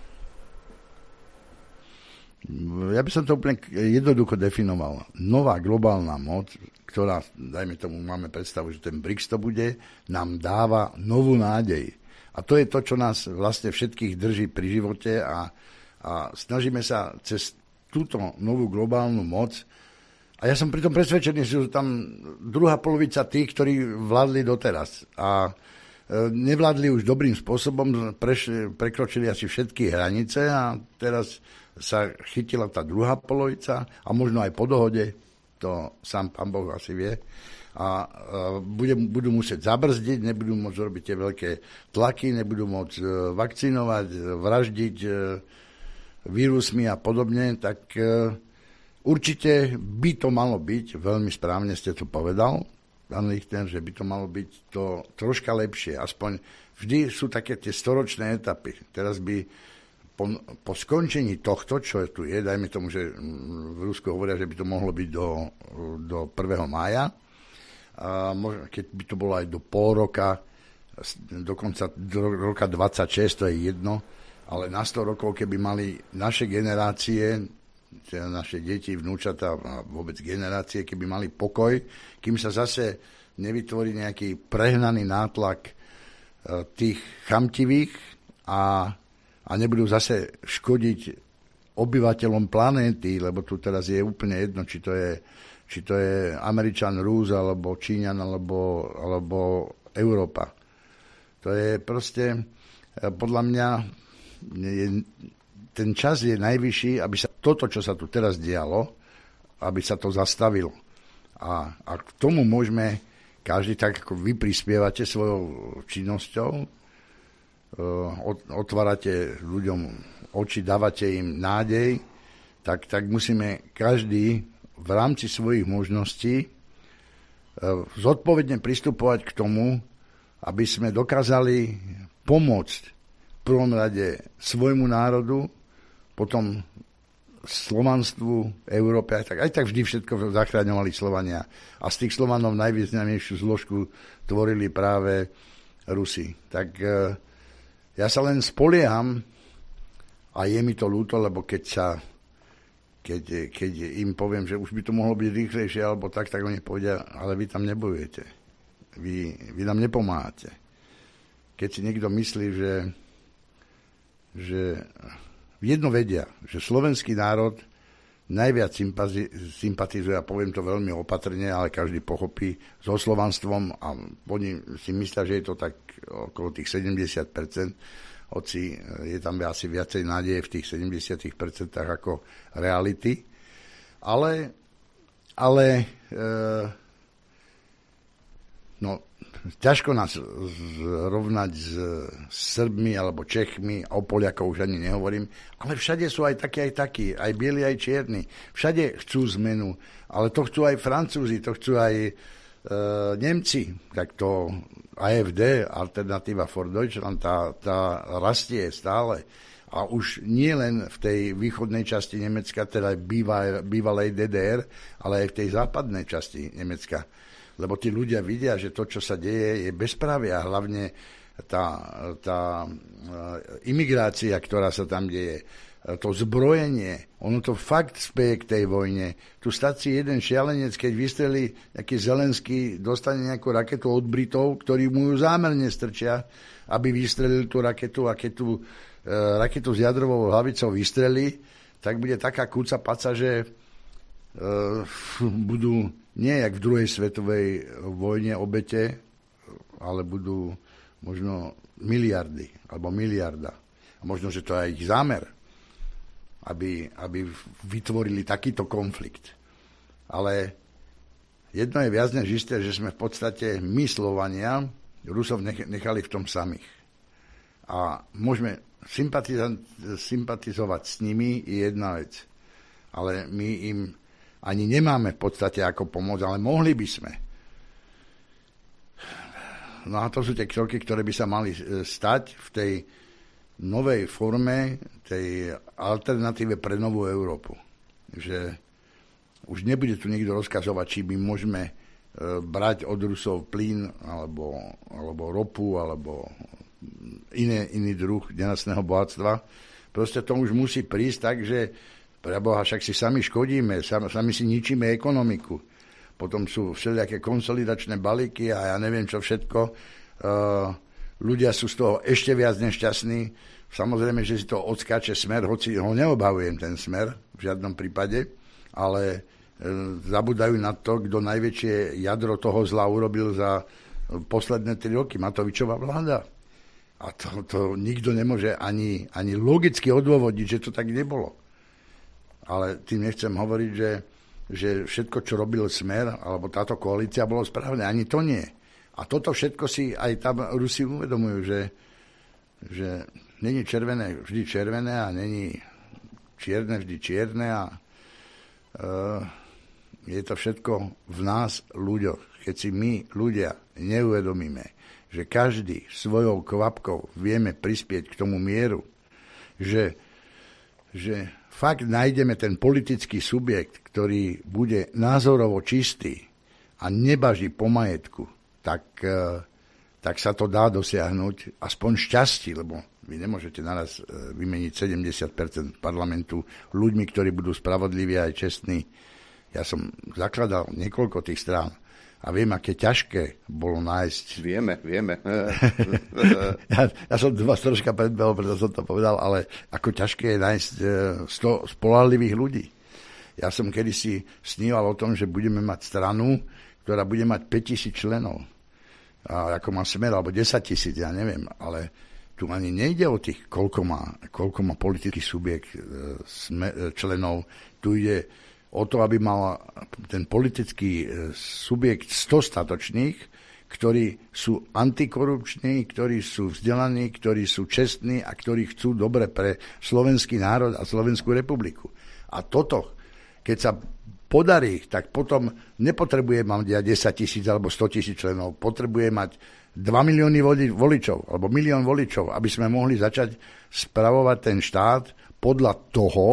Ja by som to úplne jednoducho definoval. Nová globálna moc, ktorá, dajme tomu, máme predstavu, že ten BRICS to bude, nám dáva novú nádej. A to je to, čo nás vlastne všetkých drží pri živote a snažíme sa cez túto novú globálnu moc. A ja som pritom presvedčený, že sú tam druhá polovica tých, ktorí vládli doteraz. A nevládli už dobrým spôsobom, prekročili asi všetky hranice a teraz sa chytila tá druhá polovica a možno aj po dohode, to sám pán Boh asi vie, a budú musieť zabrzdiť, nebudú môcť robiť tie veľké tlaky, nebudú môcť vakcinovať, vraždiť vírusmi a podobne, tak určite by to malo byť, veľmi správne ste to povedal, pán Lichter, že by to malo byť to troška lepšie. Aspoň vždy sú také tie storočné etapy. Teraz by po skončení tohto, čo tu je, dajme tomu, že v Rusku hovoria, že by to mohlo byť do 1. mája, a keď by to bolo aj do pol roka, dokonca do roka 26, to je jedno, ale na 100 rokov, keby mali naše generácie, naše deti, vnúčatá a vôbec generácie, keby mali pokoj, kým sa zase nevytvorí nejaký prehnaný nátlak tých chamtivých a nebudú zase škodiť obyvateľom planéty, lebo tu teraz je úplne jedno, či to je Američan, Rus, alebo Číňan, alebo Európa. To je proste, podľa mňa, ten čas je najvyšší, aby sa toto, čo sa tu teraz dialo, aby sa to zastavilo. A k tomu môžeme, každý tak, ako vy prispievate svojou činnosťou, otvárate ľuďom oči, dávate im nádej, tak musíme každý v rámci svojich možností zodpovedne pristupovať k tomu, aby sme dokázali pomôcť v prvom rade svojmu národu, potom slovanstvu, Európe, aj tak vždy všetko zachraňovali Slovania. A z tých Slovanov najvýznamnejšiu zložku tvorili práve Rusi. Tak ja sa len spolieham, A je mi to ľúto, lebo keď im poviem, že už by to mohlo byť rýchlejšie alebo tak oni povedia, ale vy tam nebojujete. Vy nám nepomáhate. Keď si niekto myslí, že jedno vedia, že slovenský národ najviac sympatizuje, a poviem to veľmi opatrne, ale každý pochopí, so slovanstvom, a oni si myslia, že je to tak okolo tých 70%, hoci je tam asi viacej nádeje v tých 70% ako reality. Ale ťažko nás zrovnať s Srbmi alebo Čechmi, o Poliakov už ani nehovorím, ale všade sú aj takí, aj bieli, aj čierni. Všade chcú zmenu, ale to chcú aj Francúzi, to chcú aj Nemci. Tak to AfD, Alternativa for Deutschland, tá rastie stále. A už nie len v tej východnej časti Nemecka, teda bývalej DDR, ale aj v tej západnej časti Nemecka. Lebo tí ľudia vidia, že to, čo sa deje, je bezprávie, a hlavne tá imigrácia, ktorá sa tam deje, to zbrojenie, ono to fakt speje k tej vojne. Tu stačí jeden šialenec, keď vystrelí nejaký Zelenský, dostane nejakú raketu od Britov, ktorí mu ju zámerne strčia, aby vystrelil tú raketu, a keď tú raketu s jadrovou hlavicou vystrelí, tak bude taká kúca paca, že budú nie jak v druhej svetovej vojne obete, ale budú možno miliardy, alebo miliarda. A možno, že to je ich zámer, aby vytvorili takýto konflikt. Ale jedno je viac než isté, že sme v podstate my, Slovania, Rusov nechali v tom samých. A môžeme sympatizovať s nimi, je jedna vec. Ale my im ani nemáme v podstate ako pomôcť, ale mohli by sme. No a to sú tie kroky, ktoré by sa mali stať v tej novej forme, tej alternatíve pre novú Európu. Že už nebude tu niekto rozkazovať, či my môžeme brať od Rusov plyn, alebo ropu, alebo iný druh nerastného bohatstva. Proste to už musí prísť tak, že preboha, však si sami škodíme, sami si ničíme ekonomiku. Potom sú všelijaké konsolidačné balíky a ja neviem čo všetko. Ľudia sú z toho ešte viac nešťastní. Samozrejme, že si to odskáče Smer, hoci ho neobhavujem ten Smer v žiadnom prípade, ale zabúdajú na to, kto najväčšie jadro toho zla urobil za posledné 3 roky. Matovičová vláda. A to nikto nemôže ani logicky odôvodiť, že to tak nebolo. Ale tým nechcem hovoriť, že všetko, čo robil Smer, alebo táto koalícia, bolo správne. Ani to nie. A toto všetko si aj tam Rusi uvedomujú, že není červené vždy červené a není čierne vždy čierne a je to všetko v nás, ľuďoch. Keď si my, ľudia, neuvedomíme, že každý svojou kvapkou vieme prispieť k tomu mieru, že fakt nájdeme ten politický subjekt, ktorý bude názorovo čistý a nebaží po majetku, tak sa to dá dosiahnuť aspoň šťastí, lebo vy nemôžete naraz vymeniť 70% parlamentu ľuďmi, ktorí budú spravodliví a aj čestní. Ja som zakladal niekoľko tých strán a viem, aké ťažké bolo nájsť. Vieme. Ja som vás troška predbehol, preto som to povedal, ale ako ťažké je nájsť 100 spoľahlivých ľudí. Ja som kedysi sníval o tom, že budeme mať stranu, ktorá bude mať 5,000 členov. A ako má Smer, alebo 10,000, ja neviem, ale tu ani nejde o tých, koľko má politický subjekt členov. Tu ide o to, aby mal ten politický subjekt 100 statočných, ktorí sú antikorupční, ktorí sú vzdelaní, ktorí sú čestní a ktorí chcú dobre pre slovenský národ a Slovenskú republiku. A toto, keď sa podarí, tak potom nepotrebuje mať 10,000 alebo 100,000 členov, potrebuje mať 2 milióny voličov alebo 1 milión voličov, aby sme mohli začať spravovať ten štát podľa toho,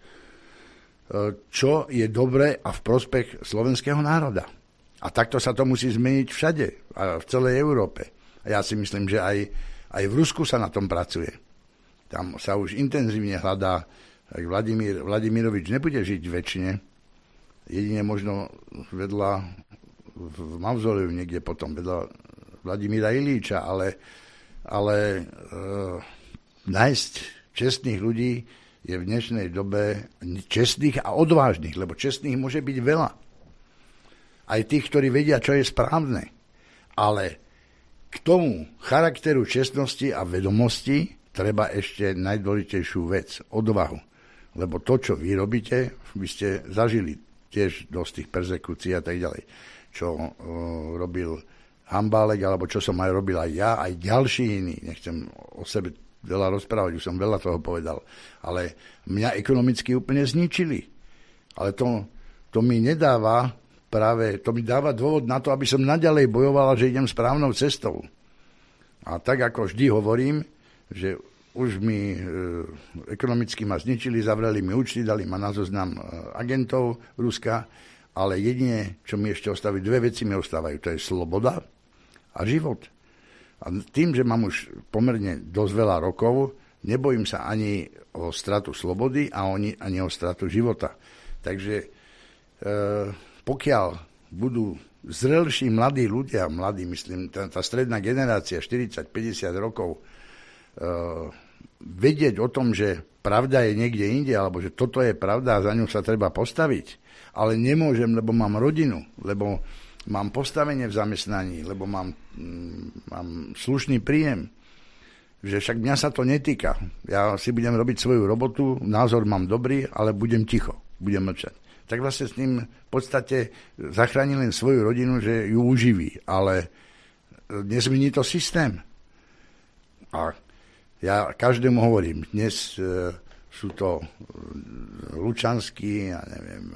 čo je dobre a v prospech slovenského národa. A takto sa to musí zmeniť všade, v celej Európe. A ja si myslím, že aj v Rusku sa na tom pracuje. Tam sa už intenzívne hľadá, tak Vladimirovič nebude žiť väčšine, jedine možno vedľa v mauzoleu niekde potom, vedľa Vladimíra Ilíča, ale nájsť čestných ľudí je v dnešnej dobe čestných a odvážnych, lebo čestných môže byť veľa. Aj tých, ktorí vedia, čo je správne. Ale k tomu charakteru čestnosti a vedomosti treba ešte najdôležitejšiu vec, odvahu. Lebo to, čo vy robíte, vy ste zažili tiež dosť tých perzekúcií a tak ďalej. Čo robil Hambálek, alebo čo som aj robil aj ja, aj ďalší iní. Nechcem o sebe veľa rozprávať, už som veľa toho povedal. Ale mňa ekonomicky úplne zničili. Ale to mi nedáva to mi dáva dôvod na to, aby som naďalej bojovala, že idem správnou cestou. A tak ako vždy hovorím, že už mi ekonomicky ma zničili, zavreli mi účty, dali ma na zoznam agentov Ruska, ale jedine, čo mi ešte ostávajú, dve veci mi ostávajú, to je sloboda a život. A tým, že mám už pomerne dosť veľa rokov, nebojím sa ani o stratu slobody a ani o stratu života. Takže pokiaľ budú zrelší mladí ľudia, myslím, tá stredná generácia, 40-50 rokov, vedieť o tom, že pravda je niekde inde, alebo že toto je pravda a za ňu sa treba postaviť, ale nemôžem, lebo mám rodinu, lebo mám postavenie v zamestnaní, lebo mám slušný príjem, že však mňa sa to netýka. Ja si budem robiť svoju robotu, názor mám dobrý, ale budem ticho, budem mlčať. Tak vlastne s ním v podstate zachránil len svoju rodinu, že ju uživí, ale nezmení to systém. A ja každému hovorím, dnes sú to Lučanský, ja neviem,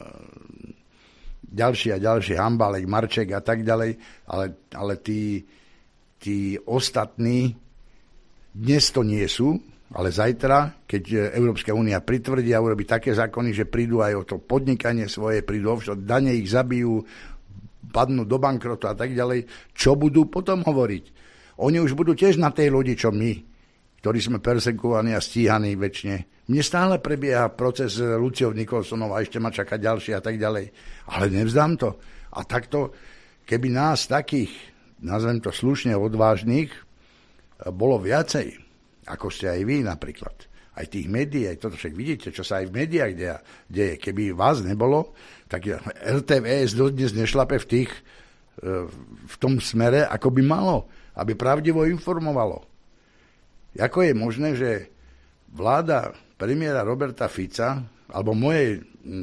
ďalší, Hambálek, Marček a tak ďalej, ale tí ostatní dnes to nie sú, ale zajtra, keď Európska únia pritvrdí a urobí také zákony, že prídu aj o to podnikanie svoje, prídu offshore, dane ich zabijú, padnú do bankrotu a tak ďalej, čo budú potom hovoriť? Oni už budú tiež na tej lodi, čo my, ktorí sme persekovaní a stíhaní väčšine. Mne stále prebieha proces Luciou Nikolsonovou a ešte ma čaká ďalší a tak ďalej. Ale nevzdám to. A takto, keby nás takých, nazvem to slušne odvážnych, bolo viacej, ako ste aj vy napríklad. Aj tých médií, aj toto, však vidíte, čo sa aj v médiách deje. Keby vás nebolo, tak RTVS dodnes nešlape v tom smere, ako by malo, aby pravdivo informovalo. Ako je možné, že vláda premiéra Roberta Fica alebo mojej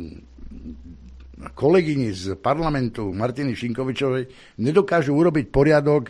kolegyni z parlamentu Martiny Šinkovičovej nedokážu urobiť poriadok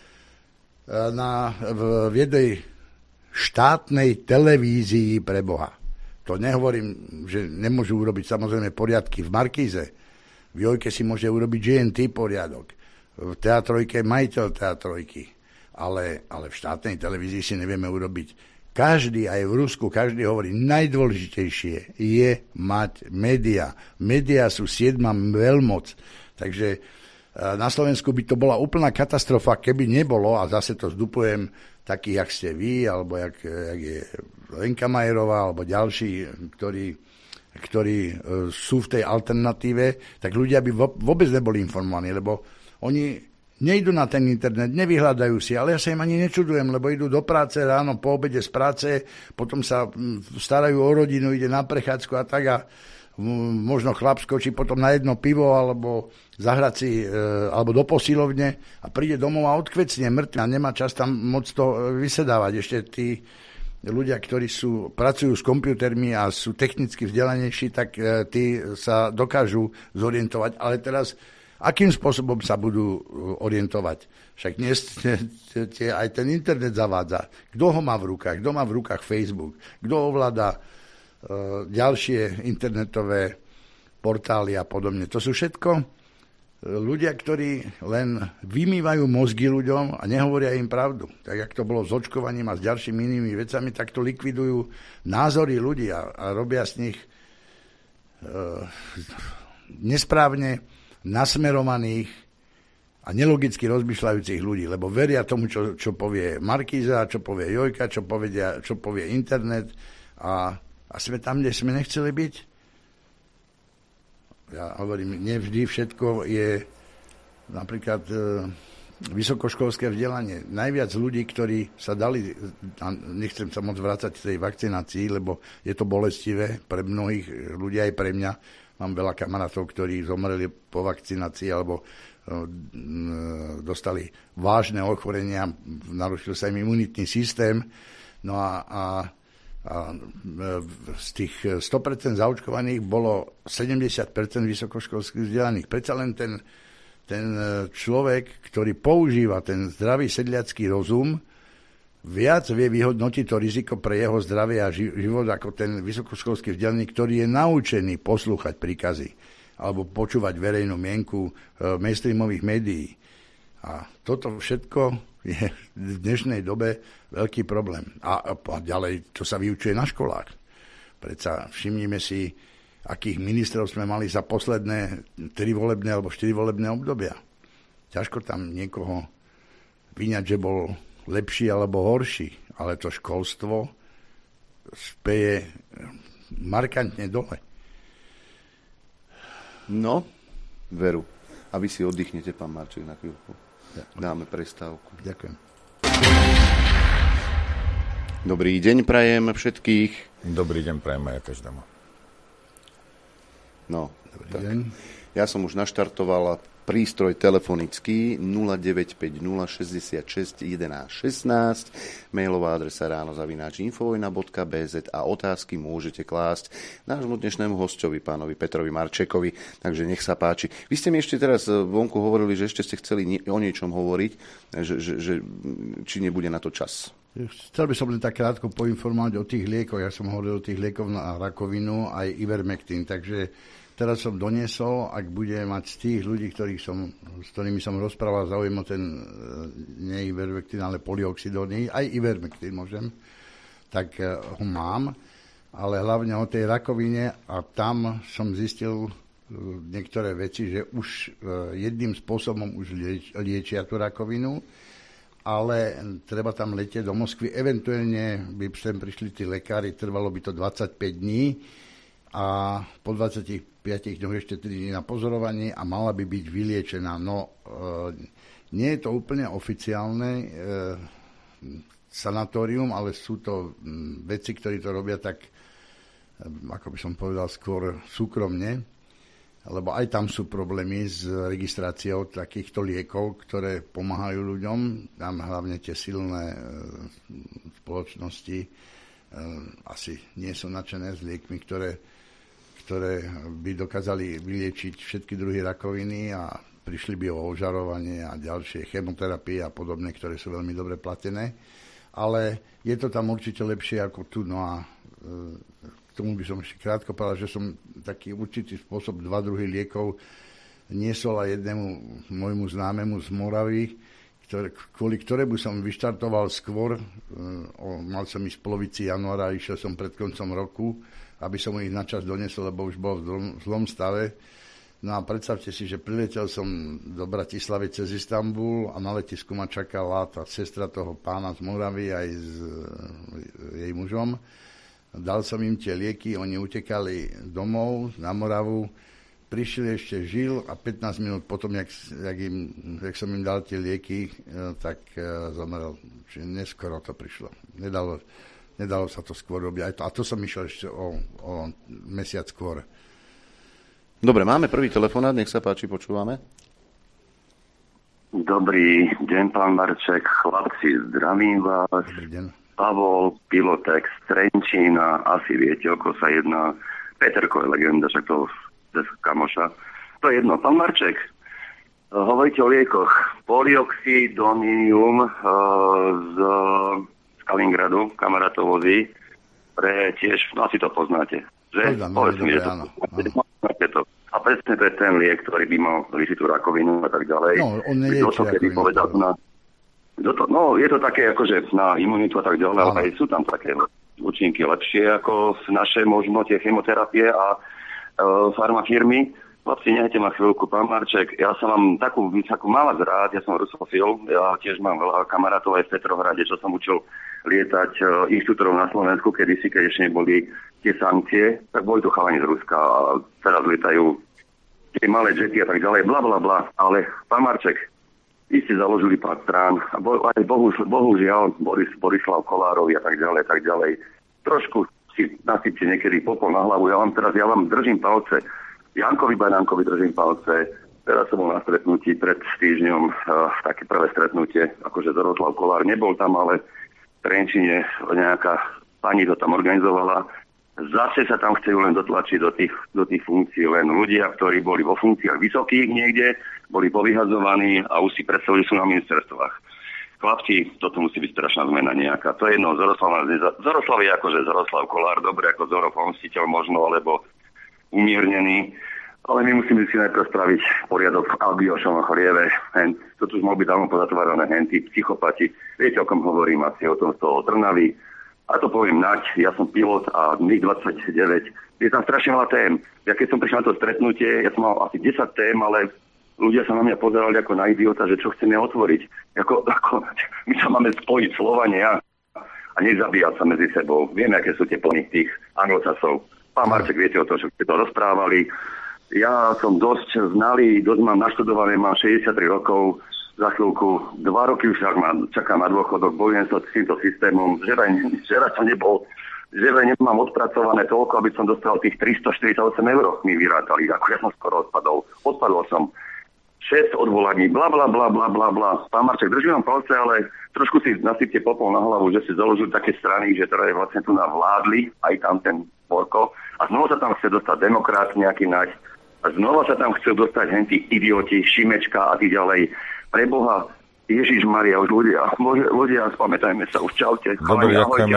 v jednej štátnej televízii pre Boha. To nehovorím, že nemôžu urobiť samozrejme poriadky v Markíze. V Jojke si môže urobiť GNT poriadok. V Teatrojke majiteľ Teatrojky. Ale v štátnej televízii si nevieme urobiť. Každý, aj v Rusku, každý hovorí, najdôležitejšie je mať médiá. Médiá sú 7. veľmoc. Takže na Slovensku by to bola úplná katastrofa, keby nebolo, a zase to zdupujem, takých, jak ste vy, alebo jak je Lenka Majerová, alebo ďalší, ktorí sú v tej alternatíve, tak ľudia by vôbec neboli informovaní, lebo oni nejdu na ten internet, nevyhľadajú si, ale ja sa im ani nečudujem, lebo idú do práce ráno, po obede z práce, potom sa starajú o rodinu, ide na prechádzku a tak a možno chlap skočí potom na jedno pivo alebo zahrať si, alebo do posilovne a príde domov a odkvecne mŕtvy a nemá čas tam moc to vysedávať. Ešte tí ľudia, ktorí pracujú s počítačmi a sú technicky vzdelanejší, tak tí sa dokážu zorientovať. Ale teraz, akým spôsobom sa budú orientovať? Však dnes aj ten internet zavádza. Kto ho má v rukách? Kto má v rukách Facebook? Kto ovláda ďalšie internetové portály a podobne. To sú všetko ľudia, ktorí len vymývajú mozgy ľuďom a nehovoria im pravdu. Tak, jak to bolo s očkovaním a s ďalšími inými vecami, tak to likvidujú názory ľudí a robia z nich nesprávne nasmerovaných a nelogicky rozmýšľajúcich ľudí, lebo veria tomu, čo povie Markíza, čo povie Jojka, čo povie internet a sme tam, kde sme nechceli byť. Ja hovorím, nevždy všetko je napríklad vysokoškolské vzdelanie. Najviac ľudí, ktorí sa dali, a nechcem sa moc vrácať k tej vakcinácii, lebo je to bolestivé pre mnohých ľudí, aj pre mňa. Mám veľa kamarátov, ktorí zomreli po vakcinácii alebo dostali vážne ochorenia, narušil sa im imunitný systém. No a z tých 100% zaočkovaných bolo 70% vysokoškolských vzdelaných. Predsa len ten človek, ktorý používa ten zdravý sedliacký rozum, viac vie vyhodnotiť to riziko pre jeho zdravie a život ako ten vysokoškolský vzdelaný, ktorý je naučený poslúchať príkazy alebo počúvať verejnú mienku mainstreamových médií. A toto všetko je v dnešnej dobe veľký problém. A ďalej, čo sa vyučuje na školách. Predsa všimnime si, akých ministrov sme mali za posledné 3 volebné alebo 4 volebné obdobia. Ťažko tam niekoho vyňať, že bol lepší alebo horší, ale to školstvo speje markantne dole. No, veru. A vy si oddychnete, pán Marček, na chvíľku. Dáme prestávku. Ďakujem. Dobrý deň prajem všetkých. Dobrý deň prajem aj každému. No, tak. Ja som už naštartoval prístroj telefonický 0950 66 11 16, mailová adresa ráno@infovojna.bz a otázky môžete klásť nášmu dnešnému hosťovi, pánovi Petrovi Marčekovi. Takže nech sa páči. Vy ste mi ešte teraz vonku hovorili, že ešte ste chceli o niečom hovoriť, že či nebude na to čas. Chcel by som len tak krátko poinformovať o tých liekoch. Ja som hovoril o tých liekoch na rakovinu aj Ivermectin, takže teraz som doniesol, ak bude mať z tých ľudí, s ktorými som rozprával záujem o ten nie Ivermectin, ale polioxidóny, aj Ivermectin môžem, tak ho mám, ale hlavne o tej rakovine a tam som zistil niektoré veci, že už jedným spôsobom už liečia tú rakovinu, ale treba tam letieť do Moskvy. Eventuálne by sem prišli tí lekári, trvalo by to 25 dní a po 25 dňoch ešte 3 dní na pozorovanie a mala by byť vyliečená. No, nie je to úplne oficiálne sanatórium, ale sú to veci, ktorí to robia tak, ako by som povedal, skôr súkromne, lebo aj tam sú problémy s registráciou takýchto liekov, ktoré pomáhajú ľuďom. Tam hlavne tie silné spoločnosti asi nie sú nadšené s liekmi, ktoré by dokázali vyliečiť všetky druhy rakoviny a prišli by o ožarovanie a ďalšie chemoterapie a podobné, ktoré sú veľmi dobre platené. Ale je to tam určite lepšie ako tu. No a k tomu by som ešte krátko povedal, že som taký určitý spôsob 2 druhy liekov niesol aj jednému môjmu známemu z Moravy, kvôli ktorému som vyštartoval skôr. Mal som ísť v polovici januára, išiel som pred koncom roku, aby som ich načas doniesol, lebo už bol v zlom stave. No a predstavte si, že priletel som do Bratislavy cez Istanbul a na letisku ma čakala tá sestra toho pána z Moravy aj s jej mužom. Dal som im tie lieky, oni utekali domov na Moravu, prišli ešte žil a 15 minút potom, jak som im dal tie lieky, tak zomrel. Čiže neskoro to prišlo. Nedalo sa to skôr robiť. A to som išiel ešte o mesiac skôr. Dobre, máme prvý telefonát, nech sa páči, počúvame. Dobrý deň, pán Marček, chlapci, zdravím vás. Dobrý deň. Pavol, pilotek z Trenčína, asi viete, o koho sa jedná. Peterko je legenda, však to z kamoša. To je jedno. Pán Marček, hovoríte o liekoch. Polioxidonium z Kaliningradu, kamarátov vozí, pre tiež, no asi to poznáte, že? Povedzme, že to poznáte to. A presne to je ten liek, ktorý by mal riešiť tú rakovinu a tak ďalej. No, on nelieči rakovinu. Je to také akože na imunitu a tak ďalej, ale aj sú tam také účinky lepšie ako naše možno tie chemoterapie a farmafirmy. Chlapci, nehajte ma chvíľku, pán Marček, ja som vám takú malá rád, ja som rusofil, ja tiež mám veľa kamarátov aj v Petrohrade, čo som učil lietať inštruktorov na Slovensku, keď ešte neboli tie sankcie, tak boli to chalani z Ruska a teraz lietajú tie malé jety a tak ďalej, bla bla bla, ale pán Marček, vy ste založili pár strán a aj bohužiaľ Borislav Kolárovi a tak ďalej, trošku si nasypte niekedy popol na hlavu, ja vám držím palce, Jankovi Baránkovi držím palce. Teraz som bol na stretnutí pred týždňom, také prvé stretnutie, akože Zoroslav Kolár nebol tam, ale v Trenčine nejaká pani to tam organizovala. Zase sa tam chcú len dotlačiť do tých funkcií len ľudia, ktorí boli vo funkciách vysokých niekde, boli povyhadzovaní a už si predstavujú, že sú na ministerstvách. Chlapci, toto musí byť strašná zmena nejaká. To je jedno, Zoroslav je akože Zoroslav Kolár, dobre ako Zoro Pomstiteľ možno, alebo umiernený, ale my musíme si najprv spraviť poriadok v Albiošom a Chlieve. To tu už mohol byť dávno pozatvárané henty, psychopati. Viete, o kom hovorím, asi o tom z toho Trnavy. A to poviem nať, ja som pilot a MiG-29. Je tam strašne veľa tém. Ja keď som prišiel na to stretnutie, ja som mal asi 10 tém, ale ľudia sa na mňa pozerali ako na idiota, že čo chceme otvoriť. Ako, my sa máme spojiť Slovania a nezabíjať sa medzi sebou. Vieme, aké sú tie plny tých anglosasov. Pán Marček, viete o tom, že ste to rozprávali. Ja som dosť znalý, dosť mám naštudované, mám 63 rokov, za chvíľku 2 roky už čakám na dôchodok, bojujem sa s týmto systémom, že nemám odpracované toľko, aby som dostal tých 348 eur, mi vyrátali, ako ja som skoro odpadol som. 6 odvolaní, bla bla bla bla bla bla. Pán Marček, držím vám palce, ale trošku si nasypte popol na hlavu, že si založili také strany, že teda vlastne tu navládli, aj tam ten Borko. A znova sa tam chce dostať demokrát nejaký nať. A znova sa tam chcú dostať henty idioti, Šimečka a tí ďalej. Preboha, Ježišmaria, už ľudia, spamätajme sa, už čaute. Dobre, ďakujeme.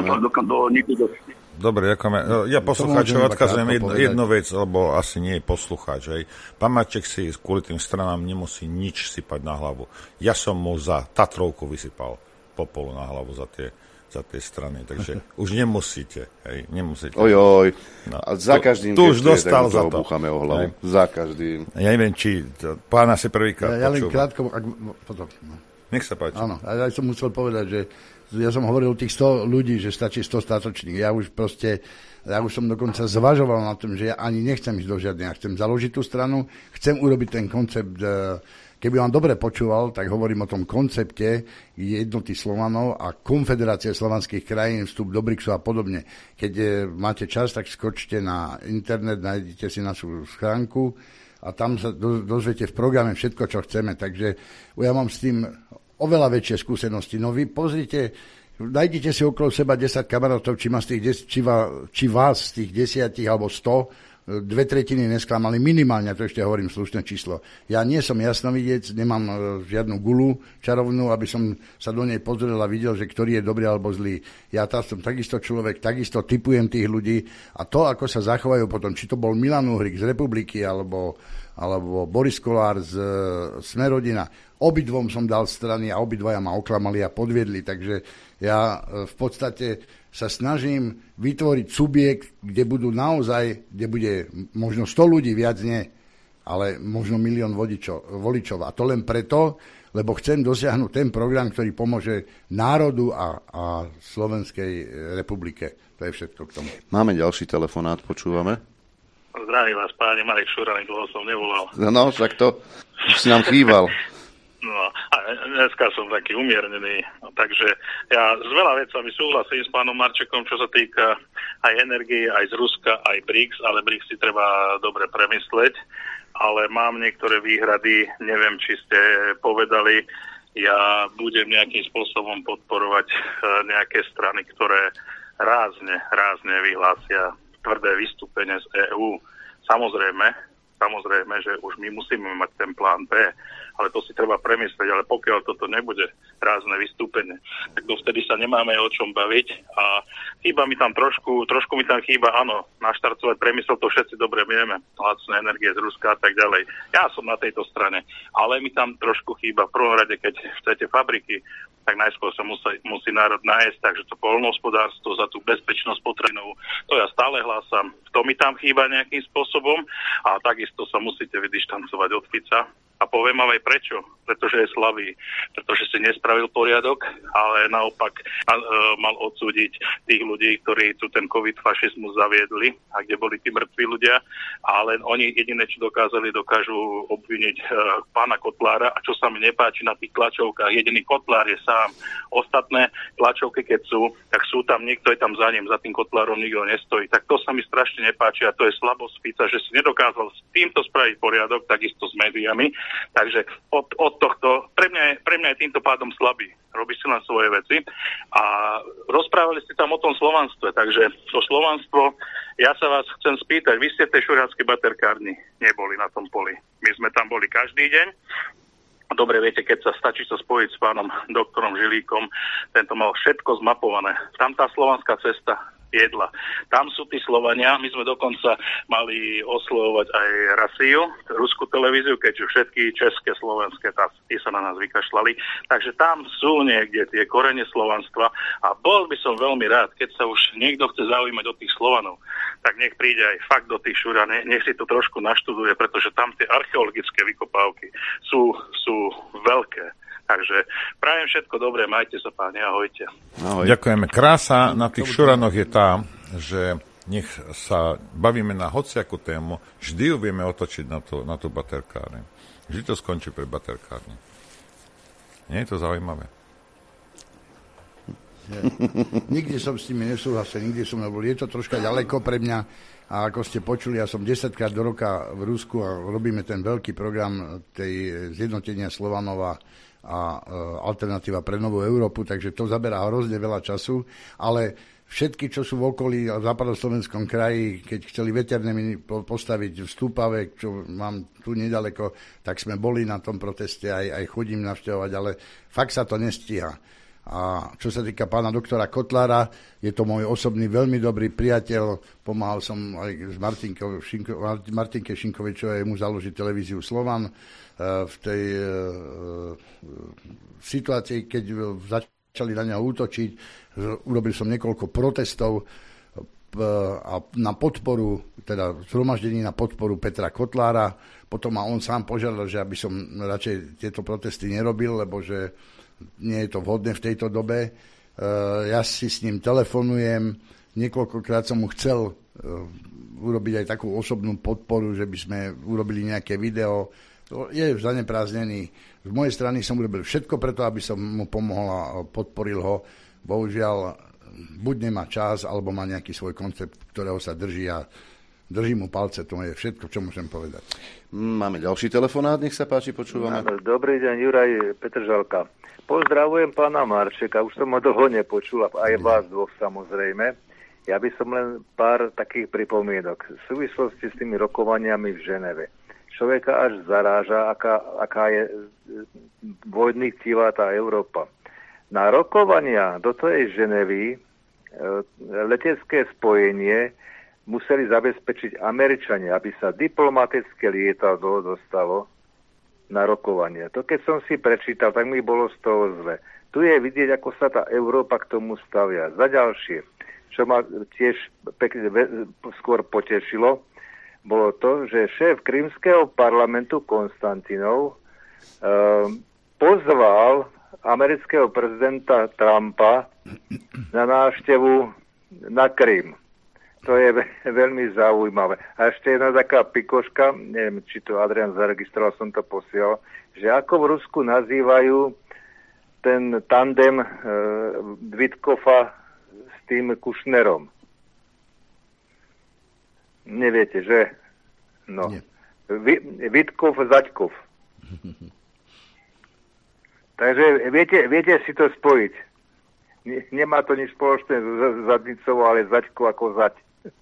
Dobre, ďakujeme. Ja poslucháčov odkazujem jednu vec, lebo asi nie je poslucháč. Pán Maček si kvôli tým stranám nemusí nič sypať na hlavu. Ja som mu za Tatrovku vysypal popolu na hlavu za tie strany, takže už nemusíte, nemusíte. Ojoj, no. A za každým, tu už dostal za to. Búchame o hlavu, za každým. Ja neviem, či pána si prvýkrát ja len krátko, potom. Nech sa páči. Áno, a ja som musel povedať, že ja som hovoril o tých 100 ľudí, že stačí 100 statočných. Ja už som dokonca zvažoval na tom, že ja ani nechcem ísť do žiadnej. Ja chcem založiť tú stranu, chcem urobiť ten koncept. Keby vám dobre počúval, tak hovorím o tom koncepte jednoty Slovanov a konfederácie slovanských krajín, vstup do BRICSu a podobne. Keď máte čas, tak skočte na internet, nájdete si našu schránku a tam sa dozviete v programe všetko, čo chceme. Takže ja mám s tým oveľa väčšie skúsenosti. No vy pozrite, nájdete si okolo seba 10 kamarátov, či vás z tých 10 alebo 100, 2/3 nesklamali minimálne, to ešte hovorím slušné číslo. Ja nie som jasnovidec, nemám žiadnu gulu čarovnú, aby som sa do nej pozrel a videl, že ktorý je dobrý alebo zlý. Ja som takisto človek, takisto typujem tých ľudí a to, ako sa zachovajú potom, či to bol Milan Uhrik z Republiky alebo Boris Kolár z Smerodina. Obidvom som dal strany a obidvaja ma oklamali a podviedli, takže ja v podstate sa snažím vytvoriť subjekt, kde bude možno 100 ľudí, viac nie, ale možno 1 000 000 voličov. A to len preto, lebo chcem dosiahnuť ten program, ktorý pomôže národu a Slovenskej republike. To je všetko k tomu. Máme ďalší telefonát, počúvame. Zdravím vás, páni, Marek Šuraný, dlho som nevolal. No, však to si nám chýbal. No, a dneska som taký umiernený, takže ja s veľa vecami súhlasím s pánom Marčekom, čo sa týka aj energie, aj z Ruska, aj BRICS, ale BRICS si treba dobre premysleť, ale mám niektoré výhrady, neviem, či ste povedali, ja budem nejakým spôsobom podporovať nejaké strany, ktoré rázne vyhlásia tvrdé vystúpenie z EÚ. Samozrejme, že už my musíme mať ten plán B, ale to si treba premyslieť, ale pokiaľ toto nebude rázne vystúpenie, tak dovtedy sa nemáme o čom baviť a chýba mi tam trošku mi tam chýba, áno, naštartovať premysel, to všetci dobre vieme, lacné energie z Ruska a tak ďalej. Ja som na tejto strane, ale mi tam trošku chýba v prvom rade, keď chcete fabriky tak najskôr sa musí národ nájsť, takže to poľnohospodárstvo za tú bezpečnosť potravinovú, to ja stále hlásam. To mi tam chýba nejakým spôsobom a takisto sa musíte vydištancovať od Fica. A poviem vám aj prečo. Pretože je slabý. Pretože si nespravil poriadok, ale naopak mal odsúdiť tých ľudí, ktorí tu ten covid-fašizmus zaviedli a kde boli tí mŕtvi ľudia. Ale oni jediné, čo dokážu obviniť pána Kotlára. A čo sa mi nepáči na tých tlačovkách, jediný Kotlár je sám. Ostatné tlačovky, keď sú, tak sú tam, niekto je tam za ním, za tým Kotlárom nikto nestojí. Tak to sa mi strašne nepáči a to je slabosť Fica, že si nedokázal s týmto spraviť poriadok, takisto s médiami. Takže od tohto, pre mňa je týmto pádom slabý. Robí si len svoje veci. A rozprávali ste tam o tom slovanstve, takže to slovanstvo, ja sa vás chcem spýtať, vy ste v tej šuráckej baterkárni neboli na tom poli. My sme tam boli každý deň. Dobre viete, keď sa stačí sa spojiť s pánom doktorom Žilíkom, tento mal všetko zmapované. Tam tá slovanská cesta jedla. Tam sú tí Slovania, my sme dokonca mali oslovovať aj Rasiu, ruskú televíziu, keďže všetky české, slovenské, tí sa na nás vykašľali. Takže tam sú niekde tie korene slovanstva a bol by som veľmi rád, keď sa už niekto chce zaujímať o tých Slovanov, tak nech príde aj fakt do tých Šúr a nech si to trošku naštuduje, pretože tam tie archeologické vykopávky sú veľké. Takže prajem všetko dobré, majte sa páni, ahojte. Ahoj. Ďakujeme. Krása na tých Šuranoch je tá, že nech sa bavíme na hociakú tému, vždy ju vieme otočiť na tú baterkárne. Vždy to skončí pri baterkárne. Nie je to zaujímavé? Nikdy som s tými nesúhlasil, nikdy som nebol. Je to troška ďaleko pre mňa a ako ste počuli, ja som 10-krát do roka v Rusku a robíme ten veľký program tej zjednotenia Slovanova a alternatíva pre novú Európu, takže to zaberá hrozne veľa času, ale všetky, čo sú v okolí a v západoslovenskom kraji, keď chceli veterné miny postaviť v Stúpave, čo mám tu nedaleko, tak sme boli na tom proteste, aj chodím navštevovať, ale fakt sa to nestíha. A čo sa týka pána doktora Kotlára, je to môj osobný veľmi dobrý priateľ, pomáhal som aj s Martinke Šinkovičovej mu založiť televíziu Slovan v tej situácii, keď začali na neho útočiť, urobil som niekoľko protestov a na podporu, teda zhromaždení na podporu Petra Kotlára. Potom ma on sám požiadal, že aby som radšej tieto protesty nerobil, lebo že nie je to vhodné v tejto dobe. Ja si s ním telefonujem, niekoľkokrát som mu chcel urobiť aj takú osobnú podporu, že by sme urobili nejaké video. To je zaneprázdnený. Z mojej strany som urobil všetko preto, aby som mu pomohol a podporil ho. Bohužiaľ, buď nemá čas, alebo má nejaký svoj koncept, ktorého sa drží a držím mu palce. To je všetko, čo môžem povedať. Máme ďalší telefonát, nech sa páči, počúvame. Dobrý deň, Juraj Petržalka. Pozdravujem pána Marčeka, už som ho dlho nepočul, aj vás dvoch samozrejme. Ja by som len pár takých pripomienok. V súvislosti s tými rokovaniami v Ženeve. Človeka až zaráža, aká je vojny chtivá tá Európa. Na rokovania do tej Ženevy letecké spojenie museli zabezpečiť Američania, aby sa diplomatické lietadlo dostalo na rokovanie. To keď som si prečítal, tak mi bolo z toho zle. Tu je vidieť, ako sa tá Európa k tomu stavia. Za ďalšie, čo ma tiež pekne skôr potešilo, bolo to, že šéf Krymského parlamentu Konstantinov pozval amerického prezidenta Trumpa na návštevu na Krym. To je veľmi zaujímavé. A ešte jedna taká pikoška, neviem, či to Adrian zaregistroval, som to posielal, že ako v Rusku nazývajú ten tandem Dvitkova s tým Kušnerom. Neviete, že? No. Vitkov, Zaďkov. Takže viete si to spojiť. Nemá to nič spoločné s zadnicou, ale Zaďko ako Zaď.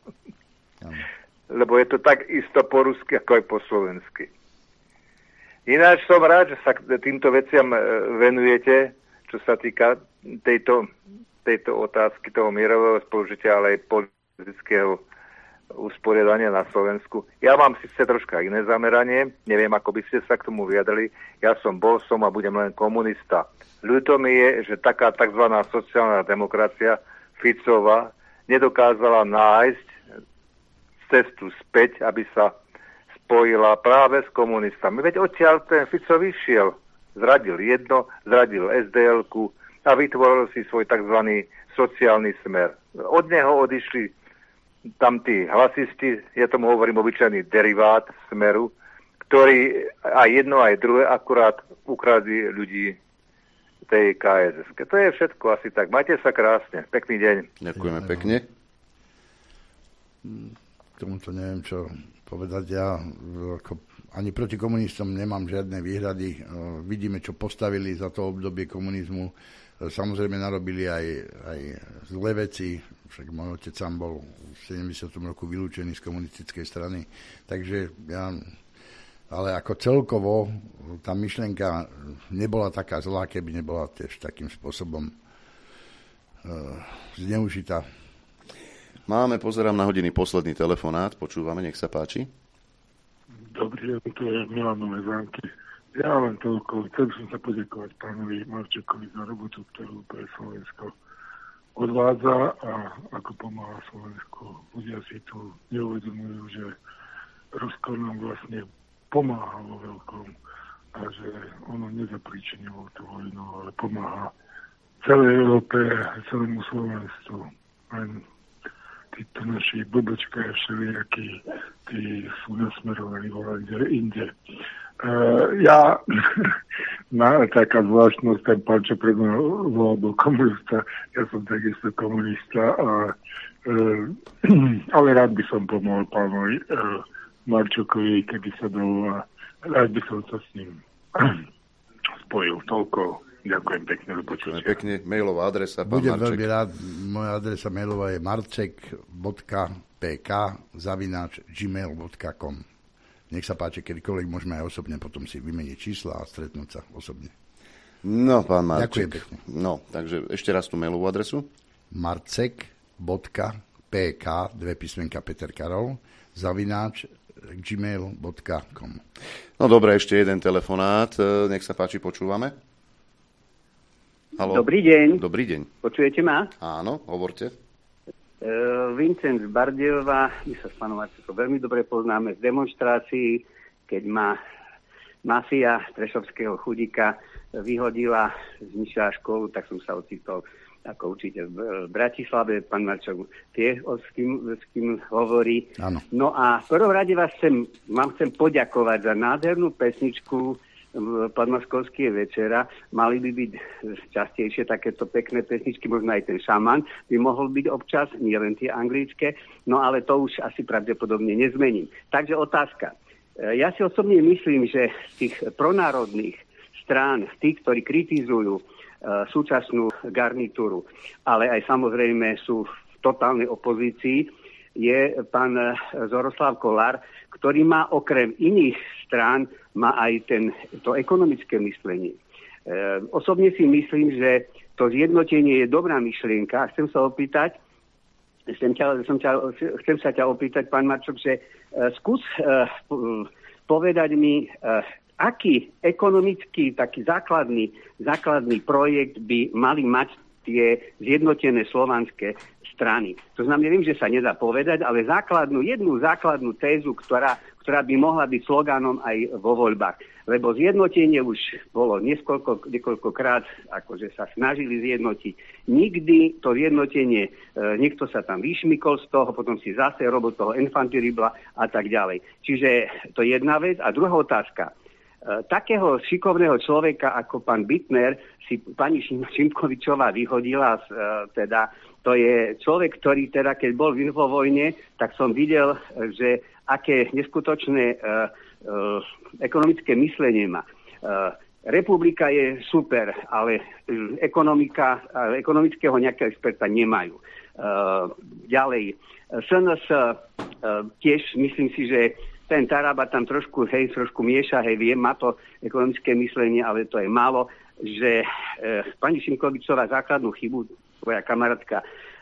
Lebo je to tak isto po rusky, ako aj po slovensky. Ináč som rád, že sa týmto veciam venujete, čo sa týka tejto otázky toho mierového spolužitia, ale aj politického usporiadania na Slovensku. Ja mám síce troška iné zameranie, neviem, ako by ste sa k tomu vyjadrili. Ja som a budem len komunista. Ľúto mi je, že taká tzv. Sociálna demokracia Ficova nedokázala nájsť cestu späť, aby sa spojila práve s komunistami. Veď odtiaľ ten Fico vyšiel, zradil jedno, zradil SDL-ku a vytvoril si svoj tzv. Sociálny smer. Od neho odišli tam tí hlasisti, ja tomu hovorím obyčajný derivát smeru, ktorý aj jedno, aj druhé akurát ukradli ľudí tej KSS. To je všetko asi tak. Majte sa krásne. Pekný deň. Ďakujeme pekne. K tomuto neviem, čo povedať. Ja ani proti komunistom nemám žiadne výhrady. Vidíme, čo postavili za to obdobie komunizmu. Samozrejme narobili aj zlé veci, však môj otec sám bol v 70. roku vylúčený z komunistickej strany, takže ale ako celkovo tá myšlienka nebola taká zlá, keby nebola tiež takým spôsobom zneužitá. Pozerám na hodiny posledný telefonát, počúvame, nech sa páči. Dobrý deň, tu je Milan Nové Zánky. Ja len toľko. Chcel som sa poďakovať pánovi Marčekovi za robotu, ktorú pre Slovensko odvádza a ako pomáha Slovensku. Ľudia si tu neuvedomujú, že Rusko nám vlastne pomáha vo veľkom a že ono nezapríčinilo tú vojnu, ale pomáha celej Európe, celému Slovensku. Len títo naši blbočkaje všelijakí, tí sú nasmerovaní volať inde. Taká zvláštnosť, ten pán, čo pred mnou volal, bol komunista, ja som takisto komunista, ale rád by som pomohol pánovi Marčukovi, keby sa dovolá, rád by som sa s ním spojil. Toľko. Ďakujem pekne. Ďakujem pekne. Mailová adresa, pán Budem Marček. veľmi rád. Moja adresa mailová je marcek.pk@gmail.com. Nech sa páči, kedykoľvek môžeme aj osobne potom si vymeniť čísla a stretnúť sa osobne. No, pán Marček. Ďakujem pekne. No, takže ešte raz tú mailovú adresu. marcek.pk, dve písmenka Peter Karol, @gmail.com. No dobre, ešte jeden telefonát. Nech sa páči, počúvame. Haló? Dobrý deň. Dobrý deň. Počujete ma? Áno, hovorte. Vincent z Bardejova, my sa s pánom Marčekom veľmi dobre poznáme z demonštrácií, keď ma mafia Trešovského chudíka vyhodila, zničila školu, tak som sa ocitol ako učiteľ v Bratislave. Pán Marčok vie, s kým hovorí. Áno. No a v prvom rade vám chcem poďakovať za nádhernú pesničku Podmoskovský večera. Mali by byť častejšie takéto pekné pesničky, možno aj ten Šaman by mohol byť občas, nie len tie anglické, no ale to už asi pravdepodobne nezmením. Takže otázka. Ja si osobne myslím, že z tých pronárodných strán, tých, ktorí kritizujú súčasnú garnitúru, ale aj samozrejme sú v totálnej opozícii, je pán Zoroslav Kolár, ktorý má okrem iných strán má aj to ekonomické myslenie. Osobne si myslím, že to zjednotenie je dobrá myšlienka. Chcem sa ťa opýtať, pán Marčok, že skús povedať mi, aký ekonomický, taký základný projekt by mali mať tie zjednotené slovanské strany. To znamená, neviem, že sa nedá povedať, ale jednu základnú tézu, ktorá by mohla byť slogánom aj vo voľbách. Lebo zjednotenie už bolo niekoľkokrát, akože sa snažili zjednotiť. Nikdy to zjednotenie, niekto sa tam vyšmykol z toho, potom si zase robil toho infantiribla a tak ďalej. Čiže to je jedna vec. A druhá otázka. Takého šikovného človeka ako pán Bittner si pani Šimkovičová vyhodila, to je človek, ktorý teda, keď bol v infovojne, tak som videl, že aké neskutočné ekonomické myslenie má. Republika je super, ale ekonomického nejakého experta nemajú. Ďalej, SNS tiež myslím si, že ten Taraba tam trošku mieša, vie, má to ekonomické myslenie, ale to je málo, že pani Šimkovičová základnú chybu, tvoja kamarátka,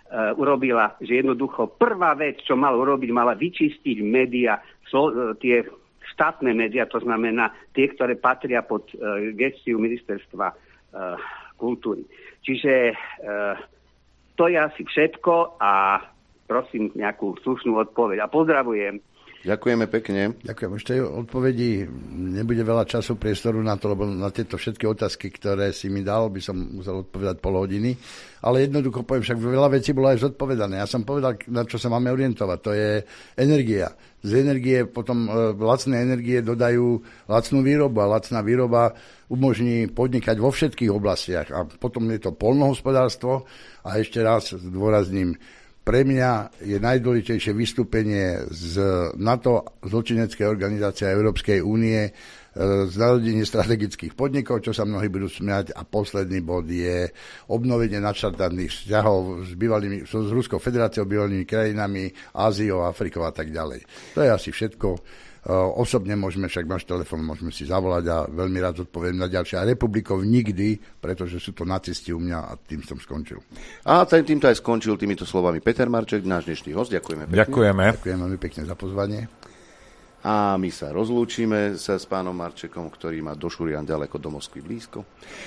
urobila, že jednoducho prvá vec, čo mala vyčistiť médiá, tie štátne médiá, to znamená tie, ktoré patria pod gestiu ministerstva kultúry. Čiže to je asi všetko a prosím nejakú slušnú odpoveď. A pozdravujem. Ďakujeme pekne. Ďakujem. Už tej odpovedi nebude veľa času, priestoru na to, lebo na tieto všetky otázky, ktoré si mi dal, by som musel odpovedať pol hodiny. Ale jednoducho poviem, však veľa vecí bolo aj zodpovedané. Ja som povedal, na čo sa máme orientovať. To je energia. Z energie potom lacné energie dodajú lacnú výrobu a lacná výroba umožní podnikať vo všetkých oblastiach. A potom je to poľnohospodárstvo a ešte raz zdôrazním, pre mňa je najdôležitejšie vystúpenie z NATO, zločineckej organizácie Európskej únie, znárodnenie strategických podnikov, čo sa mnohí budú smiať. A posledný bod je obnovenie nadštandardných vzťahov s Ruskou federáciou, bývalými krajinami, Áziou, Afrikou a tak ďalej. To je asi všetko. Osobne môžeme, však máš telefón, môžeme si zavolať a veľmi rád zodpoviem na ďalšie. A republikov nikdy, pretože sú to nacisti u mňa a tým som skončil. A týmto aj skončil týmito slovami Peter Marček, náš dnešný host. Ďakujeme pekne. Ďakujem veľmi pekne za pozvanie. A my sa rozlúčime sa s pánom Marčekom, ktorý má do Šurian ďaleko, do Moskvy blízko.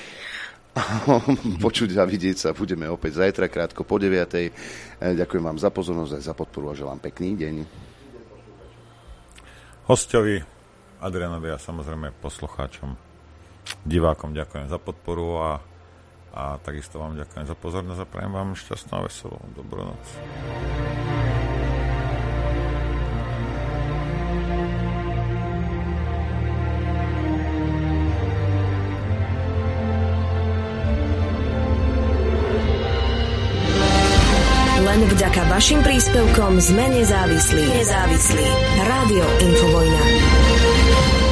Počuť a vidieť sa budeme opäť zajtra, krátko po 9:00. Ďakujem vám za pozornosť aj za podporu a želám pekný deň. Hosťovi Adrianovi a samozrejme poslucháčom, divákom ďakujem za podporu a takisto vám ďakujem za pozornosť a prajem vám šťastnú a veselú dobrú noc. Len vďaka vašim príspevkom sme nezávislí. Rádio Infovojna.